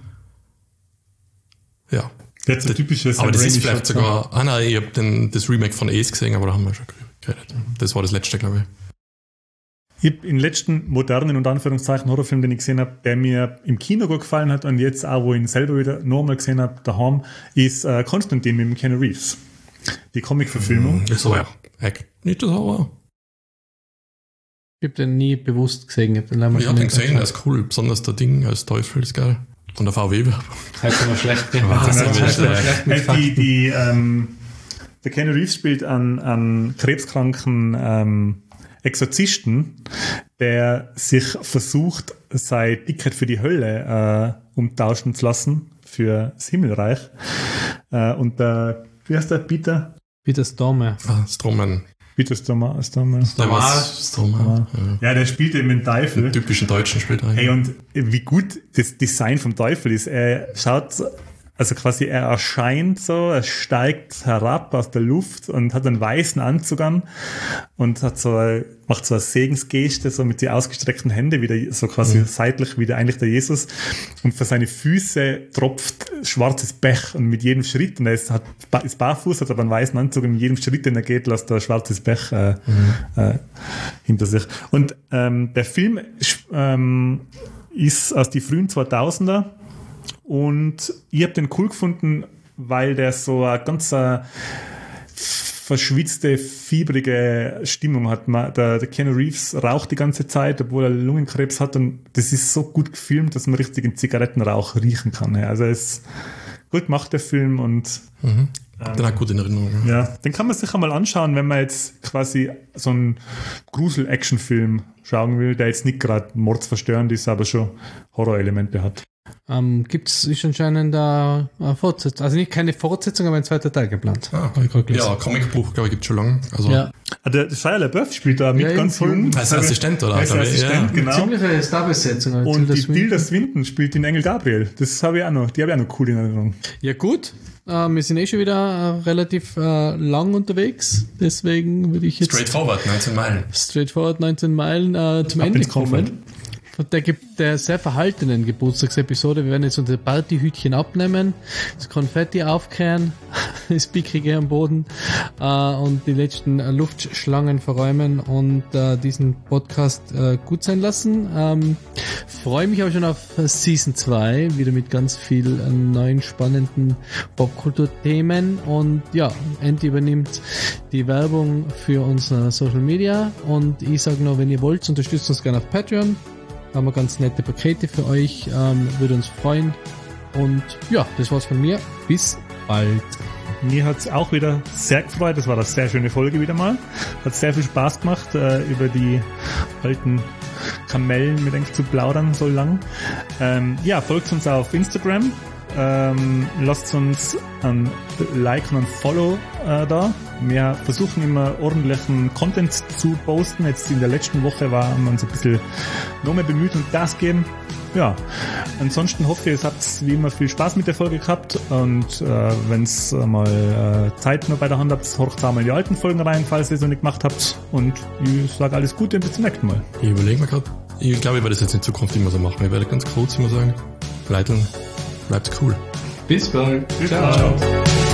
Speaker 2: Ja.
Speaker 3: Der hat so typisches
Speaker 2: Aber das ist
Speaker 3: Raimi
Speaker 2: vielleicht
Speaker 3: Shot,
Speaker 2: sogar. Ah nein, ich habe den, das Remake von Ace gesehen, aber da haben wir schon geredet. Das war das letzte, glaube ich.
Speaker 3: Ich habe den letzten modernen und Anführungszeichen Horrorfilm, den ich gesehen habe, der mir im Kino gut gefallen hat und jetzt auch, wo ich ihn selber wieder nochmal gesehen habe, daheim, ist äh, Konstantin mit dem Keanu Reeves. Die Comic-Verfilmung.
Speaker 2: Das war ja echt nicht das Horror.
Speaker 4: Ich habe den nie bewusst gesehen. Ich habe den einmal
Speaker 2: Ich habe den gesehen, der ist cool. Besonders der Ding als Teufel ist geil. Von der V W.
Speaker 4: Heißt immer schlecht.
Speaker 2: Was?
Speaker 3: Also,
Speaker 2: Das ist
Speaker 3: äh,
Speaker 2: schlecht
Speaker 3: äh, die, die, ähm, der Keanu Reeves spielt einen, einen krebskranken ähm, Exorzisten, der sich versucht, seine Dickheit für die Hölle äh, umtauschen zu lassen, für das Himmelreich. Äh, und der, wie heißt der, Peter?
Speaker 4: Peter Stormer.
Speaker 2: Ah, Strommen.
Speaker 3: Peter Stormer. Stormer.
Speaker 2: Der war Strommen. Ja.
Speaker 3: Ja, der spielt eben den Teufel.
Speaker 2: Den typischen Deutschen spielt er.
Speaker 3: Hey, und wie gut das Design vom Teufel ist. Er schaut, also quasi er erscheint so, er steigt herab aus der Luft und hat einen weißen Anzug an und hat so, macht so eine Segensgeste, so mit den ausgestreckten Händen, wieder so quasi mhm. seitlich, wie der, eigentlich der Jesus. Und für seine Füße tropft schwarzes Pech und mit jedem Schritt, und er ist, hat, ist barfuß, hat aber einen weißen Anzug und mit jedem Schritt, den er geht, lässt er schwarzes Pech äh, mhm. äh, hinter sich. Und ähm, der Film ähm, ist aus die frühen zweitausender und ich habe den cool gefunden, weil der so eine ganz äh, verschwitzte, fiebrige Stimmung hat. Man, der, der Keanu Reeves raucht die ganze Zeit, obwohl er Lungenkrebs hat, und das ist so gut gefilmt, dass man richtig den Zigarettenrauch riechen kann. Also es ist gut gemacht, der Film. Und
Speaker 2: Mhm. Den hat gut in Erinnerung. Ja.
Speaker 3: ja, den kann man sich einmal anschauen, wenn man jetzt quasi so einen Grusel-Action-Film schauen will, der jetzt nicht gerade mordsverstörend ist, aber schon Horrorelemente hat.
Speaker 4: Ähm, Gibt es anscheinend eine Fortsetzung? Also nicht keine Fortsetzung, aber ein zweiter Teil geplant.
Speaker 2: Ah,
Speaker 4: Hab ich gerade gelesen.
Speaker 2: ja, Comicbuch, glaube ich, gibt es schon lange. Also,
Speaker 4: Ja.
Speaker 3: Ah, der Shia LaBeouf spielt da mit,
Speaker 4: Ja,
Speaker 3: ganz
Speaker 4: eben,
Speaker 3: jung.
Speaker 2: Als Assistent, oder?
Speaker 3: Als
Speaker 2: Glaub ich,
Speaker 3: Assistent,
Speaker 2: ja.
Speaker 3: genau.
Speaker 4: Ziemliche Starbesetzung. aber
Speaker 3: Und
Speaker 4: Tilda
Speaker 3: die
Speaker 4: Swinton.
Speaker 3: Tilda Swinton spielt den Engel Gabriel. Das habe ich auch noch, die habe ich auch noch cool in Erinnerung.
Speaker 4: Ja gut, äh, wir sind eh schon wieder äh, relativ äh, lang unterwegs, deswegen würde ich jetzt
Speaker 2: Straightforward, neunzehn Meilen.
Speaker 4: straightforward neunzehn Meilen äh, zum
Speaker 3: Ab
Speaker 4: Ende
Speaker 3: ins Komfort.
Speaker 4: kommen. Von der, ge- der sehr verhaltenen Geburtstagsepisode. Wir werden jetzt unser Partyhütchen abnehmen, das Konfetti aufkehren, das Pickrige am Boden äh, und die letzten äh, Luftschlangen verräumen und äh, diesen Podcast äh, gut sein lassen. Ähm, freue mich aber schon auf Season zwei, wieder mit ganz viel äh, neuen, spannenden Popkulturthemen. Und ja, Andy übernimmt die Werbung für unsere Social Media. Und ich sage noch, wenn ihr wollt, unterstützt uns gerne auf Patreon. Haben wir ganz nette Pakete für euch, ähm, würde uns freuen. Und ja, das war's von mir. Bis bald.
Speaker 3: Mir hat es auch wieder sehr gefreut. Das war eine sehr schöne Folge wieder mal. Hat sehr viel Spaß gemacht, äh, über die alten Kamellen mit euch zu plaudern so lang. Ähm, ja, folgt uns auf Instagram. Ähm, lasst uns ein Like und ein Follow äh, da. Wir versuchen immer ordentlichen Content zu posten. Jetzt in der letzten Woche war, haben wir uns ein bisschen noch mehr bemüht und Gas geben. Ja, ansonsten hoffe ich, ihr habt wie immer viel Spaß mit der Folge gehabt und äh, wenn es mal äh, Zeit noch bei der Hand habt, horcht da mal in die alten Folgen rein, falls ihr es noch nicht gemacht habt. Und ich sage alles Gute und bis zum nächsten Mal.
Speaker 2: Ich überlege mir gerade. Ich glaube, ich werde das jetzt in Zukunft immer so machen. Ich werde ganz kurz immer sagen, Leiteln, bleibt cool.
Speaker 4: Bis bald.
Speaker 3: Ciao. Ciao.